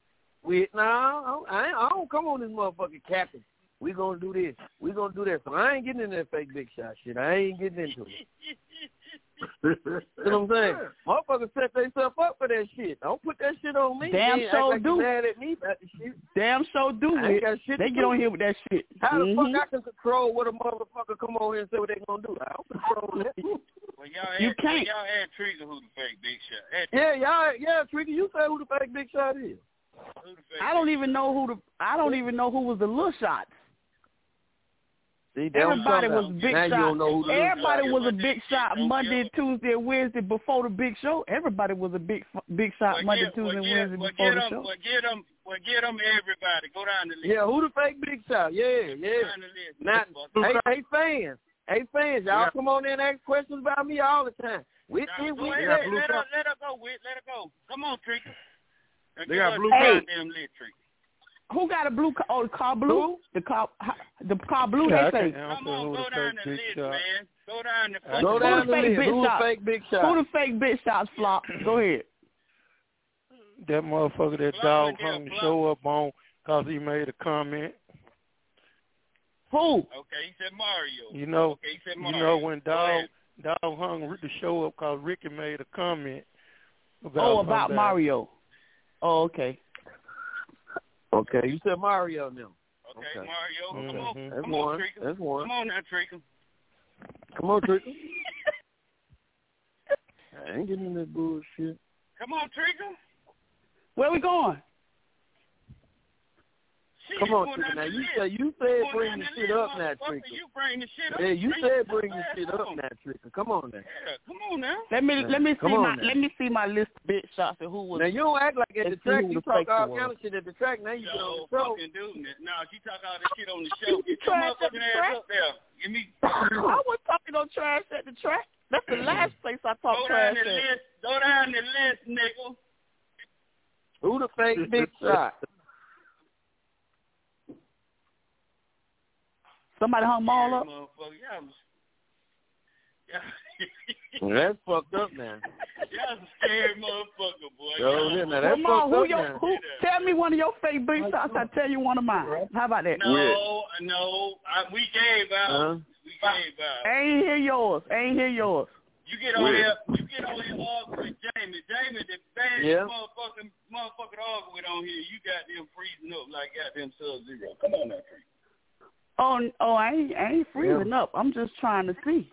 with. No, I, I, I don't come on this motherfucking captain. We gonna do this. We gonna do that. So I ain't getting in that fake big shot shit. I ain't getting into it. You know what I'm saying? Motherfuckers set themselves up for that shit. Don't put that shit on me. Damn so like do. Mad at me about the shit. Damn so do it. They get on here with that shit. How mm-hmm. the fuck I can control what a motherfucker come on here and say what they gonna do? I don't control that. Well, y'all you had, can't. Y'all had Trigger who the fake big shot. Had yeah, y'all, yeah, Trigger, you say who the fake big shot is. Who the fake I don't even know who the. I don't even know who was the little shots. See, everybody was big now shot. Everybody was a Monday, big shot Monday, Tuesday, Wednesday before the big show. Everybody was a big big shot well, Monday, get, Tuesday, well, Wednesday well, before get the them, show. Well, get them, well, get them everybody. Go down the list. Yeah, who the fake big shot? Yeah, yeah. Now, hey, hey, fans. Hey, fans, y'all yeah. come on in and ask questions about me all the time. We, now, we, go we, ahead, let, let, her, let her go, Whit. Let her go. Come on, Trigger. They got blue hey. Damn lit, Trigger. Who got a blue car? Oh, the car blue? Who? The car, the car blue, yeah, they say. Come on, go down the list, shot. man. Go down the Go down the list. Who the fake big shot? Who the fake big shots, Flop? Go ahead. That motherfucker that dog hung the show up on because he made a comment. Who? Okay, he said Mario. You know, okay, he said Mario. You know when dog dog hung the show up because Ricky made a comment about Oh, about somebody. Mario. Oh, okay. Okay, you said Mario now. Okay, okay. Mario, come mm-hmm. on. That's come one. on, Trigger. That's one. Come on now, Trigger. Come on, Trigger. I ain't getting in that bullshit. Come on, Trigger. Where we going? Shit, Come on, Trigger. Now, you say you said bring the shit up now, Trigger. You bring the shit up. Yeah, you said bring the shit up now, Trigger. Come on now. Yeah, come on now. Let me let me see my now. let me see my list of big shots and who was. Now you don't act like at the track. You talk all kind of shit at the track. Now you no, get on the show. Fucking dude. No, she talk all this shit on the show. Get your motherfucking ass up there. Give me. I was talking on trash at the track. That's the last place I talk Go trash down the at. list. Go down the list, nigga. Who the fake big shot? Somebody hung them all up. Yeah, that's fucked up now. Y'all a scared motherfucker, boy. Yo, yeah, now that's Come on, fucked who up your, now. who, tell me one of your fake big shots. I tell you one of mine. How about that? No, no, I, we gave out. Uh-huh. We gave out. I ain't hear yours. I ain't hear yours. You get on here. You get on here argue with Jamie. Jamie, the baddest yeah. motherfucking motherfucker to argue with on here. You got them freezing up like goddamn Sub Zero. Come on now, Tree. Oh, oh, I ain't, I ain't freezing yeah. up. I'm just trying to see.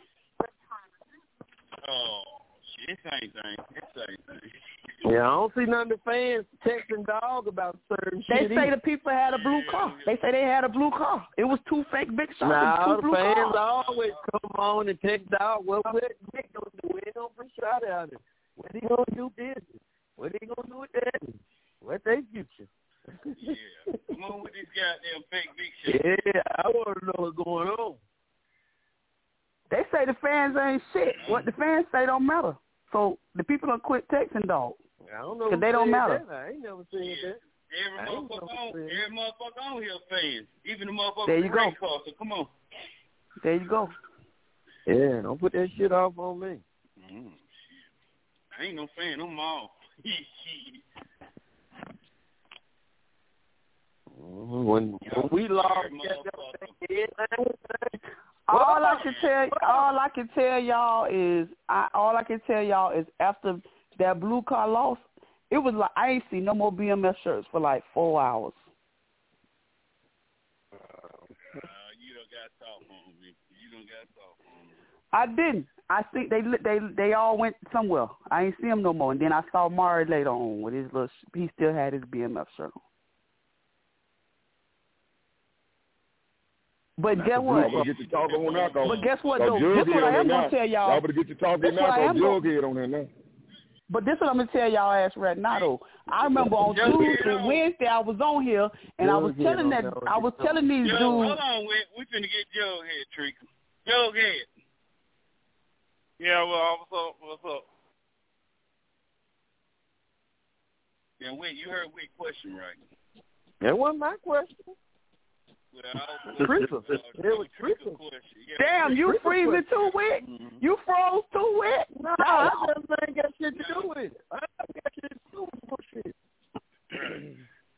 Oh, shit, same thing. It's same thing. Yeah, I don't see none of the fans texting dog about certain they shit. They say either. the people had a blue car. They say they had a blue car. It was two fake big shots. Nah, two the blue fans cars. always come on and text dog. Well, what Nick gonna do? We ain't gonna bring shot out there. What he gonna do business? What he gonna do with that? What they future? Yeah, come on with this goddamn fake big shit. Yeah, I want to know what's going on. They say the fans ain't shit. What the fans say don't matter. So the people don't quit texting dog. I don't know. Because they don't matter. That. I ain't never said yeah. that. Every motherfucker on, every motherfucker on here fans. Even the motherfucker there you go. Car, so come on. There you go. Yeah, don't put that shit off on me. Mm, shit. I ain't no fan. I'm all. When, when we lost, all I can tell, all I can tell y'all is, I, all I can tell y'all is after that blue car lost, it was like I ain't see no more B M F shirts for like four hours. Uh, you don't got soft on me. You don't got soft on me. I didn't. I think they they they all went somewhere. I ain't see them no more. And then I saw Mari later on with his little. He still had his B M F shirt on. But guess what? Get your talk on now, but guess what, though? This is what I am going to tell y'all. Y'all better get your talk in now, because Jughead on there now. But this is what I'm going to tell y'all ass right now, though. I remember on Tuesday, Wednesday, I was on here, and I was telling that, I was telling these dudes. Hold on, we, we finna get Jughead, Treacle. Jughead. Yeah, well, what's up? What's up? Yeah, wait, you heard Wick's question right. That wasn't my question. Trickle. It was trickle. Damn, you freezing too, Wick? Mm-hmm. You froze too, Wick? No, I just ain't got shit to do with it. I ain't got shit to do with bullshit.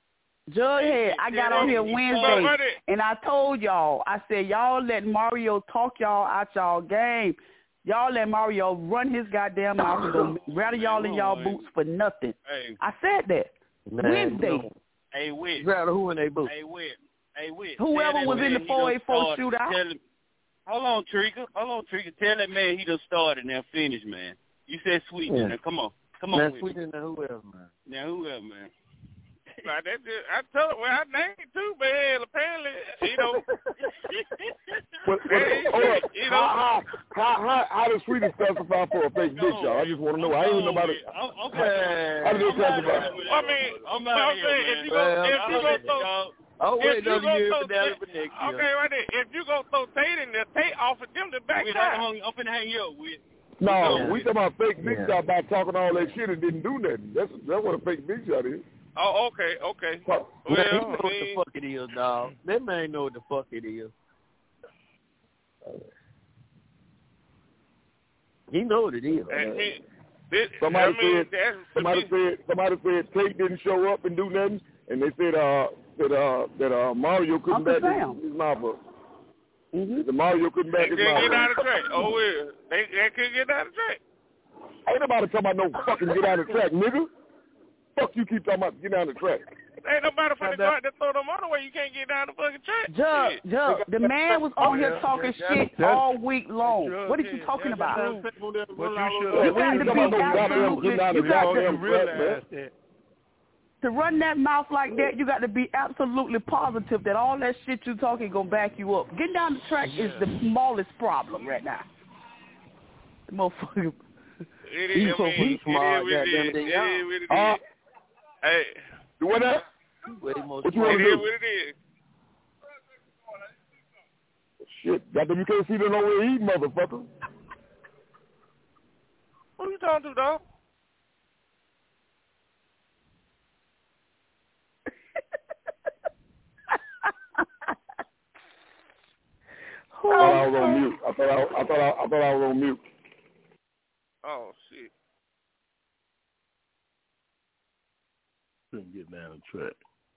Jughead, I got on here Wednesday, and I told y'all, I said, y'all let Mario talk y'all out y'all game. Y'all let Mario run his goddamn mouth and go rattle y'all in y'all boots for nothing. Hey. I said that. Man, Wednesday. no. Hey, Whit. Rattle who in they boots? Hey, Whit. Hey, Whit. Whoever Tell was that in the man he four done eight four started. shootout. Tell him, hold on, Trika. Hold on, Trika. Tell that man he done started and finished, man. You said sweet, Yeah. man. Come on. Come on, Man, Whit. sweet in the whoever, man. Now, whoever, man. Like that just, I told well, I named it too, but hell, apparently, you know. But, but, Hey, hold up. you know. How, how, how, how does Sweetie specify for a fake bitch, y'all? I just want to know. I ain't even know about it. I'm, I'm, How did they specify? I mean, I'm but I'm saying, if you go, if you go throw, Oh, if wait, you no, go you throw, for that for next year. okay, right there. If you go throw Tate in there, Tate offered them the back Whit, side. I'm, I'm finna hang you up, Whit. No, Yeah. we talking about fake big Yeah. shot by talking all that shit and didn't do nothing. That's that's what a fake big shot is. Oh, okay, okay. Well, Man, he Well, know I what the mean, fuck it is, dog. That man know what the fuck it is. He know what it is. and he, this, Somebody I mean, said that's somebody said somebody said Tate didn't show up and do nothing, and they said uh that uh that uh Mario couldn't Uncle back Sam. his, his mouth up. Mm-hmm. The Mario couldn't back they his couldn't mouth get out up. of track. Oh, well, they, they couldn't get out of track. Ain't nobody talking about no fucking get out of track, nigga. Fuck you keep talking about get out of track. Ain't nobody finna go out there throw them on the way. You can't get down the fucking track. Jug, Shit. Jug, the man was on here Yeah, talking yeah, shit that's- all week long. What are you talking about? But you should You We got ain't to talking be about no goddamn absolutely, getting out you of got goddamn to, track, man. realize that. to run that mouth like that, you got to be absolutely positive that all that shit you talking gonna back you up. Getting down the track is the smallest problem right now. The motherfucker. It He's is, so I mean, fucking smart, it is what goddamn it it, is. y'all. It is what it is. Uh, Hey, do what that? Way more What you smart. want it to is do? what it is. Shit, goddamn, you can't see them nowhere eating, motherfucker. Who you talking to, dog? I thought I was on mute. I thought I, I thought I, I thought I was on mute. Oh, shit. Couldn't get down the track.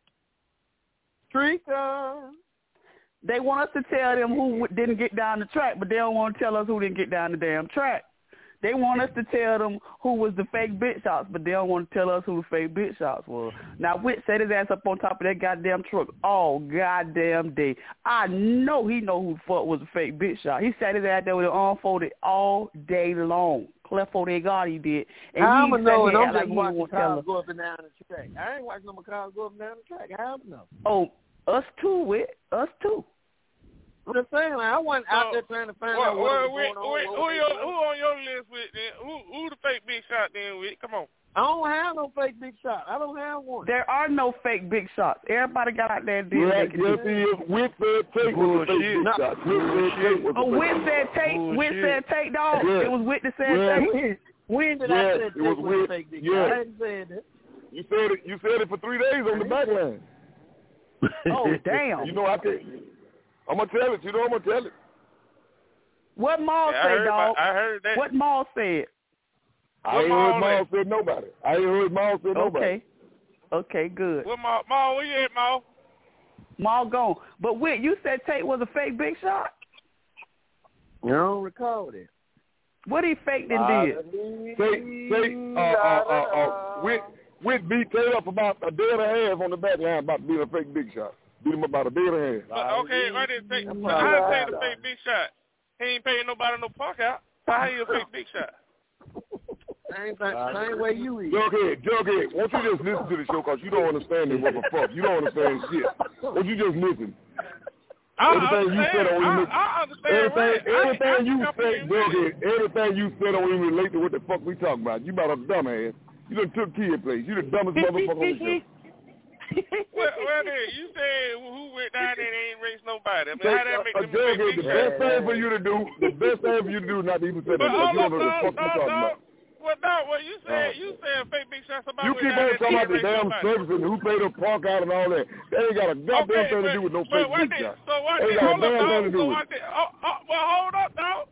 Trika. They want us to tell them who w- didn't get down the track, but they don't want to tell us who didn't get down the damn track. They want us to tell them who was the fake bitch shots, but they don't want to tell us who the fake bitch shots were. Now, Whit set his ass up on top of that goddamn truck all goddamn day. I know he know who the fuck was the fake bitch shot. He sat his ass there with it unfolded all day long. Clefo de God he did. And How he I'ma know? And sat here I'm act like just he watching won't tell cars us. go up and down the track. I ain't watching no cars go up and down the track. How I'ma know? Oh, us too, Whit. Us too. I'm just saying, like, I wasn't out there trying to find Well, out what well, was wait, going on. wait, what who, was your, going who on. on your list with then? Who who the fake big shot then with? Come on. I don't have no fake big shot. I don't have one. There are no fake big shots. Everybody got out there and did Yeah, what they could yes, do. he is. Whit said Tate was a fake big shot. Whit said Tate was a Oh, fake Whit big said shot. Tate. Whit said Tate, dog. Yeah. It was Whit that said Yeah. Tate. When did Yes, I say it was Tate was Whit. a fake big Yeah. shot? I didn't say that. You said it. You said it for three days on the back line. Oh, damn. You know I can't. I'm gonna tell it. You know I'm gonna tell it. What Maul Yeah, I say, heard dog? about- I heard that. What Maul said? I What ain't Maul heard Maul said nobody. I ain't heard Maul said nobody. Okay. Okay, good. What Ma? Ma, where you at, Ma? Maul gone. But Whit, you said Tate was a fake big shot? I don't recall that. What he faked and Uh, did? Tate, Tate, uh, uh, uh, uh, Whit, Whit beat Tate up about a day and a half on the back line about being a fake big shot. Beat him about a day and a half. But, okay, right there. Fake, so how say the fake big shot? He ain't paying nobody no park out. How he a fake big shot? Same, thing, same way you eat. Jughead, Jughead, won't you just listen to the show because you don't understand it, what the fuck. You don't understand shit. Won't you just listen? I Everything you said don't even, I, I understand. everything, Right. everything I, I you think said, I'm Jughead, everything you said don't even relate to what the fuck we talking about. You about a dumbass. You done took kid place. You the dumbest motherfucker on the show. well, well, then, you said who went down there and ain't race nobody. I mean, how that make uh, them a fake Jughead, big the shot? best thing for you to do, the best thing for you to do is not to even say that But because you hold don't know up, what the fuck dog, you talking dog, about. Well, no, well, you said Uh, you said fake big shot. Somebody You went keep down on there talking and about the race damn nobody. service and who paid the park out and all that. That ain't got a goddamn Okay, thing but, to do with no but fake what big did, shot. so what Ain't did, got a hold up, damn thing dog. to do So with what it. did, oh, oh, well, hold up, dog. So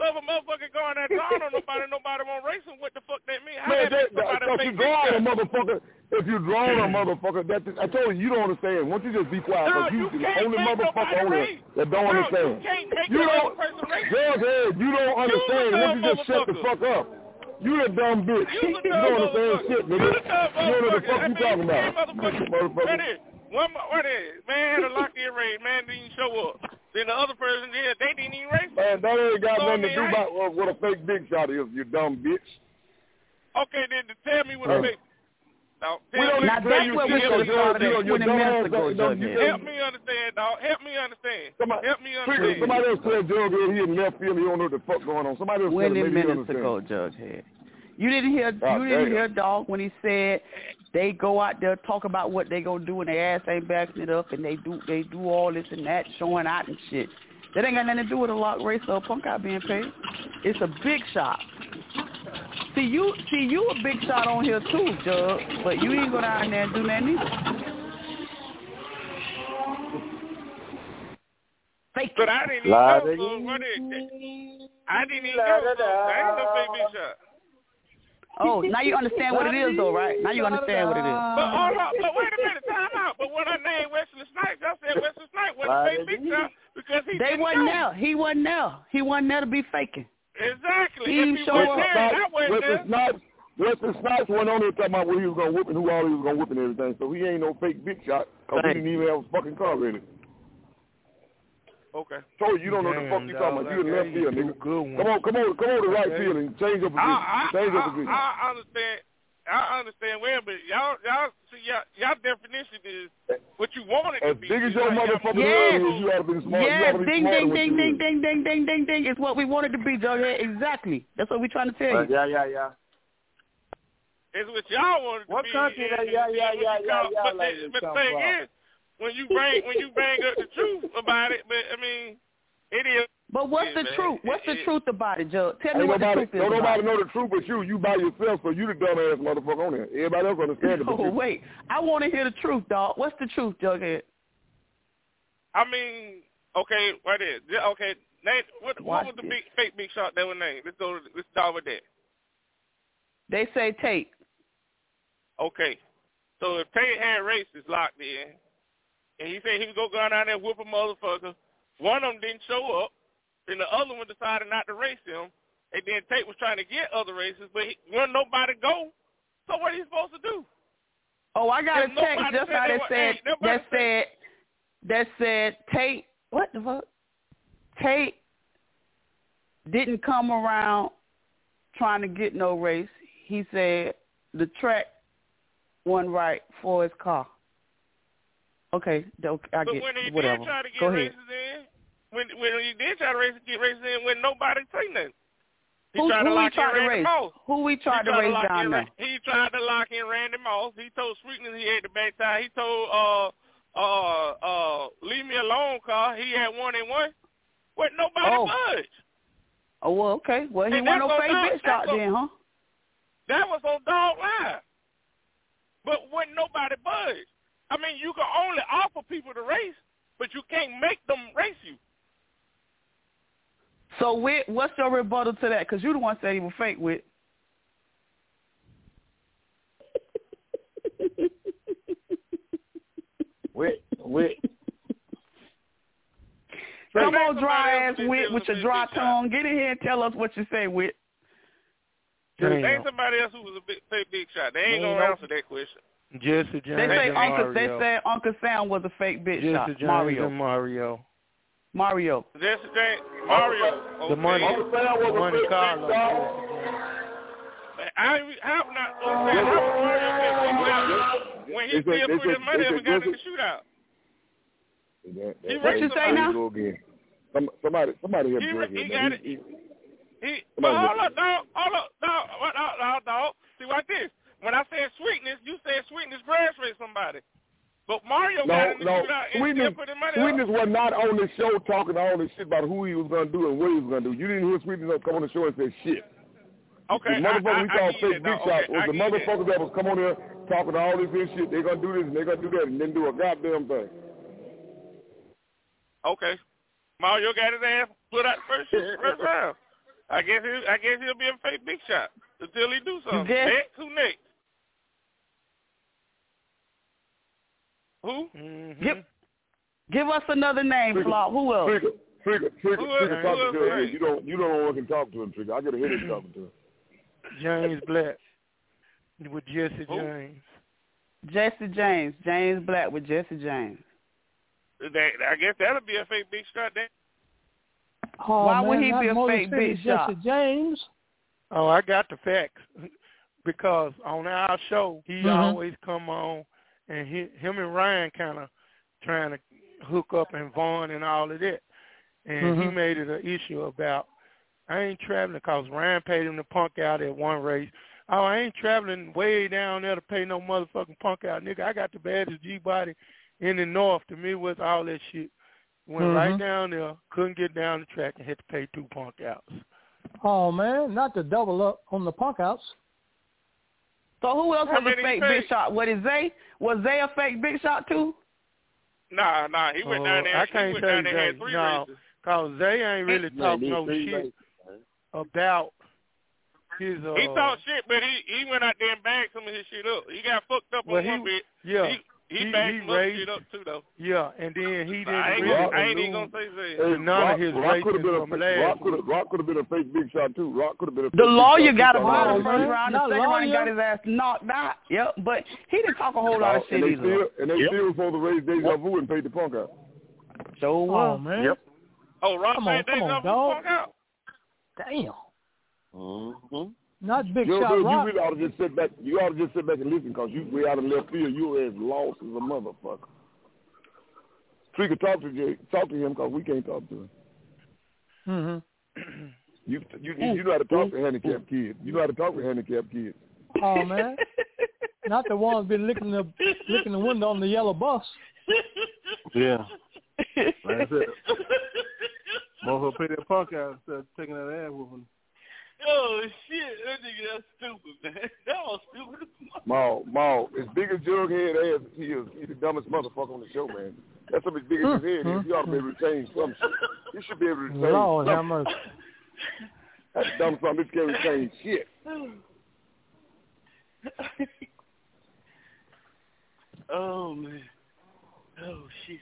So if a motherfucker going there drawing on nobody, nobody won't race him, what the fuck that mean? How Man, that that, that, somebody if you fake draw on a big shot? motherfucker, if you draw on a motherfucker, that I told you, you don't understand. Why don't you just be quiet? No, you, you the can't only make motherfucker on nobody there race. that don't No, understand. you can't make you the don't, other person race. Jughead, you don't understand. Why don't you just shut the motherfucker. fuck up? You the dumb bitch. You the You dumb don't understand motherfucker. shit, nigga. You the dumb You know what the motherfucker. fuck I you mean, talking about? you motherfucker. Motherfucker. What is? One, what is? Man had a lock in race. Man didn't even show up. Then the other person did. They didn't even race. Man, that ain't got So, nothing I mean, to do I- about uh, what a fake big shot is, you dumb bitch. Okay, then to tell me what a Uh, fake. No, We tell don't me. Now need to that's you where see we your- should have your- started your- at your twenty dumb minutes ass ago, don't- don't- you Jughead. can't- Help me understand, dog. Help me understand. Somebody, Help me Trigger, understand. somebody else said Jughead, he in left field, he don't know what the fuck going on. Somebody else said it, twenty maybe he minutes understand. ago, Jughead. You didn't hear Oh, you didn't damn. hear Dog when he said they go out there talk about what they gonna do and their ass ain't backing it up and they do they do all this and that showing out and shit. That ain't got nothing to do with a lock race or a punk out being paid. It's a big shot. See you see you a big shot on here too, Jug, but you ain't go down there and do nothing either. Fake But I didn't even La know. So what is, I didn't even know. So that ain't no fake big shot. Oh, now you understand what it is though, right? Now you understand what it is. But hold on, but wait a minute, time out. But when I named Wesley Snipes, I said Wesley Snipes wasn't a fake big shot because he They didn't wasn't know. there. He wasn't there. He wasn't there to be faking. Exactly. He If didn't he show wasn't up. there, I wasn't Wesley there. Snipes, Wesley Snipes went on there talking about what he was gonna whip and who all he was gonna whip and everything. So he ain't no fake big shot because he didn't even have a fucking car ready. Okay. Told you, you don't know what the fuck you talking about. You in left field, nigga. Come on, come on, come on to the right field and change your position. I, I, change your I, position. I understand. I understand where, but y'all, y'all, see, y'all, y'all definition is what you want it to As be. big as your Y'all- y'all- motherfucking Yes. head is, you ought to be smart. You Yes, ought to be ding, smarter ding, than ding, what ding, you is. ding, ding, ding, ding, ding, ding. It's what we wanted to be, Jughead. Exactly. That's what we're trying to tell Uh, you. yeah, yeah, yeah. It's what y'all want it to What be. country and- that yeah, and- yeah, and yeah, what you yeah, call- yeah, But, like the, it but the come thing from. is, when you bring when you bring up the truth about it, but I mean, it is. But what's the man. truth? What's the It- truth about it, Jug? Tell me Ain't what nobody, the truth is don't about nobody it. know the truth but you. You by yourself, so you the dumbass motherfucker on there. Everybody else understand it. but Oh, you. wait. I want to hear the truth, dog. What's the truth, Jughead? I mean, okay, what is? Yeah, okay, name what, what Watch was the this. big fake big shot that was named? Let's go. Let's start with that. They say Tate. Okay, so if Tate had races locked in, and he said he would go down there and whoop a motherfucker, one of them didn't show up, then the other one decided not to race him, and then Tate was trying to get other races, but he, wasn't nobody go. So what are you supposed to do? Oh, I got a If text nobody just said now they that were- said ain't nobody that said that said Tate. What the fuck? Tate didn't come around trying to get no race. He said the track wasn't right for his car. Okay, okay, I But get when he whatever. did try to get Go ahead. races in, when when he did try to race, get races in, when nobody say nothing. He Who, tried to who we lock tried in to Randy race? Moss. Who we tried he to tried race lock down in, there? He tried to lock in Randy Moss. He told Sweetness he had the back tie. He told uh uh uh leave me alone, car. He had one and one. What nobody Oh. budged. Oh well, okay. Well, he And wasn't that's no on fake dog- bitch shot that's on- then, huh? That was on Dog Live. But when nobody budged. I mean, you can only offer people to race, but you can't make them race you. So, Whit, what's your rebuttal to that? Because you the one said he was fake, Whit. Wait, wait. Come Say on, dry ass somebody else Whit, who with your did dry big shot. tongue. Get in here and tell us what you say, Whit. Name Damn. somebody else who was a big, fake big shot. They ain't Ain't gonna no- answer that question. Jesse James They say and Uncle. They Mario. said Uncle Sam was a fake bitch Jesse shot. James Mario. and Mario. Mario. Jesse James, Mario. The money, okay. the money Carlo. I how not okay, how was Mario fake big shot when he They still said- they put his said- money they up said and got in the Jesse- shootout? That- He that- What you that- say there now? Go again. Some, somebody, somebody help He, Jughead, he man. got it. He- he- He, Somebody but hold look- up, dog. Hold up, dog. What, dog, dog, dog. See, like this. When I said sweetness, you said sweetness grass rate somebody. But Mario got No, in the no. shootout and Sweetness, still put his money Sweetness up. was not on the show talking all this shit about who he was going to do and what he was going to do. You didn't hear Sweetness come on the show and say shit. Okay, the motherfucker I, we I, call I fake get big it, dog. shot Okay, was I the get it. motherfucker that was come on there talking all this and shit. They're going to do this and they're going to do that and then do a goddamn thing. Okay. Mario got his ass put out the first, first round. I guess he, I guess he'll be a fake big shot until he do something. guess? Next, who next? Who? Mm-hmm. Give, give us another name, Flop. Who else? Trigger, Trigger, Trigger, Who Trigger else? talking Who to else? him. You don't, you don't know what can talk to him, Trigger. I get a headache talking to him. James Black with Jesse Who? James. Jesse James. James Black with Jesse James. That, I guess that'll be a fake big shot then. Oh, Why man, would he not be a Motor fake City big Jesse shot? James. Oh, I got the facts. Because on our show, he Mm-hmm. always come on, and he, him and Ryan kind of trying to hook up and Vaughn and all of that. And Mm-hmm. he made it an issue about, I ain't traveling because Ryan paid him to punk out at one race. Oh, I ain't traveling way down there to pay no motherfucking punk out, nigga. I got the baddest G-body in the north, the Midwest, all that shit. Went Mm-hmm. right down there, couldn't get down the track, and had to pay two punk outs. Oh, man, not to double up on the punk outs. So who else How was a many fake he big paid? shot? What is Zay? Was Zay a fake big shot too? Nah, nah, he went Oh, down there. I he can't went say down there and had Zay. three No, races. because Zay ain't really Yeah, talk these no three shit races. about his. Uh, He talked shit, but he, he went out there and bagged some of his shit up. He got fucked up well, on he, one bit. yeah, He, he, he, bagged he some other raised, shit up too, though. yeah, and then he I didn't ain't, really gonna, I ain't even allude gonna say Zay. to none Rock, of his Rock could have races been a from fake, last Rock could week. have Rock could have been a fake big shot too. Rock could have been a fake The big lawyer shot got too. him out Oh, in the first man. round. The Not second round, he got lawyer. his ass knocked out. Yep, but he didn't talk a whole lot of Oh, shit and they either. still and they Yep. still before the race Deja Vu and paid the punk out. So Oh, well. man. Yep. Oh, Rock Come on, paid come Deja on, Vu dog. punk out. Damn. Mm-hmm. Not big You know, shot you Rock. really ought to just sit back. You ought to just sit back and listen, because you way out of left field. You are as lost as a motherfucker. Trigger, talk to you, talk to him, because we can't talk to him. Mm-hmm. You you you know how to talk to handicapped kids. You know how to talk to handicapped kids. Oh, man. Not the ones been licking the licking the window on the yellow bus. Yeah. Like I said, motherfucker pay that punk out instead of taking that ass whooping. Oh, shit. That nigga, that's stupid, man. That was stupid. Maul, Maul, as big as Jughead ass he is, he's the dumbest motherfucker on the show, man. That's something as big as his head is. You ought to be able to change some shit. You should be able to change Lord have something. mercy. That's dumb something. This can't change shit. Oh, man. Oh, shit.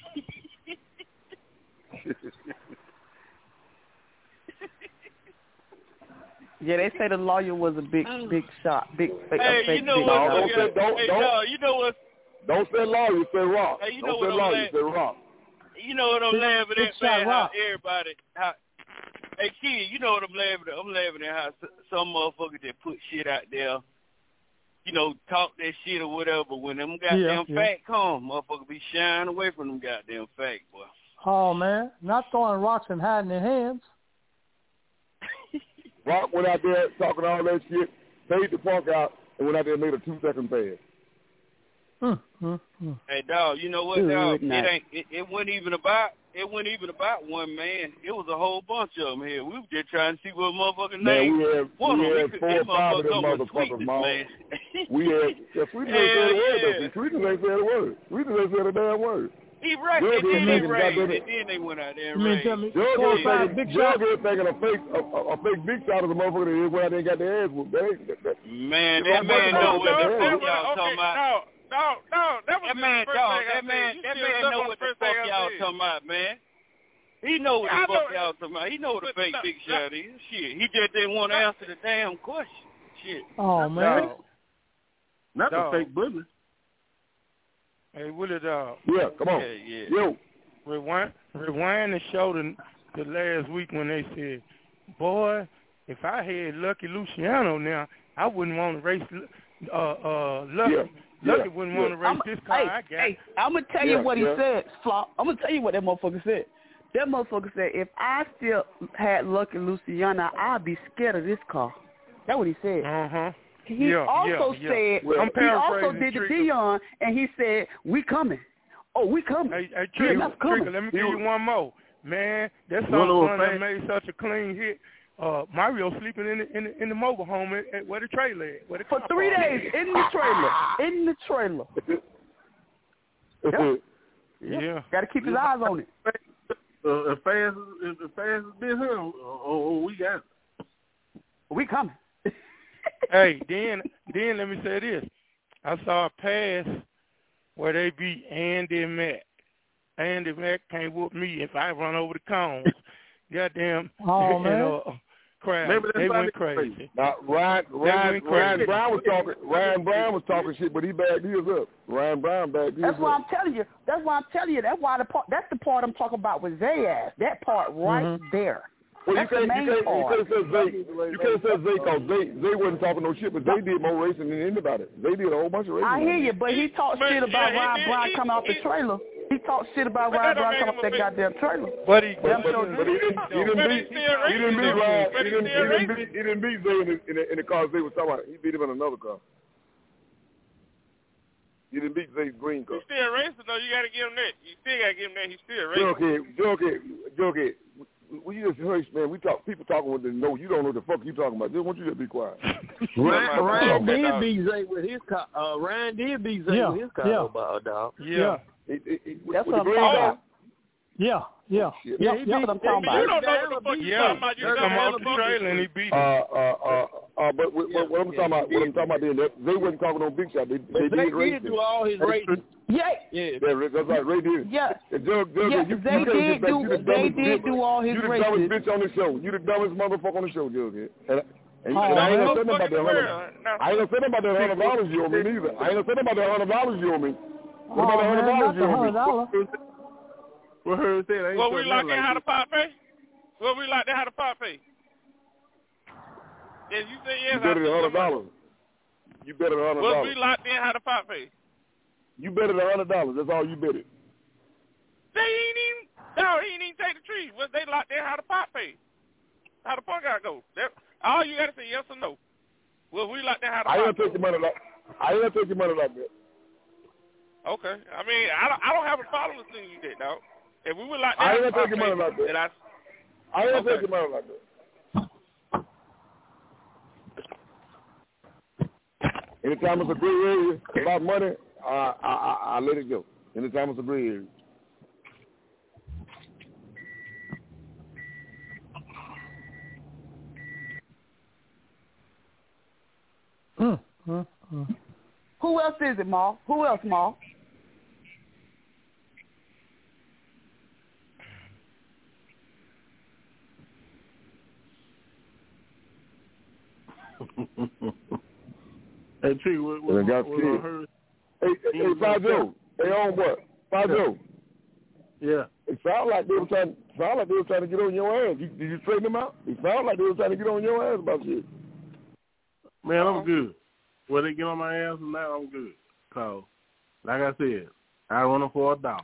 Yeah, they say the lawyer was a big, big shot, big, fake, Hey, a fake you know big what? No, shot. don't say, don't, hey, don't, dog, you know what? don't say lawyer, say rock. Hey, you don't know say what I'm lawyer, like? say rock. You know what I'm Big- laughing big at, shot man? How Rock. everybody, how, hey, kid, you know what I'm laughing at? I'm laughing at how s- some motherfuckers that put shit out there, you know, talk that shit or whatever. When them goddamn Yeah, yeah. facts come, motherfuckers be shying away from them goddamn facts, boy. Oh, man. Not throwing rocks and hiding their hands. Rock went out there talking all that shit, paid the punk out, and went out there and made a two-second pass. Mm, mm, mm. Hey, dog, you know what, Good dog? night. It ain't. It, it wasn't even about. It wasn't even about one man. It was a whole bunch of them here. We were just trying to see what motherfucking Man, name. we had, One we of them, had we could, four that or five of them motherfucker was motherfuckers, sweetness, Maul. man. We had, yeah, Sweetness ain't said a Hell word, though. yeah. See, Sweetness ain't said a word. Sweetness ain't said a damn word. He right. Jughead And then they thinking raised. goddamn And it. then they went out there You and mean raised. tell me four or Jughead five thinking, big shots? Jughead thinking a fake, a, a, a fake big shot of the motherfucker that went out there and got their ass whooped. That ain't, that, that, Man, If that I'm man working know on what it, the that fuck was- y'all talking about. No, no, no. That was That just man, the first dog, thing I that man, said. You that still man stuck know on what the the first fuck thing I y'all said. talking about, man. He know what the I fuck know- y'all talking about. He know what the but fake no, big no. shot is. Shit, he just didn't want to answer the damn question. Shit. Oh, man. Dog. Not Dog. the fake bully. Hey, Willie, dog. yeah, come on. Yeah, yeah. Yo, Rewind, rewind the show the, the last week when they said, boy, if I had Lucky Luciano now, I wouldn't want to race uh, uh, Lucky. Yeah, Lucky yeah, wouldn't yeah. want to race I'm, this car hey, I got. hey, I'm gonna tell Yeah, you what he yeah. said, Flop. I'm gonna tell you what that motherfucker said. That motherfucker said, if I still had Lucky Luciano, I'd be scared of this car. That's what he said. Uh-huh. He yeah, also yeah, yeah. said, Well, I'm he also paraphrasing did the Trigger. Dion, and he said, we coming. Oh, we coming. Hey, hey Yeah, Trigger, that's coming. Trigger, let me give you one more. Man, that One song little son that fact. made such a clean hit. Uh, Mario sleeping in the in the, in the mobile home at, at where the trailer at. Where the For car three park days, at. in the trailer. In the trailer. Yeah. Yeah. yeah. Got to keep his eyes on it. Uh, as fast as as fast as this him, oh, oh, we got it. We coming. Hey, then then let me say this. I saw a pass where they beat Andy Mack. Andy Mack can't whoop me if I run over the cones. Goddamn. Oh, man. And, uh, crowd. Maybe that's they why went they- crazy. Now, Ryan, Ryan, went Ryan crazy. Brown was talking. Ryan Brown was talking shit, but he bagged his up. Ryan Brown bagged his That's up. why I'm telling you. That's why I'm telling you. That's why the part. That's the part I'm talking about with Zay ass. That part right Mhm. there. Well, you That's the can't, main you can't, you part. can't say Zay. You can't say Zay because Zay, Zay wasn't talking no shit, but Zay did more racing than anybody. Zay did a whole bunch of racing. I hear you, but he talked shit about Ryan Brown coming off the trailer. He talked shit about Ryan Brown coming off that goddamn trailer. But he, But, but, but he didn't, he didn't beat, he didn't beat Ryan. He didn't, he didn't beat, he didn't beat Zay in the, in the, in the car Zay was talking about. He beat him in another car. He didn't beat Zay's green car. He's still racing, though. You got to give him that. You still got to give him that. He's still racing. Okay, okay, okay. Well, you just heard, man. We talk. People talking with the know. You don't know what the fuck you talking about. Just want you to be quiet. Ryan, Ryan Okay, did dog. beat Zay with his car. Uh, Ryan did beat Zay Yeah, with his car, yeah. about dog. Yeah. It, it, it, That's with what the I'm green talking guy. about. Yeah, yeah. Shit. Yeah, he that's beat- what I'm talking he about. You don't know what the fuck you Yeah. talking about. You They come dumb off the motherfucker. trailer and he beat Uh, him. uh, uh, uh, but what, what, what I'm talking about, what I'm talking about, then that they wasn't talking on Big Shot. They, But they Zay did racing. did do all his racing. Yeah. Yeah. Yeah, Rick, that's right. Ray did. Yeah. And Jug, Jug, Yeah, you, they you can't did get back. do- You the they dumbest did bitch. do all his You the races. dumbest bitch on the show. You the dumbest motherfucker on the show, Jug. And, and, and, Oh, and I ain't man. gonna say nothing about that hundred. Now, I ain't gonna say nothing about that hundred dollars you owe me neither. I ain't gonna say nothing about that hundred dollars you owe me. What about Oh, that hundred man, dollars not you the owe me? hundred dollars. What her said? I ain't Well, sure we nothing like that like how this. the pot pay? Well, we like that how the pot pay? Yes, you say yes. You better than I hundred dollars. You better than hundred Well, we dollars. locked in how the pot pay. You better than hundred dollars. That's all you bet it. They ain't even, no, he ain't even take the tree. Well, they locked in how the pot pay. How the punk out go. That, all you got to say yes or no. Well, we locked in how the I ain't pot gonna take your money like. I ain't gonna take your money like that. Okay. I mean, I don't, I don't have a problem with seeing you that, dog. If we were locked I in ain't how gonna the take your pot money like pay, that. then I, I ain't gonna Okay. take your money like that. Anytime it's a gray area about money, uh, I, I I let it go. Anytime it's a gray area. Mm, mm, mm. Who else is it, Ma? Who else, Ma? Hey, Tree, what, what, And I got what, what kids. her? Hey, hey, hey Fajo. Hey, on what? Fajo. Yeah. It sounded like they were trying. Sound like they were trying to get on your ass. You, did you straighten them out? It sounded like they were trying to get on your ass about shit. Man, I'm good. Whether they get on my ass or not, I'm good. So, like I said, I run them for a dollar.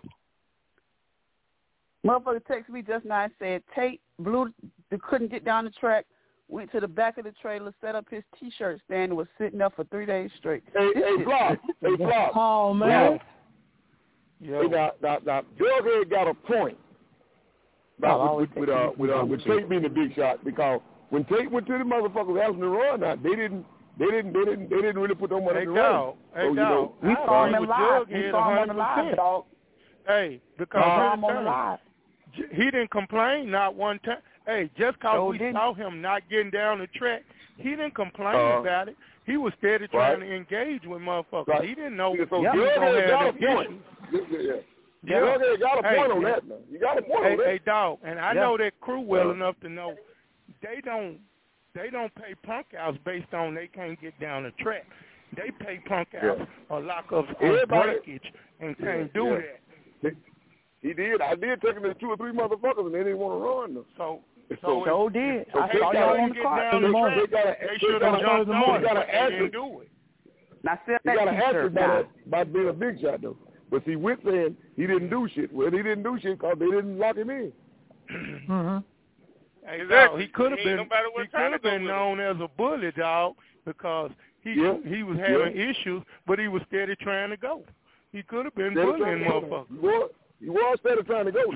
Motherfucker texted me just now and said Tate blew, couldn't get down the track, went to the back of the trailer, set up his T-shirt stand, and was sitting there for three days straight. Hey, hey, Flop. Hey, Flop. Oh, man. Hey, now, now, now, Jughead got a point about Oh, with, with, with, uh, with, uh, with Tate being the big shot, because when Tate went to the motherfuckers asking to run, now they didn't, they didn't, they didn't, they didn't really put no money Hey, in the run. dog. Hey, So, you dog. know, We I saw agree him with live. We Jughead saw him on the one hundred live, percent. dog. Hey, because We saw here's him the on the thing. live. J- He didn't complain not one time. Hey, just because Sure we didn't. saw him not getting down the track, he didn't complain Uh, about it. He was steady trying to engage with motherfuckers. Right. He didn't know So he was Jughead going to got have a that point. issue. Yeah, yeah. Yeah. Jughead got a Hey, point on yeah. that, man. You got a point Hey, on that. hey, dog, and I Yeah. know that crew well Uh, enough to know they don't they don't pay punk outs based on they can't get down the track. They pay punk outs Yeah. a lock of Everybody- breakage and Yeah, can't do yeah. that. He did. I did take him to two or three motherfuckers, and they didn't want to run them. So, so, Sure did. so I they saw gotta y'all on the get car. down the They track. gotta, They they should have gotta, jumped they on it, gotta but they answer. didn't do it. Now, sell He got that an answer T-shirt by, now. that, by being a big shot, though. But see, Witt saying he didn't do shit. Well, he didn't do shit because they didn't lock him in. Mm-hmm. Hey, Exactly. dog, he could have Ain't been nobody he was trying could to have go been with known as a bully, dog, because he Yeah. he was having Yeah. issues, but he was steady trying to go. He could have been Steady bullying trying to go. motherfuckers. He was, he was steady trying to go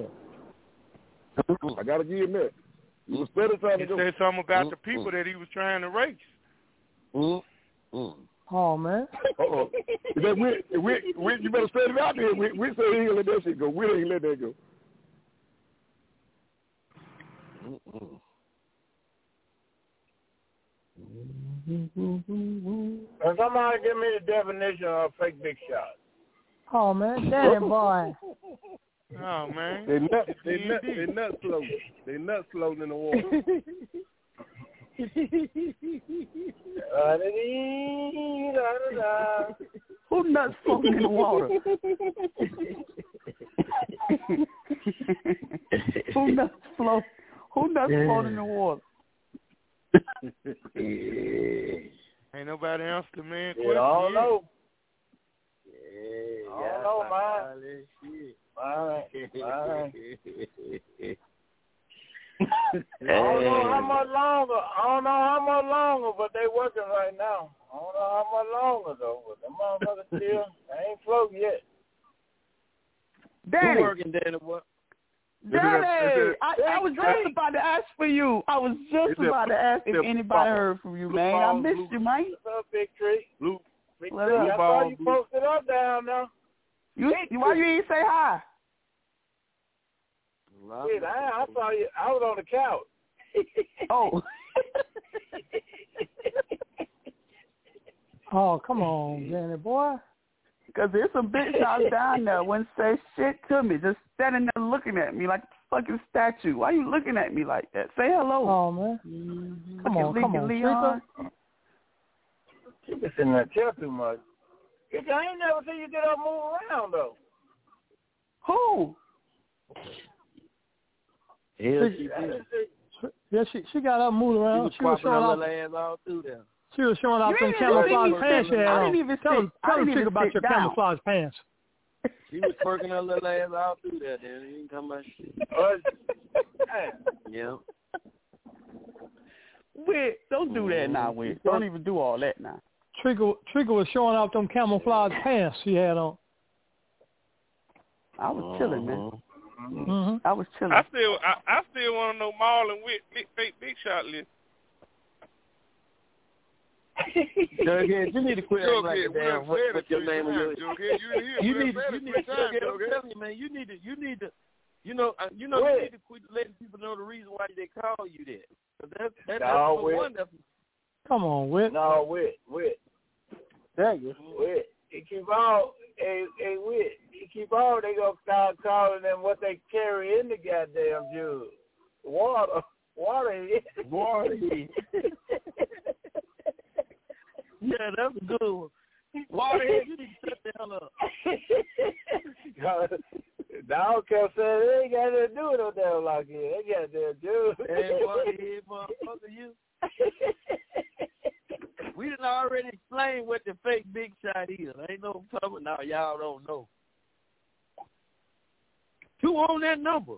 now. I got to give him that. He was steady trying He to go. said something about the people that he was trying to race. Oh, man. Uh-oh. Is that Witt? Witt, Witt, you better straighten it out there. Witt, Witt said he ain't gonna let that shit go. Witt ain't let that go. And somebody give me the definition of fake big shot. Oh man, damn boy. Oh man. They nut they nut they nut floating. They nut floating in the water. Who nuts floating in the water? Who nuts float? Who nuts floating in the water? Ain't nobody answered the man Yeah, question. I don't yet. know. Yeah, I don't know, man. Mine. Mine. I don't know how much longer. I don't know how much longer, but they working right now. I don't know how much longer though. But the motherfuckers still they ain't floating yet. Danny. Who working, Danny? What? Danny, it- I, I was just about to ask for you. I was just Is it- about to ask if is it anybody ball- heard from you, blue man. I ball, missed blue- you, man. What's up, Big Tree? Blue, Big What Tree, up? I Ball, saw you blue. posted up down there. You, why you ain't say hi? Shit, I, I saw you. I was on the couch. Oh. Oh, come on, Danny boy. Because there's some big shots down there wouldn't say shit to me, just standing there looking at me like a fucking statue. Why you looking at me like that? Say hello. Oh man. Come on, Look at come on, Leon. You been sitting there chair too much. I ain't never seen you get up and move around though. Who? Hell, She- she did. Yeah, she she got up, moved She around. was She was popping showing her off. little ass all through there. She was showing off You them didn't even see camouflage me pants she sit- had I on. didn't even Tell sit- them, I tell them didn't chick even about sit your down. camouflage pants. She was twerking her little ass all through there, Danny. You ain't talking about shit. Yeah. Wait, don't do that now, Wait. Don't even do all that now. Trigger Trigger was showing off them camouflage pants she had on. I was chilling, man. Mm-hmm. I was chilling. I still, I, I still want to know Marlon Witt, big, big, big shot list. Jughead, you need to quit acting like a Jughead, we damn done what, said what it your three name times, is. Jughead. You didn't hear. You We need done to, said you it need three to, times, Jughead, I'm Jughead. telling you, man, you need to, you need to, you know, uh, you know, Wait. you need to quit letting people know the reason why they call you that. 'Cause that's, that, that's No, the Whit. one that's, Come on, Whit. No, Whit, Whit. dang it. Whit. He keep on, hey, hey, Whit. He keep on, they gonna start calling them what they carry in the goddamn jug. Water. Water. Water. Yeah, that's a good one. Waterhead, you need to shut the hell up. Dog kept saying they ain't got nothing to do with no damn lock in. They got their dude. Hey, Waterhead, motherfucker, you. We done already explained what the fake big shot is. Ain't no talking now. Y'all don't know. Who on that number?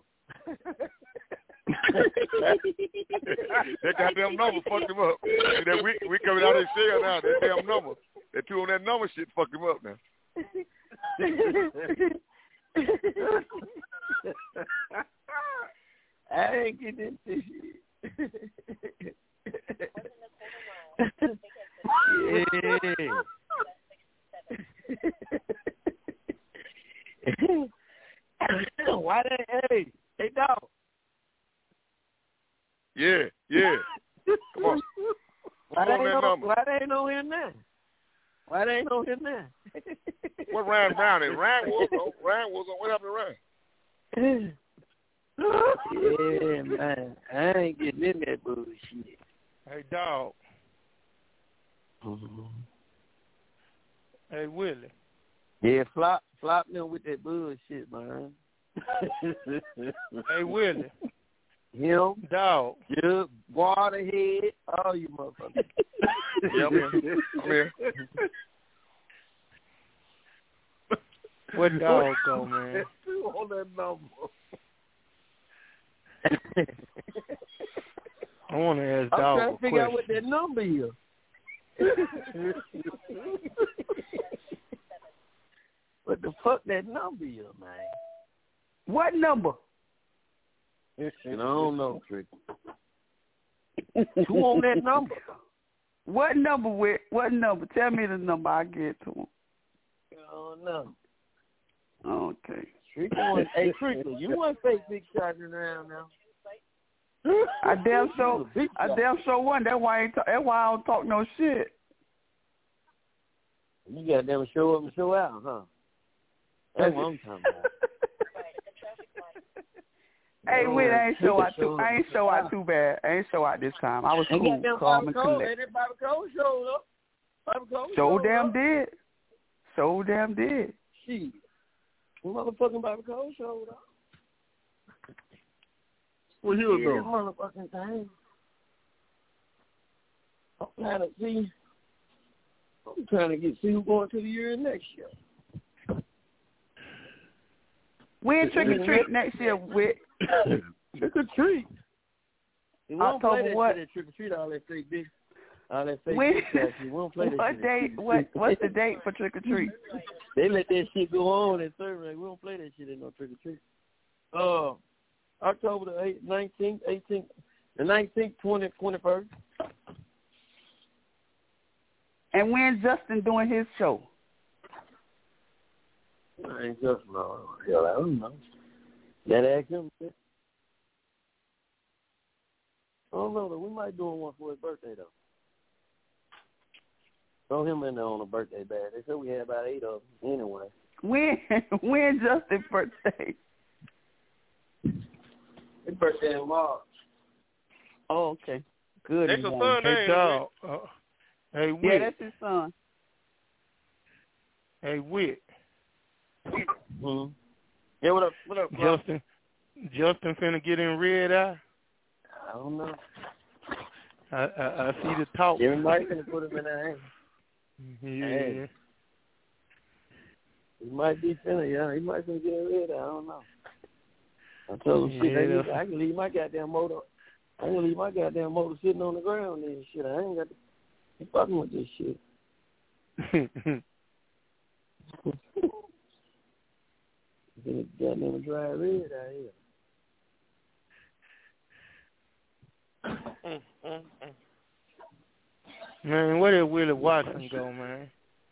That goddamn number fucked him up. See, that we we coming out of his shell now. That damn number, that two on that number shit fucked him up now. I ain't getting into shit. Yeah. Why they? Hey, hey, dog. Yeah, yeah. Come on. Why Come they on that ain't no, number. why they ain't on here now? Why they ain't on here now? What Ryan Brown is? Ryan was on. Ryan was on. What happened to Ryan? Yeah, man. I ain't getting in that bullshit. Hey, dog. Mm-hmm. Hey, Willie. Yeah, flop, flop them with that bullshit, man. Hey, Willie. Him, dog, Jug, Waterhead, all you motherfuckers. Yeah, I'm here. I'm here. Where dog go, man? Two on that number. I want to ask I'm dog trying a to figure out question. what that number is. What the fuck that number is, man? What number? I don't know. Who on that number? What number? With what number? Tell me the number. I get to him. I don't know. Okay. Trickle, hey Trickle, you want fake big shot around now? I damn sure, I damn sure wasn't. That's why I ain't. Talk, that's why I don't talk no shit. You got damn show up and show out, huh? That's what I'm talking about. Hey, wait, I ain't show out too. I ain't show out too bad. I ain't show out this time. I was cool, calm and collected. Ain't Bobby Cole showed up? Bobby Cole So showed damn up. did. So damn did. Shit. Motherfucking Bobby Cole showed up. What he was yeah, doing? Motherfucking thing. I'm trying to see. I'm trying to get see who's going to the year next year. When trick or treat next year with trick or treat. We won't play October that what? shit at trick or treat. All that fake big, all that fake When, big shit. We won't play that what shit. date? What what's the date for trick or treat? They let that shit go on at Thursday. We don't play that shit in no trick or treat. Uh, October the eighth, nineteenth, eighteenth, the nineteenth, twentieth, twenty-first. And when Justin doing his show? I ain't just no. Hell, I don't know. Gotta ask him. I don't know though. We might do one for his birthday though. Throw him in there on a birthday bag. They said we had about eight of them anyway. When when Justin's birthday? His birthday in March. Oh, okay. Good. That's a son, Hey, dog. Uh, hey, Whit. Yeah, that's his son. Hey, Whit. Mm-hmm. Yeah, what up? What up, bro? Justin. Justin finna get in red eye. I don't know. I I, I see the talk. Everybody finna put him in there. Yeah. Hey. He might be finna, yeah. He might finna get in red eye. I don't know. I told him, shit, Yeah, I, need, I can leave my goddamn motor. I can leave my goddamn motor sitting on the ground and shit. I ain't got to be fucking with this shit. Then goddamn dry red out here. Man, where did Willie Watson go, man?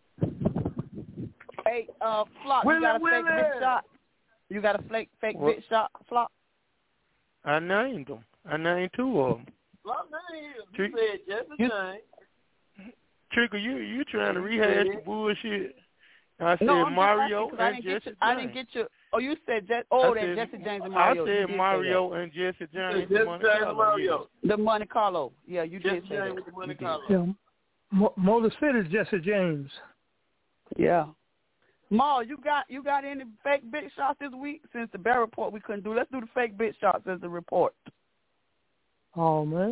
Hey, uh, Flock, Willie, you got a Willie. fake big shot? You got a fake fake What? big shot, Flock? I named them. I named two of them. Well, name you Trick- said just the name. Tricker, you you trying to rehash the bullshit? I said No, I'm Mario just asking 'cause I and didn't get Jesse you. I didn't James. get you. Oh, you said Jesse. Oh, I that said- Jesse James and Mario. I You said did Mario say and Jesse James. Jesse Monte James and Carlo, Mario. yeah. that. The Monte Carlo. Yeah, you Jesse did say James that. with the Monte You did. Carlo. Yeah, Mo- Motor City's Jesse James. Yeah. Ma, you got you got any fake big shots this week? Since the bear report we couldn't do. Let's do the fake big shots as the report. Oh man.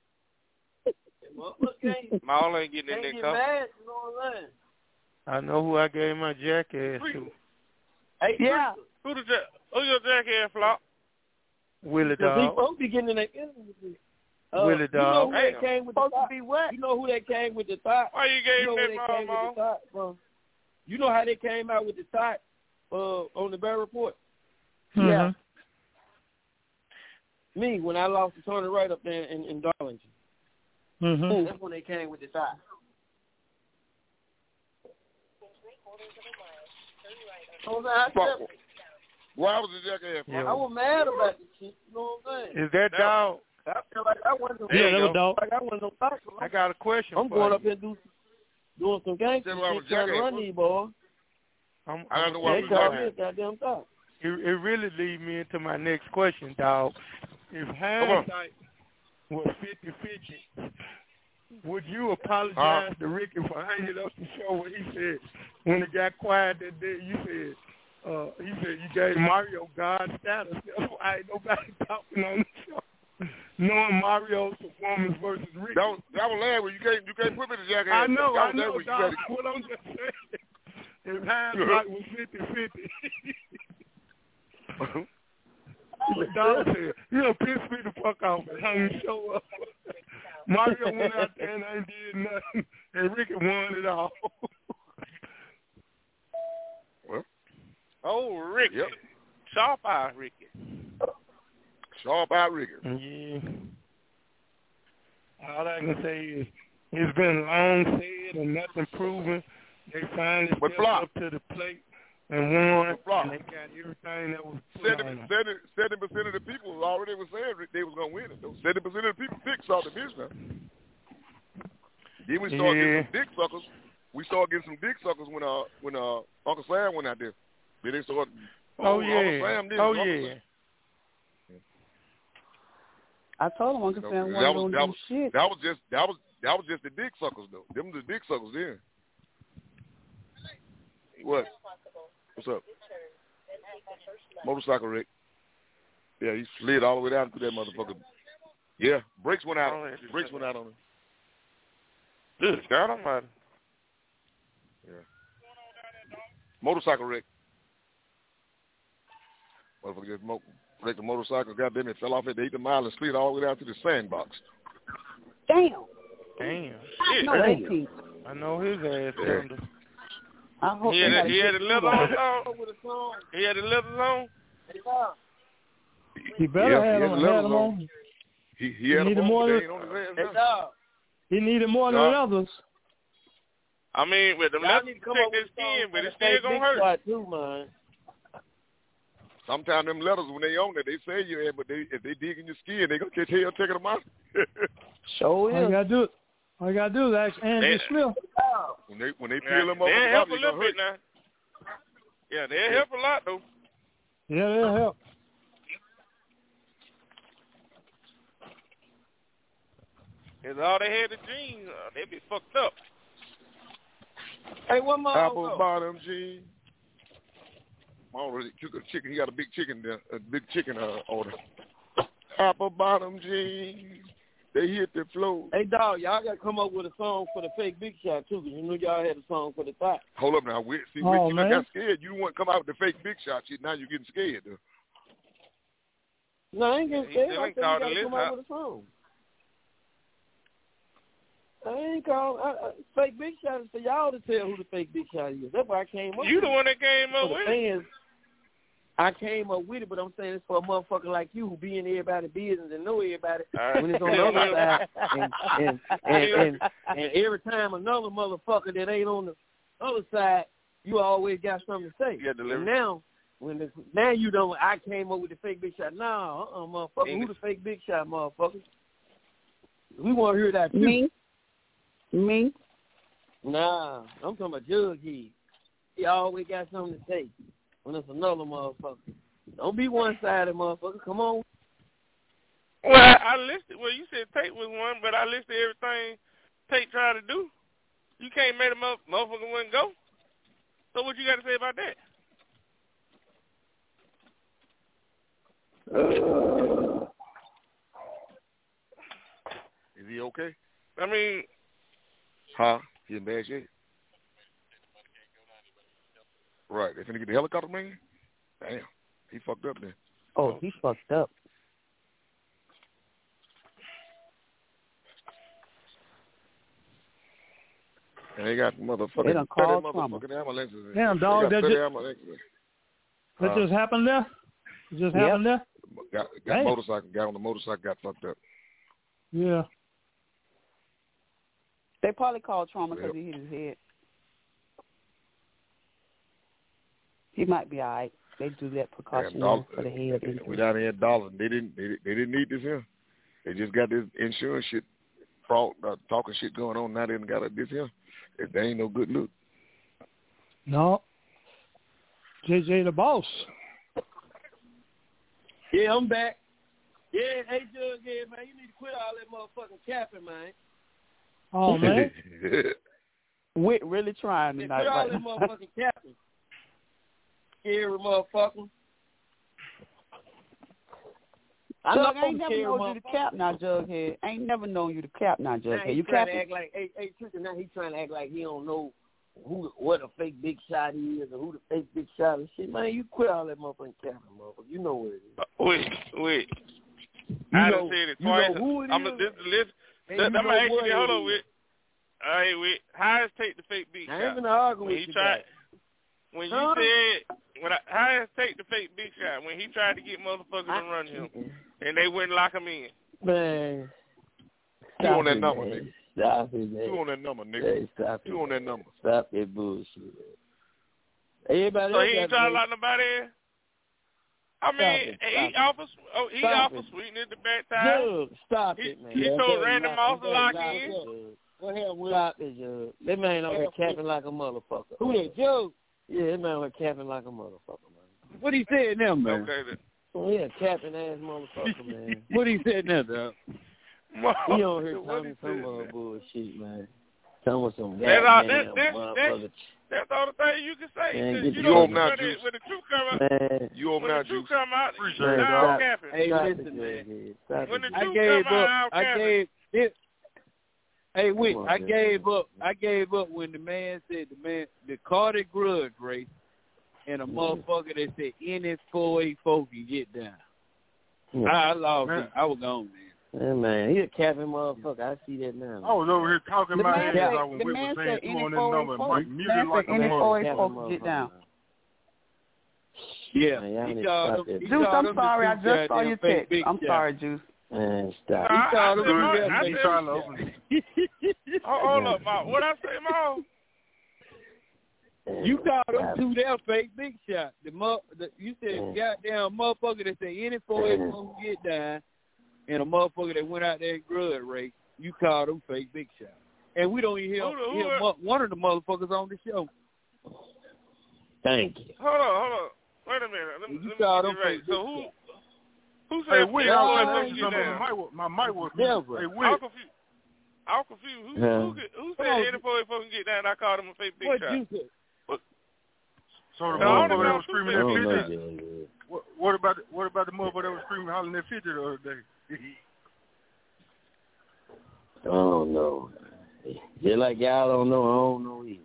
Maul ain't getting in Can't that get cup. mad, you know what I'm saying? I know who I gave my jackass to. Hey, Yeah. Who the jack? Who your jackass, Flock? Willie Because he Dog. supposed to be getting in that interview. Uh, Willie You know Dog. who that came with the Supposed to thought? be what? You know who that came with the thought? Why you gave You know him who that they came Maul, with the thought from? You know how they came out with the thought uh, on the Bear Report? Mm-hmm. Yeah. Me, when I lost the Tony right up there in, in Darlington. Mm-hmm. That's when they came with the thought. So I, said, Why was the jackass? Yeah. I was mad about this shit. You know what I'm saying? Is that dog? I feel like I wasn't no Yeah, that was dog. like I wasn't no thought. I got a question I'm for going you. up here and do, doing some gangster Said why was shit, trying to jackass? run these boys. I'm, I don't know why They was called me a jackass. goddamn thought. It, it really leads me into my next question, dog. If hindsight was fifty-fifty, would you apologize to Ricky for hanging up the show when he said, when it got quiet that day, you said, uh, he said you gave Mario God status. That's why ain't nobody talking on the show. Knowing Mario's performance versus Ricky. That was, that was last week. You can't, you can't put me in the jackass. I know, that I was know, last week. You dog. gotta- What I'm just saying, if hindsight was fifty-fifty. The dog said, you know, piss me the fuck off and hung the show up. Mario went out there and ain't did nothing, and Ricky won it all. Well, Oh, Ricky. Yep. Sharp eye, Ricky. sharp out Ricky. Yeah. All I can say is it's been long said and nothing proven. They finally But stepped Flock. up to the plate. and won, and they got everything that was put on them. seventy percent of the people already was saying they was going to win it, though. seventy percent of the people dick sucked the bitch now. Then we started Yeah. getting some dick suckers. We started getting some dick suckers when uh when uh Uncle Sam went out there. Then they started. Oh, oh yeah. Uncle Sam this, Oh Uncle yeah. Sam. I told him Uncle So, Sam that wasn't was gonna that do was shit. that was just that was that was just the dick suckers though. Them the dick suckers then. What? What's up? Motorcycle wreck. Yeah, he slid all the way down to that motherfucker. Yeah, brakes went out. Oh, Brakes went out on him. Good God Almighty. Yeah. Motorcycle wreck. Motherfucker just mo- wrecked the motorcycle. Goddamn it, fell off at the eighth mile and slid all the way down to the sandbox. Damn. Damn. I know that piece. I know his ass Yeah. under. I hope He had, they a, got he had a leather on. song. He had a leather on. He better Yeah, have he had him, the had leathers him on. on. He, he He had needed them on, more but they than- ain't on his ass Hey, now. dog. He needed more than Nah. the others. I mean, with the Y'all leather need to come protect up their with a song skin, for but the it's still fake gonna big hurt. shot too, man. Sometimes them letters, when they on it, they say you had, but they, if they dig in your skin, they gonna catch hell taking them out. Show All you is. gotta do, all you gotta do is ask Andrew Yeah. Smith. when they when they Yeah, peel them up, they'll help a they little gonna bit hurt. now. Yeah, they'll Yeah. help a lot though. Yeah, that'll help. Cause all they had the jeans, uh, they be fucked up. Hey, what my Apple bottom jeans. Already cook a chicken. He got a big chicken there, a big chicken uh, order. Apple bottom jeans. They hit the floor. Hey, dog, y'all got to come up with a song for the fake big shot, too, because you knew y'all had a song for the thought. Hold up now. We, see, Oh, we, you man. got scared. You want to come out with the fake big shot shit. Now you're getting scared. Though. No, I ain't getting He scared. still I ain't said you called got the to come list up out. with a song. I ain't called uh, uh, fake big shot is for y'all to tell who the fake big shot is. That's why I came up You with the it. one that came For up the with it. fans, I came up with it, but I'm saying it's for a motherfucker like you who be in everybody's business and know everybody Alright. when it's on the other side. And, and, and, and, and every time another motherfucker that ain't on the other side, you always got something to say. Yeah, delivery. And now, when the, now you don't, I came up with the fake big shot. Nah, uh-uh, motherfucker. Who the fake big shot, motherfucker? We want to hear that too. Me? Me? Nah, I'm talking about Jughead. He always got something to say when it's another motherfucker. Don't be one-sided, motherfucker. Come on. Well, I, I listed. Well, you said Tate was one, but I listed everything Tate tried to do. You can't make a mother, motherfucker wouldn't go. So what you got to say about that? Uh, Is he okay? I mean, Huh? He in bad shape? Right. They finna get the helicopter man? Damn. He fucked up then. Oh, he fucked up. And they got motherfucking They done thirty called trauma. motherfucking ambulances. Damn, They dog, got that thirty just- ambulances. That Uh, just happened there? It just Yep. happened there? Got, got Damn. motorcycle. Guy on the motorcycle got fucked up. Yeah. They probably called trauma because Yep. he hit his head. He might be all right. They do that precautionary Dollar- for the head We injury. down here at Dollars. They didn't. They, they didn't need this here. They just got this insurance shit, fraud, uh, talking shit going on. Now they done got it this here. It, they ain't no good look. No. J J the boss. Yeah, I'm back. Yeah, hey, Jughead, man, you need to quit all that motherfucking capping, man. Oh, man. Whit really trying Yeah, tonight. quit all Right that now. motherfucking capping. Scary motherfucker. I know Jug, I ain't I'm never scary known you to motherfucker. cap now, Jughead. I ain't never known you to cap now, Now Jughead. he's You trying to capping? act like, hey, hey, Tristan, now he's trying to act like he don't know who, what a fake big shot is or who the fake big shot is. Shit, man, you quit all that motherfucking capping, motherfucker. You know what it is. Wait, wait. You I know, done said it you twice. know who it I'm is, a, this the list. and That, you I'm know gonna ask what you. it Hold on, is. wait. All right, wait. How is Tate the fake big I ain't shot? gonna argue When with he you tried, about it. when Huh? you said, when I, how is Tate the fake big shot? When he tried to get motherfuckers I, to run him, and they wouldn't lock him in. Man. Two on that it, number, man. nigga. Stop it, man. Two on that number, nigga. Hey, stop it. Two on that number. Stop that bullshit. Everybody so else he ain't got trying to to lock nobody in? I mean, it, he stop offers oh, he Stop offers it. sweetening the back time. Jug, stop he, it, man. He Yeah, told okay, Randy lock- Moss to okay, lock lock in. up. Go ahead, Will. Stop it, Jug. That man over here capping like a motherfucker. Who that, Joe? Yeah, that man over here capping like a motherfucker, man. What he said now, man? Okay then. Oh, yeah, capping ass motherfucker, man. What he said now, dog? He on here talking some uh, bullshit, man. Telling some That's all, goddamn that, that, motherfucker. that, that's all the thing you can say. Man, Cause get you the know fuck when, out. the, when the truth come out, Man. You open when the out, truth Juice. come out, Appreciate you it, all dog. capping. Hey, Stop listen, it, man. Stop When the it. I truth gave come out, up. I'm I capping. gave it. Hey, Wick, Come on, I man. gave up. I gave up when the man said the man the Carter grudge race, and a motherfucker that said any four eight four can get down. Yeah. I lost it. I was gone, man. Yeah, man, he a capping motherfucker. I see that now. I was over here talking The my man head said, off when the we man were saying said two any on that four number eight and four. Mike muted Man like said a any four eight motherfucker. four can get down. Yeah, Man, y'all he need to called stop him. that. He Juice, called I'm him the sorry. I two just saw goddamn your fake text. big I'm shot. sorry, Juice. Man, stop. Nah, He called I him said, the Ma, goddamn I fake said, trying to shot. open oh, hold up, Ma. What I say, Ma? You called them two damn fake big shot. The, mo- the you said goddamn motherfucker that said any four eight four can get down, and a motherfucker that went out there and grudge race. You called them fake big shot, and we don't even hear, Who the- who hear are- mo- one of the motherfuckers on the show. Thank you. Hold on, hold on. Wait a minute. Let me, You let me called get them it right. fake So big who shot. who Hey, said Wick, any I four was eight four trying can to get say down? my mic was, my mic was Yeah, muted. Hey, I'm Wick. confused. I'm confused. Who, Yeah. who, who, who Come said on. any four eight four can get down? I called him a fake big What shot. you said? So the No, I motherfucker don't that know was who screaming said that I don't know, fifty. Jug. What, what about the, what about the motherfucker that was screaming hollering that fifty the other day? I don't know. Just like y'all don't know, I don't know either.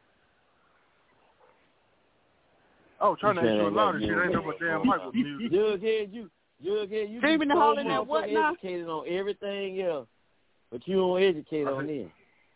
I was trying to You ask you a saying lot of like shit. you I ain't know don't my know. damn mic was muted. Jughead, you, Jughead, you Screaming be and so hollering at what motherfucking now? educated on everything else, but you don't educate on this.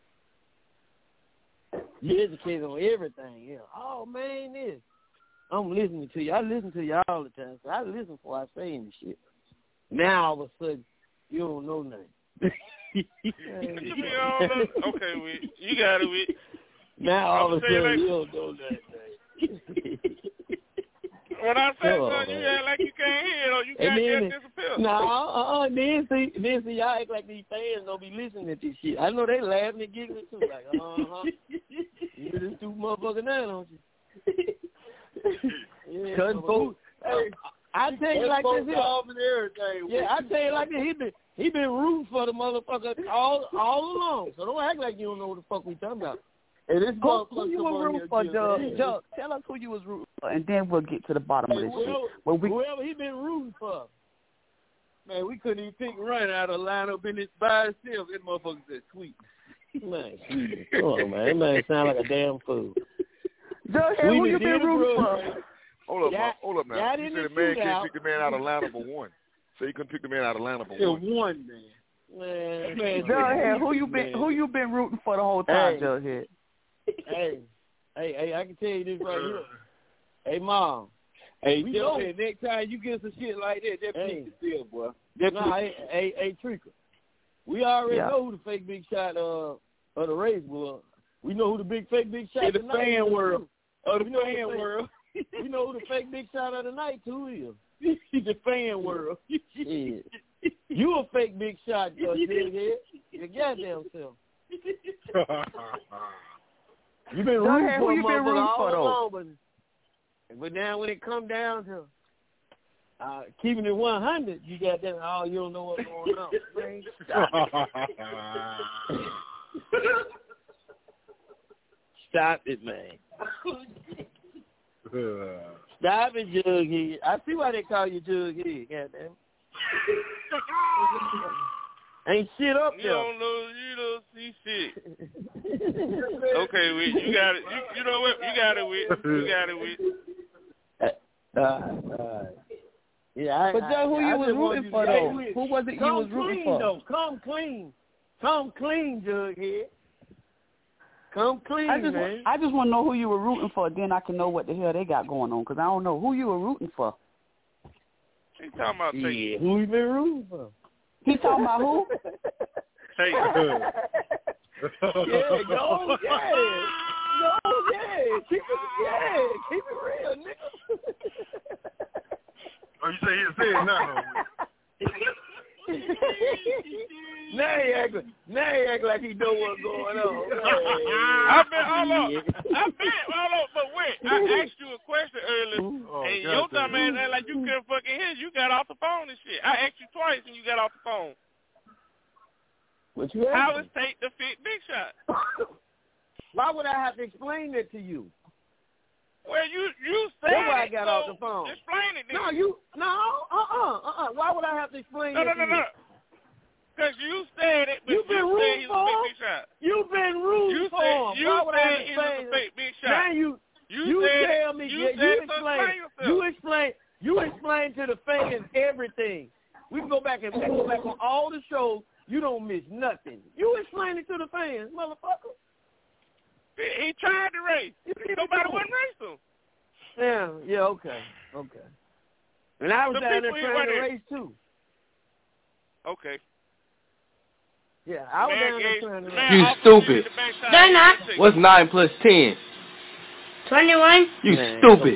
You educated on everything else. Oh man, this. I'm listening to you. I listen to you all the time. So I listen before I say any shit. Now all of a sudden, you don't know nothing. You don't know- okay, we, you got it, we. Now all of a I'ma say sudden, like- you don't know nothing. When I say Come on, something, you man. act like you can't hear it or you And can't then, just disappear. no, uh-uh, then see, then see, y'all act like these fans don't be listening to this shit. I know they laughing and giggling too, like, uh-huh. You this stupid motherfucker now, don't you? Yeah, Cutting folks. Hey, I tell you like this here. Off and everything. Yeah, I tell you like this. He been he been rooting for the motherfucker all all along. So don't act like you don't know what the fuck we talking about. Hey, this Who, motherfucker who you come were on rooting here for, and Jug? give- Jug, tell us who you was rooting for, and then we'll get to the bottom Hey, of this shit. whoever, Well, we, whoever he been rooting for. Man, we couldn't even pick Run out of lineup in this by himself. That motherfucker said sweet. Man, come on, man. That man sound like a damn fool. Jughead, who We you did been it, rooting bro. for? Hold up, Got- Ma. Hold up now. got You in said the the man shootout. can't pick the man out of line number one. So you couldn't pick the man out of line number Yeah, one. one man. Man, Man, Jughead, who you been man. who you been rooting for the whole time, Hey. Jughead? hey, hey, hey, I can tell you this right here. Hey, Mom. Hey, We tell know- me, next time you get some shit like that, that Hey. piece the field, boy. That No, hey, hey, hey, Treaker. We already Yeah. know who the fake big shot uh, of the race was. We know who the big fake big shot in the tonight fan is, world. too. Oh, the We know fan the fake- world. We know who the fake big shot of the night too is. the fan world. Yeah. You a fake big shot, uh, Jughead. Your goddamn self. You been Jughead, rooting who for a you been motherfucker rooting all for, though? along, but, but now when it come down to uh, keeping it one hundred, you got that. Oh, you don't know what's going on. Man, stop it. Stop it, man. Stop it, Jughead. I see why they call you Jughead. Goddamn. Ain't shit up You there. don't know, you don't see shit. Okay, we, you got it. You, you know what? You got it, with. You got it, with. Uh, uh, yeah, I, But I, Jug, who I you was just want rooting you for, to- though? Hey, Who was it you come was rooting clean, for? Though. Come clean. Come clean, Jughead. Come clean, I just, man. want, I just want to know who you were rooting for. Then I can know what the hell they got going on, because I don't know who you were rooting for. He talking about Yeah, Tate. who you been rooting for? He talking about who? Tate. Yeah, go, yeah. Go, yeah. Yeah, keep it, yeah, keep it real, nigga. Oh, you say he said it now, Now he act, now he act like he know what's going on. I bet, hold on. I bet, hold on, but wait. I asked you a question earlier, oh, and God your time man act like you couldn't fucking hear. You got off the phone and shit. I asked you twice, and you got off the phone. What you How is Tate the fit Big Shot? Why would I have to explain that to you? Well, you you said That's why I it, got so off the phone. Explain it then. No, you, no, uh-uh, uh-uh. Why would I have to explain no, that no, to no, you? No, Because you said it, but You've been you said rude he was for a him. fake Big Shot. You've been rude you for said, him. You Why would I said have to he explain was a fake Big Shot. Now you, you, you said tell it. me, you, yeah, said you so explain, explain yourself. you explain, you explain to the fans everything. We can go back and go back on all the shows. You don't miss nothing. You explain it to the fans, motherfucker. He tried to race. Nobody wouldn't race him. Yeah, yeah, okay, okay. And I was the down there trying to there. race too. Okay. Yeah, I was man, down there gave, trying to man, race. You stupid. They're not. What's nine plus ten? Twenty-one. You man, stupid.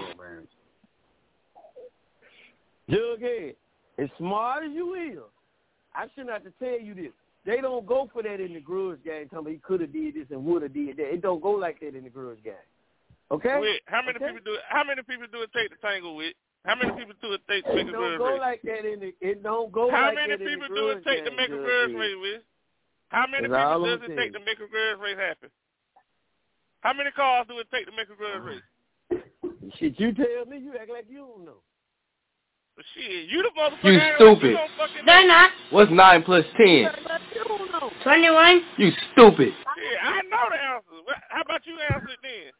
Jughead, as smart as you is, I shouldn't have to tell you this. They don't go for that in the grudge game. Tell me he could have did this and would have did that. It don't go like that in the grudge game. Okay? Wait, how many okay? people do it? How many people do it take to tangle with? How many people do it take to make it a don't grudge go race? like that in the. It don't go how like many that people in the do it take game, to make a Judge grudge Ed. race with? How many That's people all does I'm it take saying. to make a grudge race happen? How many cars do it take to make a grudge race? Shit, you tell me. You act like you don't know. But shit, you the motherfucker. You like stupid. You don't fucking They're know. not. What's nine plus ten? Twenty-one. You stupid. Yeah, I know the answer. How about you answer it then?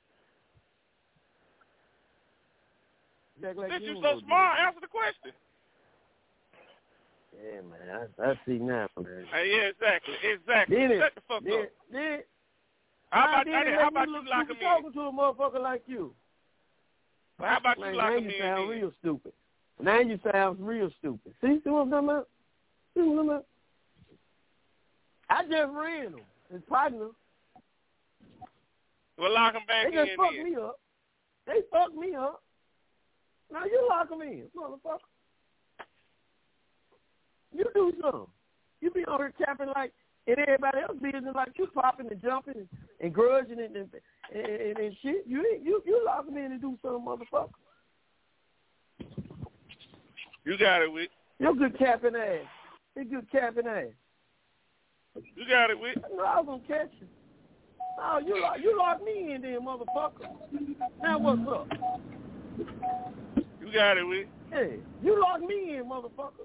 Like Since you you know, so smart, answer the question. Yeah, man, I, I see now, man. Uh, yeah, exactly, exactly. Then Shut the fuck then, up. Then, how about, then, how about you, you look, lock you him talking in? to a motherfucker like you? Well, how about man, you lock now him you in? sound then? real stupid. Now you sound real stupid. See, see what I'm talking about? See what I'm talking about? I just ran him. His partner. Well, lock him back They just in. fucked then. me up. They fucked me up. Now you lock him in, motherfucker. You do something. You be on here tapping like, and everybody else business like you popping and jumping and, and grudging and and, and and shit. You you you lock him in and do something, motherfucker. You got it, Wick. You're good capping ass. You're good capping ass. You got it, Wick. I knew I was gonna catch you. Oh, you lock you lock me in there, motherfucker. Now what's up? You got it, Wick. Hey, you lock me in, motherfucker.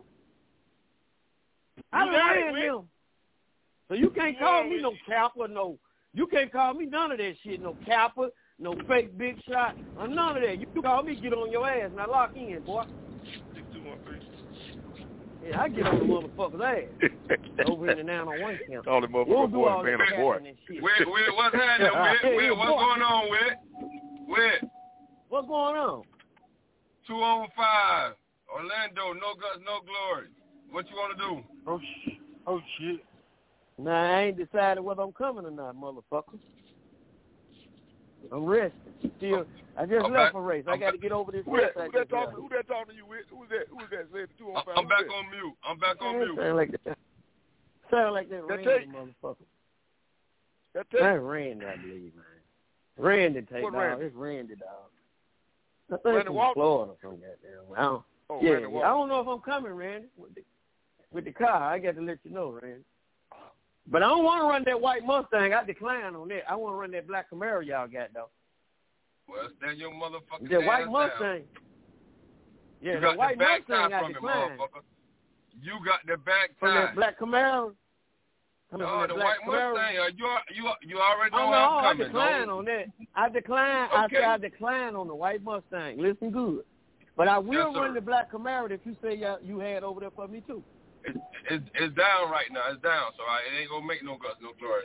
I You done got ran it, Wick. them. So you can't You call know, me Wick. no capper, no. You can't call me none of that shit, no capper, no fake big shot, or none of that. You call me, get on your ass, now lock in, boy. Six two one three. Yeah, I get on the motherfucker's ass. Over in and down on one camp. All the motherfucker We'll do boy all being the a boy. capping and shit. Wait, wait, what's happening, Wait? Wait, what's going on, Wait? Wait. What's going on? Two on five. Orlando, no guts, no glory. What you want to do? Oh, sh- oh shit. Nah, I ain't decided whether I'm coming or not, motherfucker. I'm resting. Still, I just I'm left back. a race. I got to get over this Who race. that, I who that just talking? left. Who that talking to you with? Who's that? Who's that? Saying the two on five. I'm Who's back that? on mute. I'm back on Man, mute. sound like that. Sound like that, That Randy take- motherfucker. That That's take- Randy, I believe, man. Randy take What dog. Randy? It's Randy, dog. I think Randy from Walton? Florida or something. Goddamn. I don't, Oh, yeah, Randy yeah. Walton. I don't know if I'm coming, Randy, with the, with the car. I got to let you know, Randy. But I don't want to run that white Mustang. I decline on that. I want to run that black Camaro y'all got, though. Well, stand your motherfucking That ass white down. Mustang. Yeah, You that got white the back Mustang tie I from it, decline. motherfucker. You got the back From tie. that black Camaro. I mean, from No, that the black white Camaro. Mustang, uh, you you you already know Oh, no, how I'm I coming, decline dog. on that. I decline. I Okay. said I decline on the white Mustang. Listen good. But I will Yes, sir. run the black Camaro if you say you, you had over there for me, too. It's, it's, it's down right now. It's down, so I, it ain't gonna make no guts, no glory.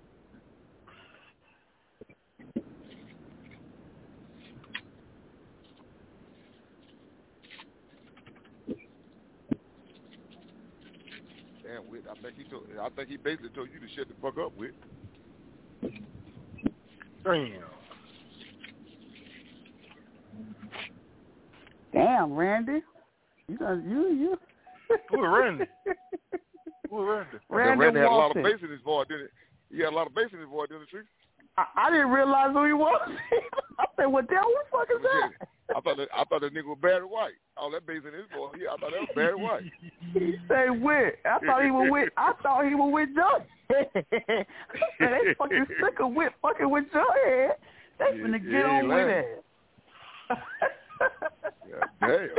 Damn, Whit. I think he told. I think he basically told you to shut the fuck up, Whit. Damn. Damn, Randy. You got you you. Who is Randy? Who is Randy? Randy, Randy had a lot of Walton. bass in his voice, didn't he? He had a lot of bass in his voice, didn't he? I, I didn't realize who he was. I said, "What the hell? What the fuck is that?" I thought that, I thought that nigga was Barry White. All that bass in his voice. Yeah, I thought that was Barry White. He say Whit. I thought he was with. I thought he was with Joe. They fucking sick of Whit fucking with Joe head. They Yeah, finna get yeah, on with lying. it. God damn.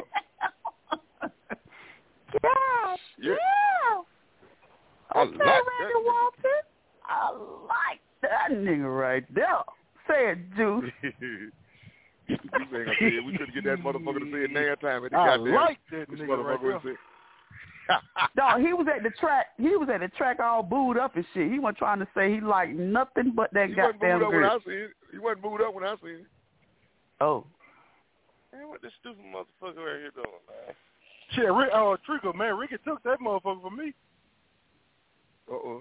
Yeah, Yeah. yeah. I Okay, like Randy that. Walton. I like that nigga right there. Say it, Juice. You ain't gonna say it. We couldn't get that motherfucker to say it nine times. And the I goddamn, like that this nigga motherfucker right would there. say, No, he was at the track. He was at the track all booed up and shit. He wasn't trying to say he liked nothing but that he wasn't goddamn moved up when girl. I seen it. He wasn't moved up when I seen it. Oh. Man, what this stupid motherfucker right here doing, man? Shit, Rick, oh, Trickle, man, Ricky took that motherfucker from me. Uh-oh.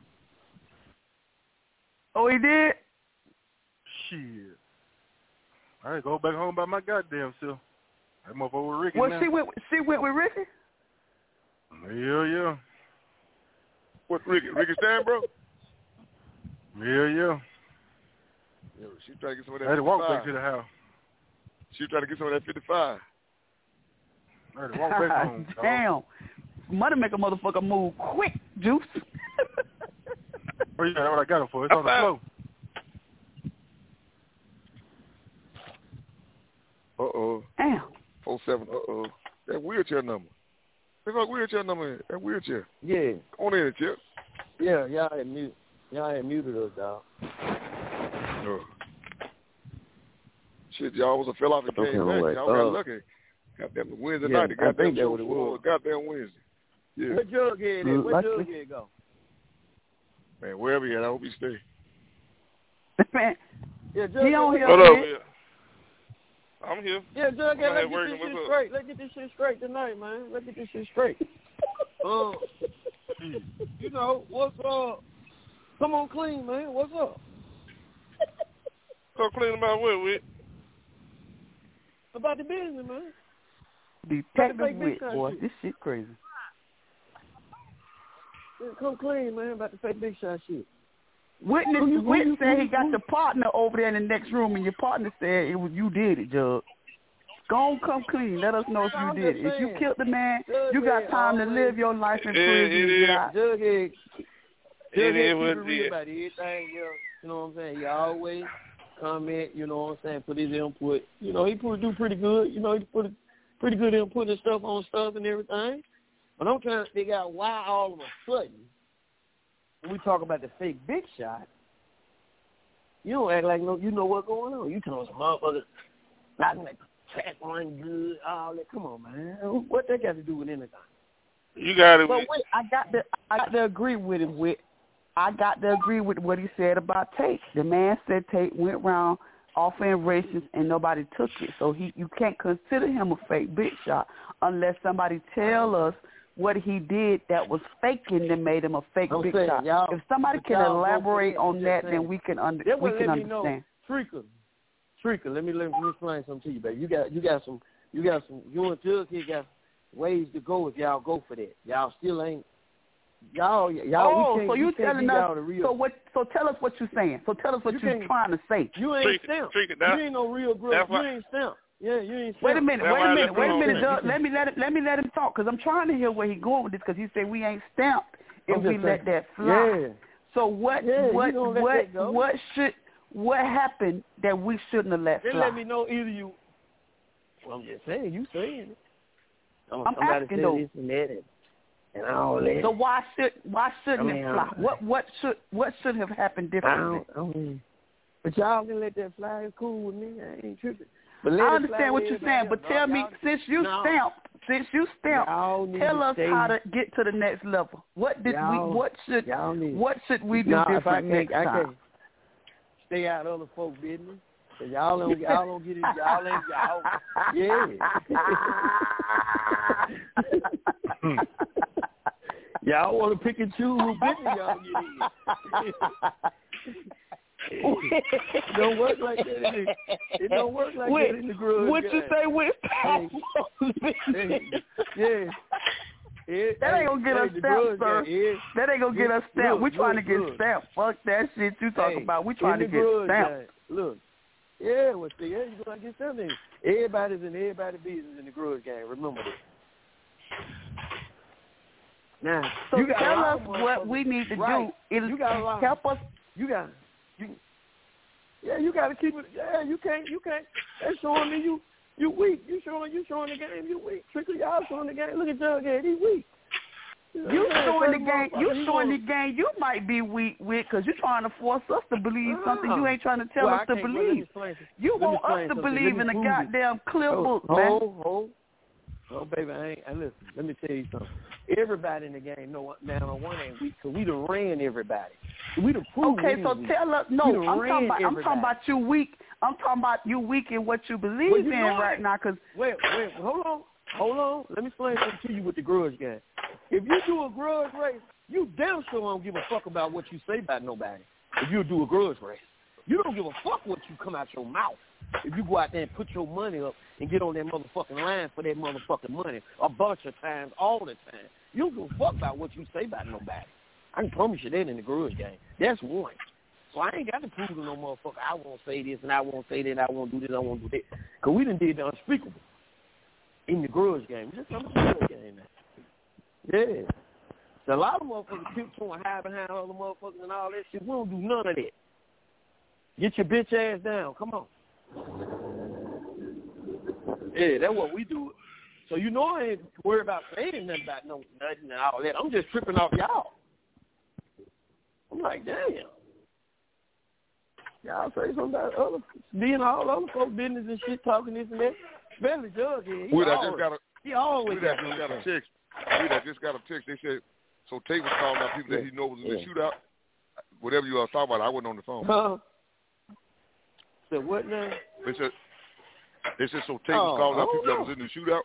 Oh, he did? Shit. I ain't go back home by my goddamn self. That motherfucker with Ricky Well, now. she went. She went with Ricky. Yeah, yeah. What, Ricky? Ricky Stanbro? Yeah, yeah. Yeah, she trying to get some of that I had to walk back fifty-five. to the house. She trying to get some of that fifty-five. I had to walk back home. dog. Damn. Money make a motherfucker move quick, Juice. Oh, yeah, that's what I got it for. It's on the floor. Uh-oh. Damn. four seven, uh-oh. That wheelchair number. There's no wheelchair number in it. That wheelchair. Yeah. Come on in, Chip. Yeah, y'all had mute. Y'all had muted us, dog. Oh. Shit, y'all was a fell off and Okay, came all back. right. Y'all got Uh, lucky. Goddamn Wednesday yeah, night, the I goddamn think that show what it for was. goddamn Wednesday. Yeah. Where Jughead at? Where Lucky. Jughead go? Man, wherever he at, I hope he stay. Man, Yeah, he Jughead. on here. What up, man. here? I'm here. Yeah, I'm Jughead, here let's get working. this What's shit up? straight. Let's get this shit straight tonight, man. Let's get this shit straight. uh, you know, what's up? Come on clean, man. What's up? Come clean about what, with? About the business, man. Detective About the fake Witt, big boy. shot This shit crazy. Yeah, come clean, man, about the fake big shot shit. Witness, Who you- who Witt you- said who he you- got who- the partner over there in the next room, and your partner said it was you did it, Jug. Go on, come clean. Let us know if you I'm did just it. If you saying. killed the man, you Jughead got time to always- live your life in It- prison it and is. get out. Jughead, It Jughead is keep what it it real is. about everything, you know, you know what I'm saying? He always comment, you know what I'm saying, put his input. You know, he put do pretty good. You know, he put pretty good input and stuff on stuff and everything. But I'm trying to figure out why all of a sudden, when we talk about the fake big shot, you don't act like no, you know what's going on. You telling some motherfuckers not gonna track run good, all that. Come on, man. What that got to do with anything? You got it. But With. wait, I got to, I got to agree with him. With, I got to agree with what he said about Tate. The man said Tate went around offering races and nobody took it. So he, you can't consider him a fake big shot unless somebody tell us what he did that was faking that made him a fake I'm big saying, shot. y'all- If somebody but can y'all go elaborate for it, I'm on just that, saying. then we can under, That we would can let me know. understand. Shrieker, Shrieker, let me let me explain something to you, baby. You got you got some you got some you and Jughead got ways to go if y'all go for that. Y'all still ain't y'all y'all. Oh, we can't, so you we can't telling give us? y'all the real. So what? So tell us what you're saying. So tell us what You you are can't- trying to say. You ain't Treat it- stamped. treat it, You that- ain't no real bro. that's You why- ain't stamped. Yeah, you ain't stamped. Wait a minute, That's wait why a I minute, left wait a him minute, alone. Doug. Let me let it, let me let him talk because I'm trying to hear where he going with this because he said we ain't stamped if I'm we just let saying. that fly. Yeah. So what Yeah, you what gonna let what that go. what should what happened that we shouldn't have let They fly? let me know either you. Well, I'm just saying, you saying it. I'm, I'm somebody asking said though. this and that and, and all that. So why should why shouldn't I mean, it fly? I- What what should what should have happened I differently? don't, I mean, but y'all can let that fly. It's cool with me. I ain't tripping. But let I it understand fly what with you're everybody saying, but else. tell No, me y'all- since you no. stamped, since you stamped, Y'all need tell to us stay- how to get to the next level. What did Y'all- we? What should? y'all need- What should we do Nah, if I different can't, next I time? can't stay out of other folks' business. So y'all don't, y'all don't get it. Y'all ain't y'all. Yeah. Y'all want to pick and choose who business y'all get in. It don't work like that. In the, it don't work like Wait, that in the grudge. What you say with Hey, yeah. It, That ain't gonna get hey, us the stamped, grudge sir. game, it, That ain't gonna get us stamped. look, We trying look, to get look. stamped. Fuck that shit you talking Hey, about. We trying to in the get grudge stamped. game, look, yeah, well, see, yeah, you're gonna get something. Everybody's in everybody's business in the grudge game. Remember this. Now, So you got tell a lot us of what we need to right. do. It'll you got a lot. help us. You got. You, yeah, you got to keep it. Yeah, you can't. You can't. They showing me you. You weak. You showing. You showing the game. You weak. Trickle, y'all showing the game. Look at Jughead. He weak. You, know You what I'm showing the saying? game. You He showing gonna- the game. You might be weak with because you're trying to force us to believe something you ain't trying to tell well, us I to can't- well, let me believe. explain some- You let me want explain us to something. believe Let in me a prove it. goddamn clear oh, book, oh, man. Oh, oh, baby, I ain't. I listen. Let me tell you something. Everybody in the game know now on one ain't weak because we done ran everybody. We done proved Okay, we so weak. tell us. No, We I'm done talking ran about. I'm everybody. talking about you weak. I'm talking about you weak in what you believe Well, you in know right it. now. Cause Wait, wait, hold on, hold on. Let me explain something to you with the grudge game. If you do a grudge race, you damn sure don't give a fuck about what you say about nobody. If you do a grudge race, you don't give a fuck what you come out your mouth. If you go out there and put your money up and get on that motherfucking line for that motherfucking money a bunch of times, all the time, you don't give a fuck about what you say about nobody. I can promise you that in the grudge game. That's one. So I ain't got to prove to no motherfucker I won't say this and I won't say that, I won't do this, I won't do that. Because we done did the unspeakable in the grudge game. Just some grudge game now. Yeah. So a lot of motherfuckers tiptoeing high behind other motherfuckers and all that shit. We don't do none of that. Get your bitch ass down. Come on. Yeah, that's what we do. So you know I ain't worried about saying nothing about no nothing and all that. I'm just tripping off y'all. I'm like, damn. Y'all say something about other being all other folks' business and shit, talking this and that. Especially Jughead. We that just got a he always we that just got a text. We that just got a text. They said so Tate was calling out people that he knows was in the shootout. Whatever you are talking about, I wasn't on the phone. Huh? So what now? They said they said so Tate Oh, was calling out I people don't that was in the shootout.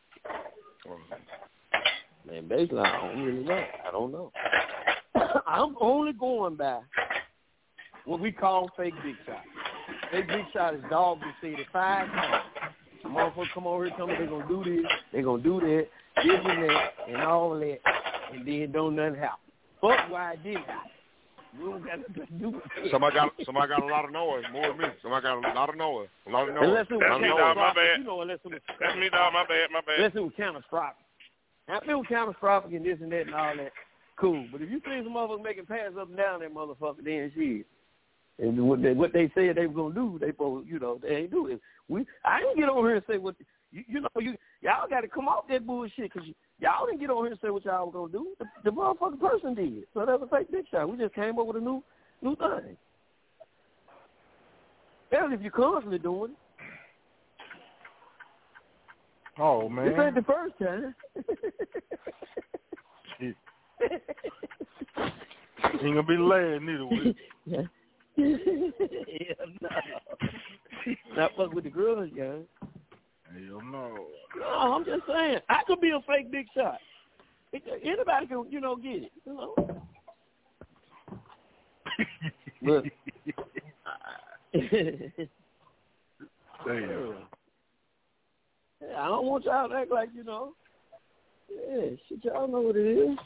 Man, basically, I don't really know. I don't know. I'm only going by what we call fake big shot. Fake big shot is dog been said it five times. Some motherfuckers come over here, tell me they're going to do this, they're going to do that, this and that, and all that, and then don't nothing happen. Fuck why I did that. You don't got nothing to do with it. Somebody got somebody got a lot of noise, more than me. Somebody got a lot of noise, a lot of noise. Unless it was a lot of noise. catastrophic, you know, unless it was That's me, dog. My bad, my bad. Unless it was catastrophic. Now, if it was catastrophic and this and that and all that, cool. But if you see some motherfuckers making passes up and down that motherfucker, then shit. And what they, what they said they were gonna do, they supposed, you know, they ain't do it. We, I didn't get over here and say what you, you know, you y'all got to come off that bullshit because y'all didn't get over here and say what y'all were gonna do. The, the motherfucking person did. So that was a fake big shot. We just came up with a new new thing. Hell, if you're constantly doing it. Oh man, This ain't the first time. Shit. Ain't gonna be the last neither. Will Yeah. Hell no. Not fuck with the girls, guys. Hell no. No, I'm just saying. I could be a fake big shot. Anybody can, you know, get it. You know. Look. Damn. I don't want y'all to act like, you know. Yeah, shit, y'all know what it is.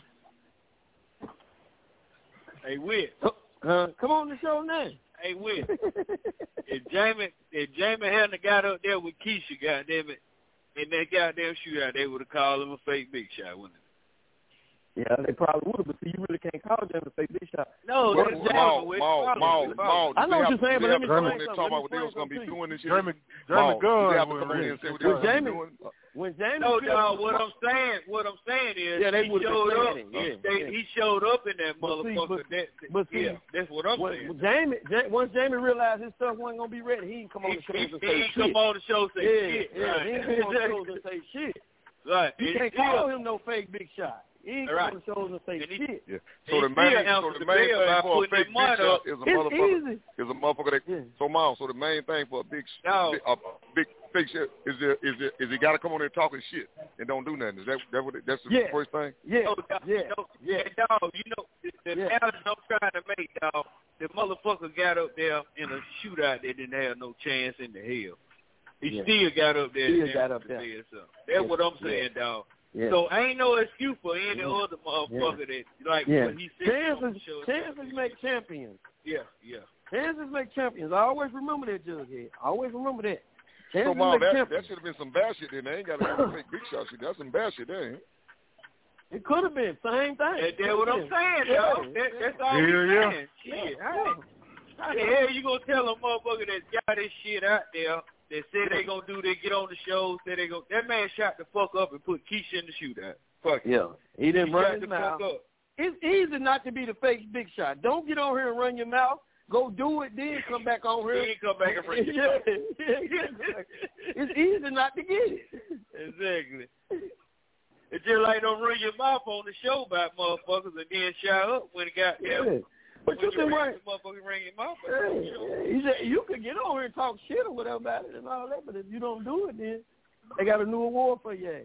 Hey, Whit. Uh, come on the show now. Hey, Whit. if Jamie, if Jamie hadn't got up there with Keisha, goddamn it, in that goddamn shootout, they would have called him a fake big shot, wouldn't it? Yeah, they probably would have, but see, you really can't call them a fake big shot. No, Well, that's Maul, Jamie. Maul, Maul, Maul. I know what you're saying, but let me explain explain something. something. Talk about what they was gonna be doing this year. Jeremy, Jeremy Gunn have to was come in ready. and say what When they was gonna be Jamie, doing. when Jamie, No, filled- dog. What I'm saying, what I'm saying is, Yeah, they he would've been showed up. saying it. Yeah, they, yeah. He showed up in that But see, motherfucker. but- that, but see, yeah, that's what I'm when, saying. when Jamie, Jamie, once Jamie realized his stuff wasn't gonna be ready, he didn't come on the show He, and he, say he shit. come on the show and say yeah, shit. yeah, Right. he didn't come on the show and say shit. Right. You And can't he call still- him no fake big shot. He ain't Right. come on the shows and say And he- shit. Yeah. He So the still main, so answered the the main bell thing by for a putting fake his big money shot up. is a It's motherfucker. easy. Is a motherfucker that. Yeah. So Miles, so the main thing for a big, No. big a big fake shot is there, is there, is he got to come on there talking shit and don't do nothing. Is that that what it, that's the Yeah. first thing? Yeah, No, dog, yeah, no, yeah. dog, you know, the Yeah. analogy I'm trying to make, dog, the motherfucker got up there in a shootout that didn't have no chance in the hell. He Yeah. still got up there. Still and got up to there. say something. That's Yeah. what I'm Yeah. saying, dog. Yeah. So ain't no excuse for any Yeah. other motherfucker Yeah. that like Yeah. what he said. on the Chances, show. chances make champions. Yeah, yeah. Chances make champions. I always remember that, Jughead. I always remember that. Chances So, Mom, make that, champions. that should have been some bad shit then. They ain't got to make big shot shit. That's some bad shit there, ain't it? It could have been. Same thing. That, that's what I'm saying, Yeah. dog. That, that's all Yeah, I'm yeah. saying. Shit, how, how the hell you gonna tell a motherfucker that got this shit out there that said they gonna do, they get on the show, say they go. That man shot the fuck up and put Keisha in the shootout. Fuck it. Yeah. He didn't He run shot his the mouth. fuck up. It's easy not to be the fake big shot. Don't get on here and run your mouth. Go do it, then come back on here. Then come back and bring it yeah. up. It's easy not to get it. Exactly. It's just like don't run your mouth on the show about motherfuckers and then shout up when it got Yeah. there. But When you can ring run. the motherfucker ring your mouth. Yeah, yeah. He said you can get on here and talk shit or whatever about it and all that, but if you don't do it, then they got a new award for you.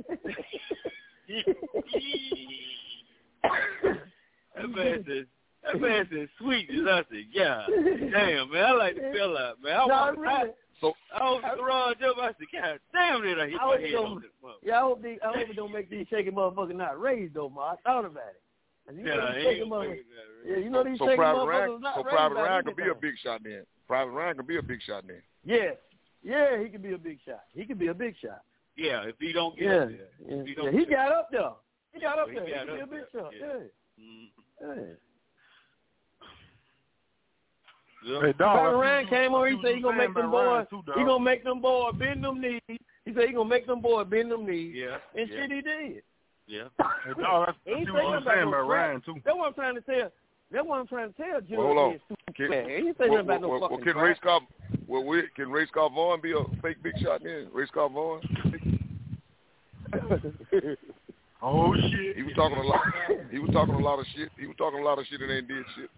That man said, that man said sweetness. I said, yeah, damn, man, I like the feel out, man. I, No, was, really. I, So I was garage up. I said, God damn, did I hit I my hope head it on don't, this motherfucker? yeah, I hope, they, I hope it don't make these shaking motherfuckers not raised, though, Ma. I thought about it. And you Yeah, know I these ain't shaking gonna motherfuckers, make that, yeah, you know these So shaking Private motherfuckers Ryan, not so raised Private about Ryan could be a anything. big shot then. Private Ryan could be a big shot then. Yes. Yeah, he could be a big shot. He could be a big shot. Yeah, if he don't get Yeah. up there. Yeah. If he, Yeah, don't he get got up there. He got up He there. He got could be a up big there, shot. yeah. Yeah. Mm. Yeah. Hey, dog, Private I Ryan see came you- I on. see He what said you he gonna saying make them about Ryan boys. too, He dog. gonna make them boys bend them knees. He said he gonna make them boys bend them knees. Yeah. And yeah. shit, he did. Yeah. Hey, dog, I He see ain't what saying you're nothing saying no about crap. Ryan too. That's what I'm trying to tell. That's what I'm trying to tell Junior. Well, hold on. He Can, ain't saying nothing well, about no well, well, fucking can crap. Ray Scott, well, we, can Ray Scott Vaughn be a fake big shot then? Ray Scott Vaughn? Oh shit. He was talking a lot. He was talking a lot of shit. He was talking a lot of shit and ain't did shit.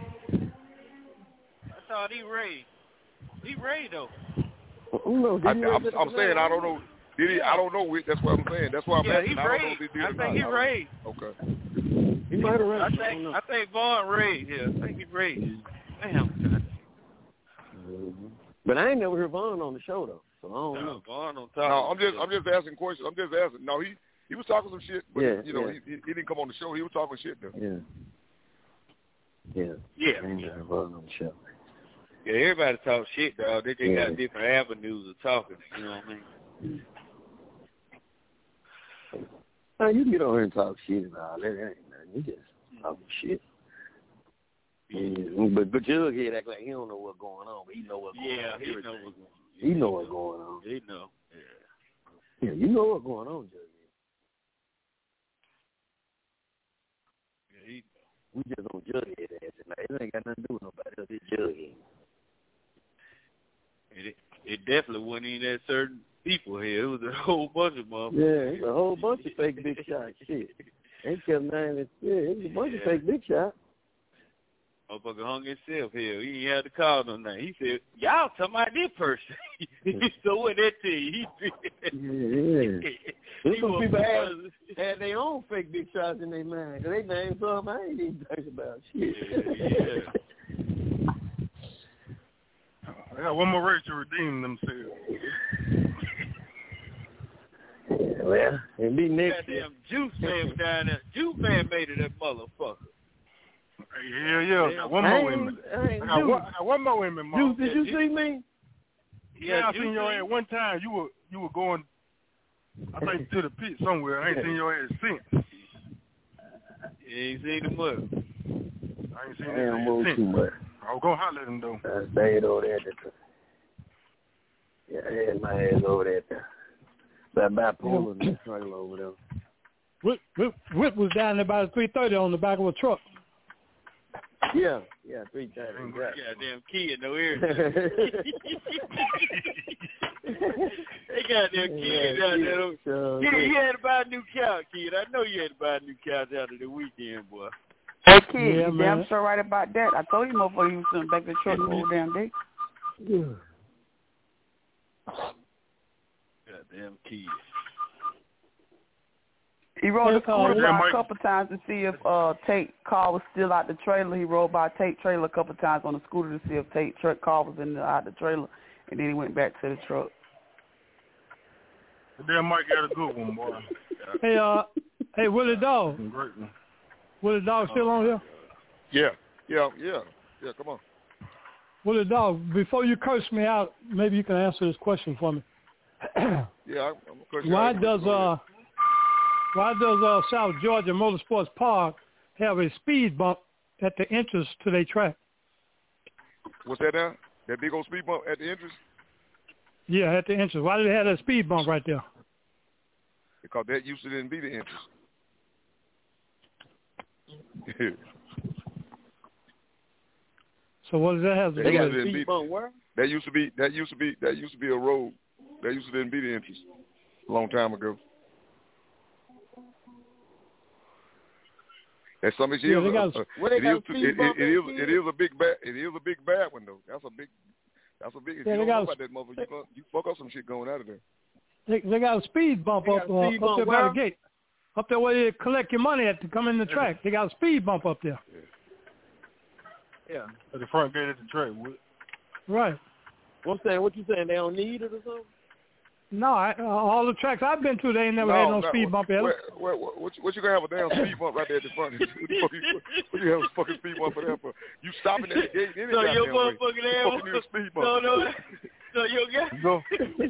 I thought he raised. He raised though. Who knows? I, Did he I'm, raise I'm it? saying I don't know. Did he? I don't know. Which, that's what I'm saying. That's why I'm Yeah, asking. he I don't know raised. if he did I or think not. he I don't- raised. Okay. He might have I raised. think I think Vaughn raised. Yeah, I think he raised. Damn. But I ain't never heard Vaughn on the show though, so I don't know. No, Vaughn on top. No, I'm just I'm just asking questions. I'm just asking. No, he he was talking some shit, but Yeah, you know yeah. he, he he didn't come on the show. He was talking shit though. Yeah. Yeah. Yeah. I ain't never heard Vaughn on the show. Yeah, everybody talk shit, dog. They just Yeah. got different avenues of talking. You know what I mean? Now, you can get on here and talk shit and all that. That ain't nothing. You just talking shit. Yeah. But but Jughead act like he don't know what's going on, but he know what's going Yeah, on. he know what's going on. He know what's going on. He know. Yeah. Yeah, you know what's going on, Jughead. Yeah, he We just on Jughead ass tonight. It ain't got nothing to do with nobody else. It's Jughead. It, it definitely wasn't even that certain people here. It was a whole bunch of motherfuckers. Yeah, it's a whole bunch of fake big shots. Shit. They kept naming. Yeah, it was a bunch of fake big shots. Motherfucker hung himself here. He ain't had to call no name. He said, y'all talking about this person. So what that tell you? He Yeah. There's He some was- people had, had their own fake big shots in their mind. Cause they named something I ain't even think about. Shit. Yeah, I got one more race to redeem themselves. Yeah, well, and be next. Goddamn Juice Man was down there. Juice Man made it, that motherfucker. Yeah, yeah. I got one I more ain't- in me. I ain't I got Juice. one, I got one more in me, Mom. Juice, did you see me? Yeah, I Juice seen your Man. ass one time. You were you were going, I think, to the pit somewhere. I ain't seen your ass since. You ain't seen him up. I ain't seen I his ain't ass moved since. too much. I was gonna holler at him though. I stayed over there. At the, yeah, I had my ass over there. At the, by bipolar and struggle over there. Whip, Whip, Whip was down there by the three thirty on the back of a truck. Yeah, yeah, three times. Exactly. Goddamn kid, no everything. They got their kid Yeah, out yeah, there. sure Yeah, did. you had to buy a new couch, kid. I know you had to buy a new couch out of the weekend, boy. Hey, kid, Yeah, you man. damn sure right about that. I told you motherfucker you was sitting back the truck the whole damn day. Yeah. Goddamn kid. He rode the Hey, uh, scooter yeah, by Mike. a couple times to see if uh Tate car was still out the trailer. He rode by Tate trailer a couple times on the scooter to see if Tate truck car was in the, out the trailer, and then he went back to the truck. Damn, Mike got a good one, boy. Hey, uh, hey, Willie Dog. Great one. Willie Dog still on here? Yeah, yeah, yeah, yeah. Come on. Willie Dog, before you curse me out, maybe you can answer this question for me. Yeah, I'm, I'm Why does uh, why does uh South Georgia Motorsports Park have a speed bump at the entrance to their track? What's that now? That big old speed bump at the entrance? Yeah, at the entrance. Why do they have that speed bump right there? Because that used to didn't be the entrance. So what does that have to That do used with to it? be- That used to be that used to be that used to be a road. That used to didn't be the entrance a long time ago. That's something. Yeah, they got- uh, Where they it, got is, a it, speed it, bump it at, is kid? it is a big bad it is a big bad one though. That's a big that's a big. If Yeah, you they don't know got- about that motherfucker, you, fuck- you fuck up some shit going out of there. They, they got a speed bump They up, got a uh, speed up bump there by where? the gate. Up there where they collect your money at to come in the track. They got a speed bump up there. Yeah. At the front gate at the track. What? Right. What I'm saying, what you saying? They don't need it or something? No, I, uh, all the tracks I've been to, they ain't never had no speed bump at What, them. what, what, what, you, what you gonna have a damn speed bump right there at the front? What the fuck you, what you have a fucking speed bump for that for? You stopping at the gate any So your goddamn way. motherfucking You ass. fucking need a speed bump. No, no. So your guy. Go.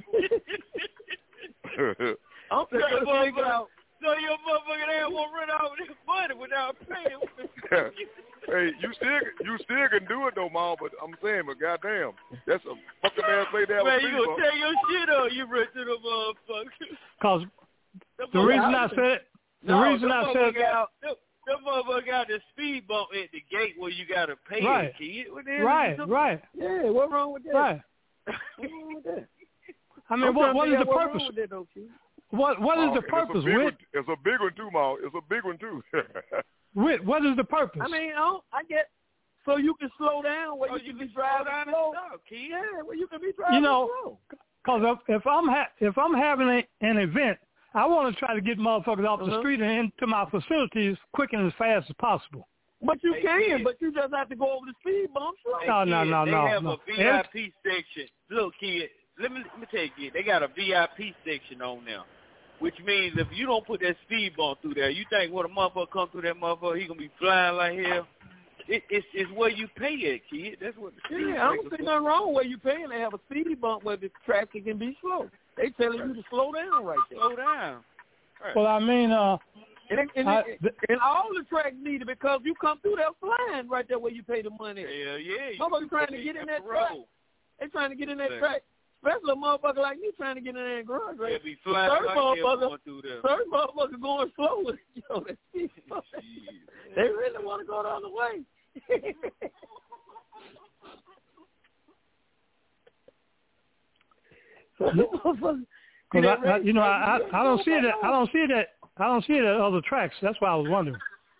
I'm So your trying to figure motherfucking, out. so your motherfucking ass won't run out with his money without paying. Hey, you still you still can do it though, Ma. But I'm saying, but goddamn, that's a fucking ass play down with Man, speed you gonna bump. tear your shit up, you rich to the motherfucker. Cause the reason I said the no, reason the I said motherfucker got, the, the motherfucker got the speed bump at the gate where you gotta pay Right. it, kid. What the hell right, is this? right, Yeah, what wrong with that? right. What's wrong with that? I mean, I'm what trying to what is figure the out what's purpose? wrong with that, though, kid. What what is Ma, the and purpose? It's a big Whit, one, it's a big one too, Ma. It's a big one too. Whit, what is the purpose? I mean, I, don't, I get so you can slow down where Oh, you, you can be can slow driving down and slow. stuff, kid. Yeah, where you can be driving You know, slow. Cause if, if I'm ha- if I'm having a, an event, I want to try to get motherfuckers off the Uh-huh. street and into my facilities quick and as fast as possible. But you Hey, can, kid. but you just have to go over the speed bump slow. Hey, No, no, kid, no, they no, have no. a V I P section. Look, kid, let me let me tell you, kid, they got a V I P section on there, which means if you don't put that speed bump through there, you think when a motherfucker come through that motherfucker, he gonna be flying like hell. It, it's it's where you pay it, kid. That's what the speed Yeah, I don't breakers see do. nothing wrong where you paying. They have a speed bump where the traffic can be slow. They telling you to slow down right there. Slow down. Right. Well, I mean, uh, And, and, I, and, and all the tracks need it because you come through there flying right there where you pay the money. Hell yeah. Motherfuckers trying to get in that track. They trying to get in that track. Especially a motherfucker like me trying to get in that garage, right? They be flying Certain like hell motherfucker, going through there. certain motherfucker going slow with it. Yo, that speed bump. They really want to go the other way. Cause I, I, you know, I, I I don't see it. At, I don't see it at I don't see it at other tracks. That's why I was wondering.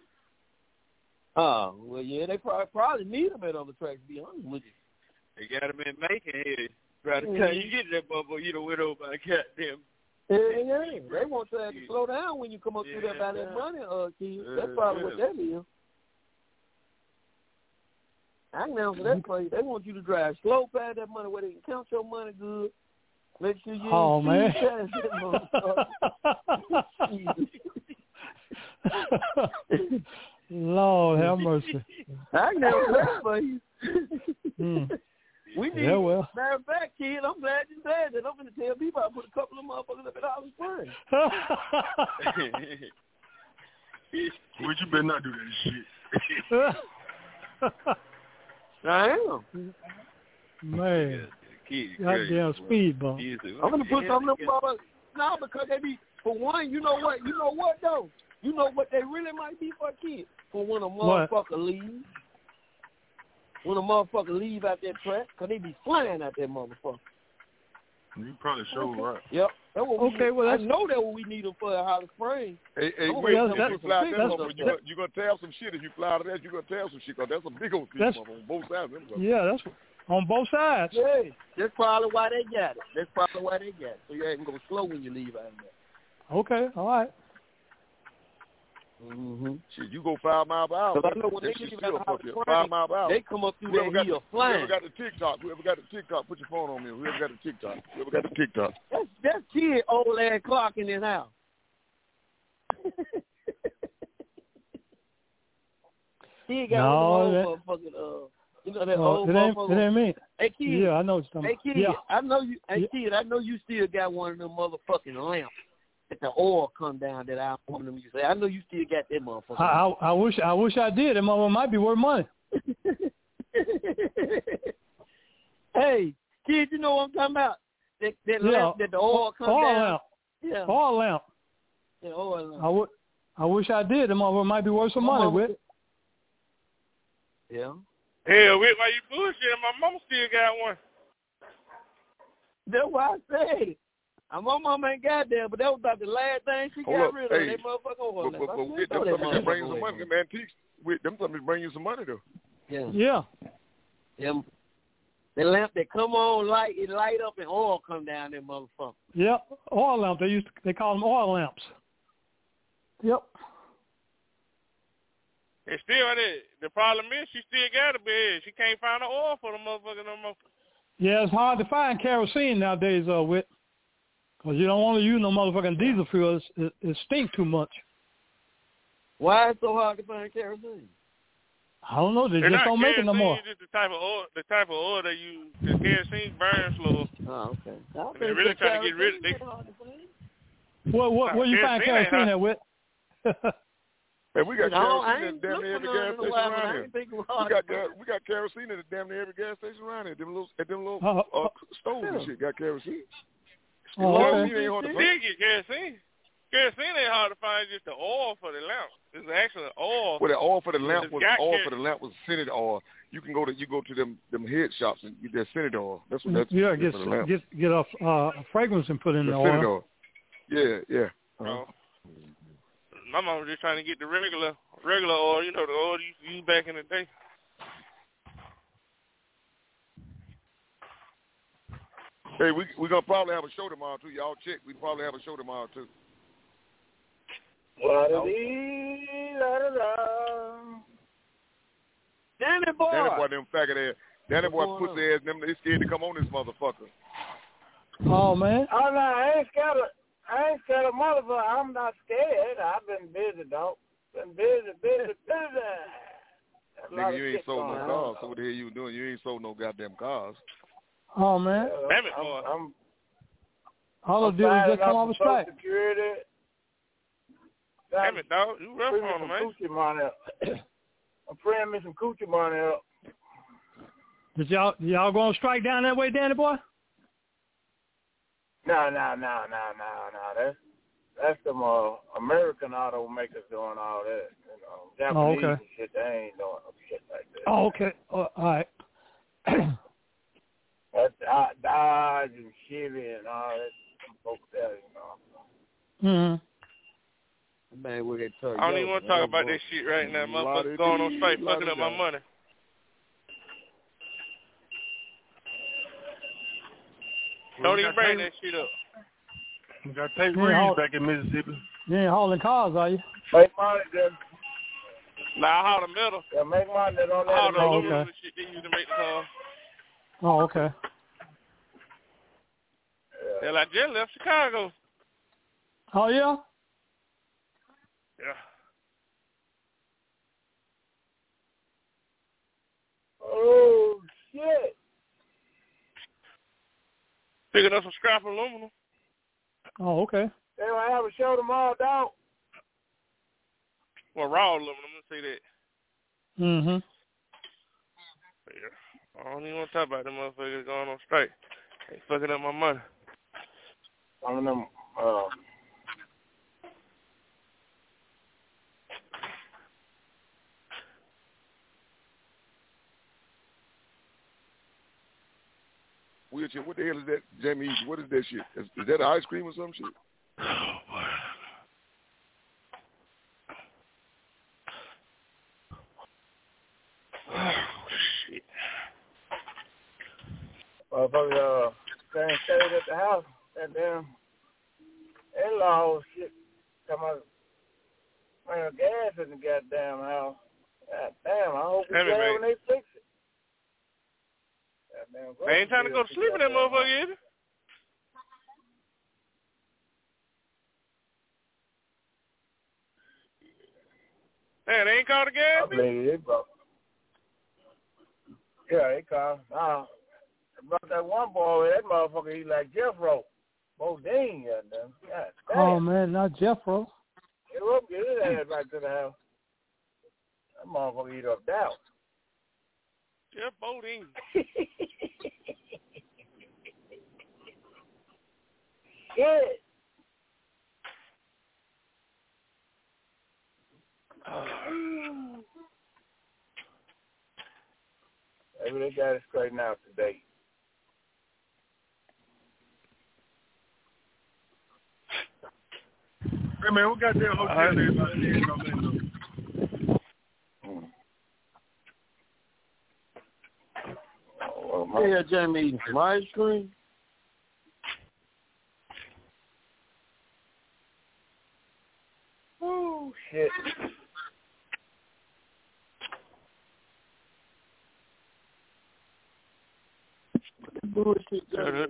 Oh, well, yeah, they probably, probably need them at other tracks, to be honest with you. They got them in Macon here. By the time Mhm. you get that motherfucker, you done went over by goddamn. Yeah, yeah, they want you to have to slow down when you come up through there by that money, uh, kid. That's probably what that is. I can answer that for you. They want you to drive slow past that money where they can count your money good. Make sure you Oh, ain't man. speed past that motherfucker. Lord have mercy. I can answer that for you. Hmm. We need, Yeah, well. matter of fact, kid, I'm glad you said that. I'm going to tell people I put a couple of motherfuckers up at Holly Springs. Would you better not do that shit? I am. Man, Kid, goddamn speed bump. I'm going to put some of them motherfuckers. No, because they be, for one, you know what, you know what, though? You know what they really might be for a kid? For when a motherfucker leaves. When a motherfucker leave out that track, because they be flying out that motherfucker. You probably sure right. Yep. That's what we Okay, need. well, I that's- know that's what we need them for at Holly Springs. Hey, hey, I'm wait, gonna if tell you them fly to put that some motherfucker, big you're ones gonna, you gonna tell some shit. If you fly to that, you're gonna tell some shit, because that's a big old speed That's- bump on both sides. Of them. Yeah, that's on both sides. Yeah, that's probably why they got it. That's probably why they got it. So you ain't gonna go slow when you leave out of there. Okay, all right. Mm-hmm. Shit, you go five miles per hour. I know when that they shit get still out fuck of you. the Five miles per hour. they come up through whoever that got hill the, flying. Whoever got the TikTok, whoever got the TikTok, put your phone on me. Whoever got the TikTok, whoever got the TikTok. That's that's kid old ass clock in his house. He got No, one of that- those motherfucking uh, you know that Oh, old it ain't, motherfucker. it ain't me. Hey kid, Yeah, I know what you're hey talking kid, about. Yeah. I know you. Hey Yeah. kid, I know you still got one of them motherfucking lamps that the oil come down that I want them. You say, I know you still got that motherfucker. I, I, I wish I wish I did. That mother might be worth money. Hey kid, you know what I'm talking about? That that Yeah. lamp that the oil come Oil down. lamp. Yeah. Oil lamp. Yeah, oil lamp. I would. I wish I did. That mother might be worth some money with. Yeah. Hell, Whit, why you bullshitting? My mama still got one. That's what I say. My mama ain't got that, but that was about the last thing she Hold got up. rid Hey, of. That motherfucker oil But, lamp. but, I but said, with throw them that something that bring you motherfucker some away. money, them antiques. With them something that bring you some money though. Yeah. Yeah. Them, the lamp that come on light, it light up and oil come down that motherfucker. Yep. Oil lamp. They used to, they call them oil lamps. Yep. And still, the, the problem is she still got a bed. She can't find the oil for the motherfucker no more. Yeah, it's hard to find kerosene nowadays, uh, with, because you don't want to use no motherfucking diesel fuel. It's, it, it stink too much. Why is it so hard to find kerosene? I don't know. They They're just not don't make it no more. kerosene, It's just the type of oil, the type of oil they use. The kerosene burns slow. Oh, okay. And they're really trying to get rid of it. What what where you find kerosene at, with? Man, we got No, I kerosene ain't in damn near every looking gas for none in a station while, but around I here. ain't thinking We hard. got gas- we got kerosene in damn near every gas station around here. Them little at them little Uh, uh, uh, stoves and yeah. shit got kerosene. Oh, Kerosene okay. ain't hard to Still find. get kerosene. Kerosene ain't hard to find. Just the oil for the lamp. It's actually oil. Well, the oil for the It's lamp was got oil ker- for the lamp was scented oil. You can go to you go to them them head shops and get that scented oil. That's what that's Yeah, for get the lamp. get get a, uh, a fragrance and put in The the scented oil. oil. Yeah, yeah. Uh-huh. Oh. My mom was just trying to get the regular regular oil, you know, the oil you used to use back in the day. Hey, we we gonna probably have a show tomorrow too. Y'all check. We probably have a show tomorrow too. Danny boy. Danny boy, them faggot ass. Danny What's boy, going pussy ass. Them they scared to come on this motherfucker. Oh man. Oh no, I ain't scared of I ain't scared of motherfucker. I'm not scared. I've been busy, dog. Been busy, busy, busy. A lot Nigga, of you ain't shit sold no going cars. on. So what the hell you doing? You ain't sold no goddamn cars. Oh man. Damn it, I'm, boy. I'm, All I'm they did was signing just come up off a for Social strike. Security. Damn it, dog. You rough Bring me on some him, man. coochie money up. I'm praying me some coochie money up. Did y'all y'all going to strike down that way, Danny boy? No, no, no, no, no, no. That's that's them uh, American automakers doing all that. You know, Japanese okay. and shit. They ain't doing no shit like that. Oh, okay. Uh, all right. That's uh, Dodge and Chevy and all that. Some folks there, you know. Mm-hmm. Man, we get tell I don't even want to talk about that shit right now. Motherfuckers going on strike, fucking up my money. Don't even bring that shit up. We got Tate Yeah, Reeves haul- back in Mississippi. You ain't hauling cars, are you? Make money, then. Nah, I haul the metal. Yeah, make money. They don't I haul let the it aluminum okay. and shit they use to make the car. Oh, okay. Hell, I just left Chicago. Oh yeah. Yeah. Oh, shit. Picking up some scrap aluminum. Oh, okay. They will have a show tomorrow, dog. Well, raw aluminum, let's say that. Mm-hmm. But yeah. I don't even want to talk about them motherfuckers going on strike. They fucking up my money. Some of them, uh, Wheelchair, what the hell is that, Jamie? What is that shit? Is, is that ice cream or some shit? Oh, boy. Oh, shit. motherfucker, uh, staying stayed at the house. That damn in-laws shit. Come out. ran gas in the goddamn house. God damn, I hope Damn it's it, there man. when they fix it. Goddamn, They ain't trying to go to sleep in that motherfucker, is it? Man, they ain't called the gas? I believe it, bro. Yeah, they called. Uh, about that one boy, that motherfucker, he like Jeffro. Bodine, goddamn. God damn. Oh, man, not Jeffro. Get up, get his ass back to the house. That motherfucker eat up doubt. Jeff Bodine. Yeah. Maybe they got it straightened out today. Hey, man, what goddamn hotel is about there in Orlando? Oh, yeah, Jamie eating some ice cream. Oh, shit. Bullshit.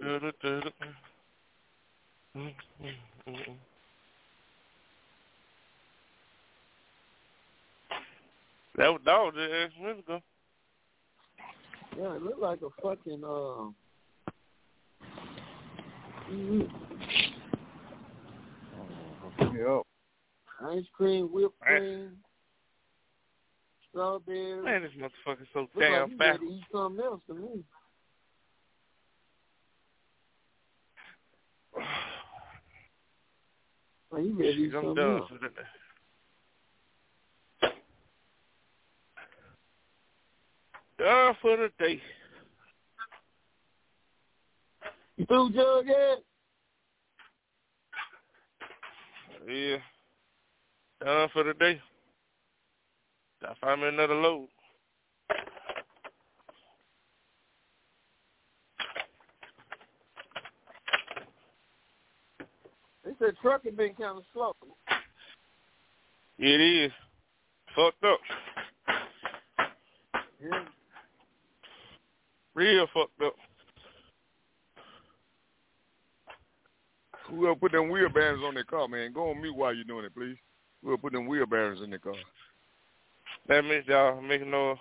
That was dog there a minute ago. Yeah, it looked like a fucking uh. Mm-hmm. Yep. Ice cream, whipped cream, strawberry. Man, this motherfucker's so Look damn like you fat. ready to eat something else to me. Oh, you ready to eat I'm something done. else? Done for the day. You through, Jug, yet? Yeah. Done for the day. Gotta find me another load. They said trucking been kind of slow. It is. Fucked up. Yeah. Real fucked up. Whoever put them wheel bearings on their car, man, go on mute while you're doing it, please. Whoever put them wheel bearings in their car. That means y'all making no...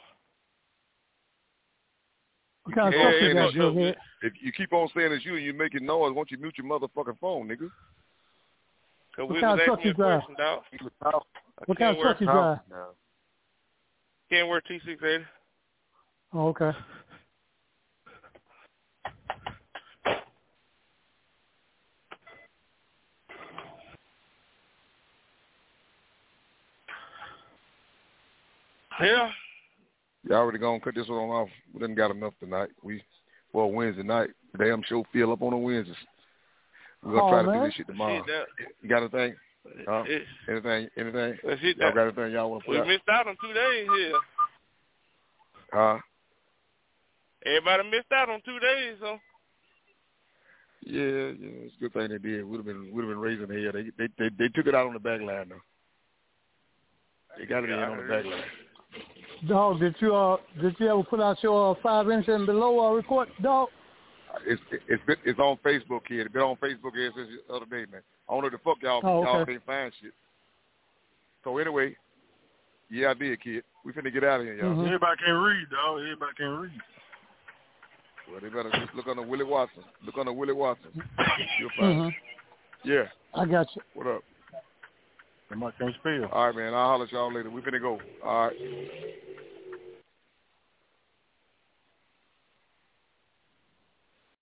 What kind of Yeah, truck you and got, it's- Jughead? If you keep on saying it's you and you're making noise, why don't you mute your motherfucking phone, nigga? Cause What we kind was of truck asking you a drive? question, dog. What kind of truck you drive? Can't wear T six eighty. Oh, okay. Yeah. You already gonna cut this one off. We done got enough tonight. We for a Wednesday night. Damn show fill up on a Wednesdays. We're gonna Oh, try to man. do this shit tomorrow. Shit, that, You got anything? Huh? it, Anything? Anything? that shit, Y'all that, got anything y'all want to put we out? missed out on two days here. Huh? Everybody missed out on two days, so. Yeah, yeah. It's a good thing they did. Would have been would have been raising hell. They they they they took it out on the back line though. They got it in on the back line. Dog, did you uh did you ever put out your uh, five inch and below uh, report, dog? It's it's been, it's on Facebook here. It's been on Facebook here since the other day, man. I don't know the fuck y'all Oh, y'all okay. can't find shit. So anyway, yeah, I did, kid. We finna get out of here, y'all. Mhm. Everybody can read, dog. Everybody can read. Well, they better just look on the Willie Watson. Look on the Willie Watson. You'll find it. Mhm. Yeah. I got you. What up? Somebody can't spell. All right, man. I'll holler at y'all later. We finna go. All right.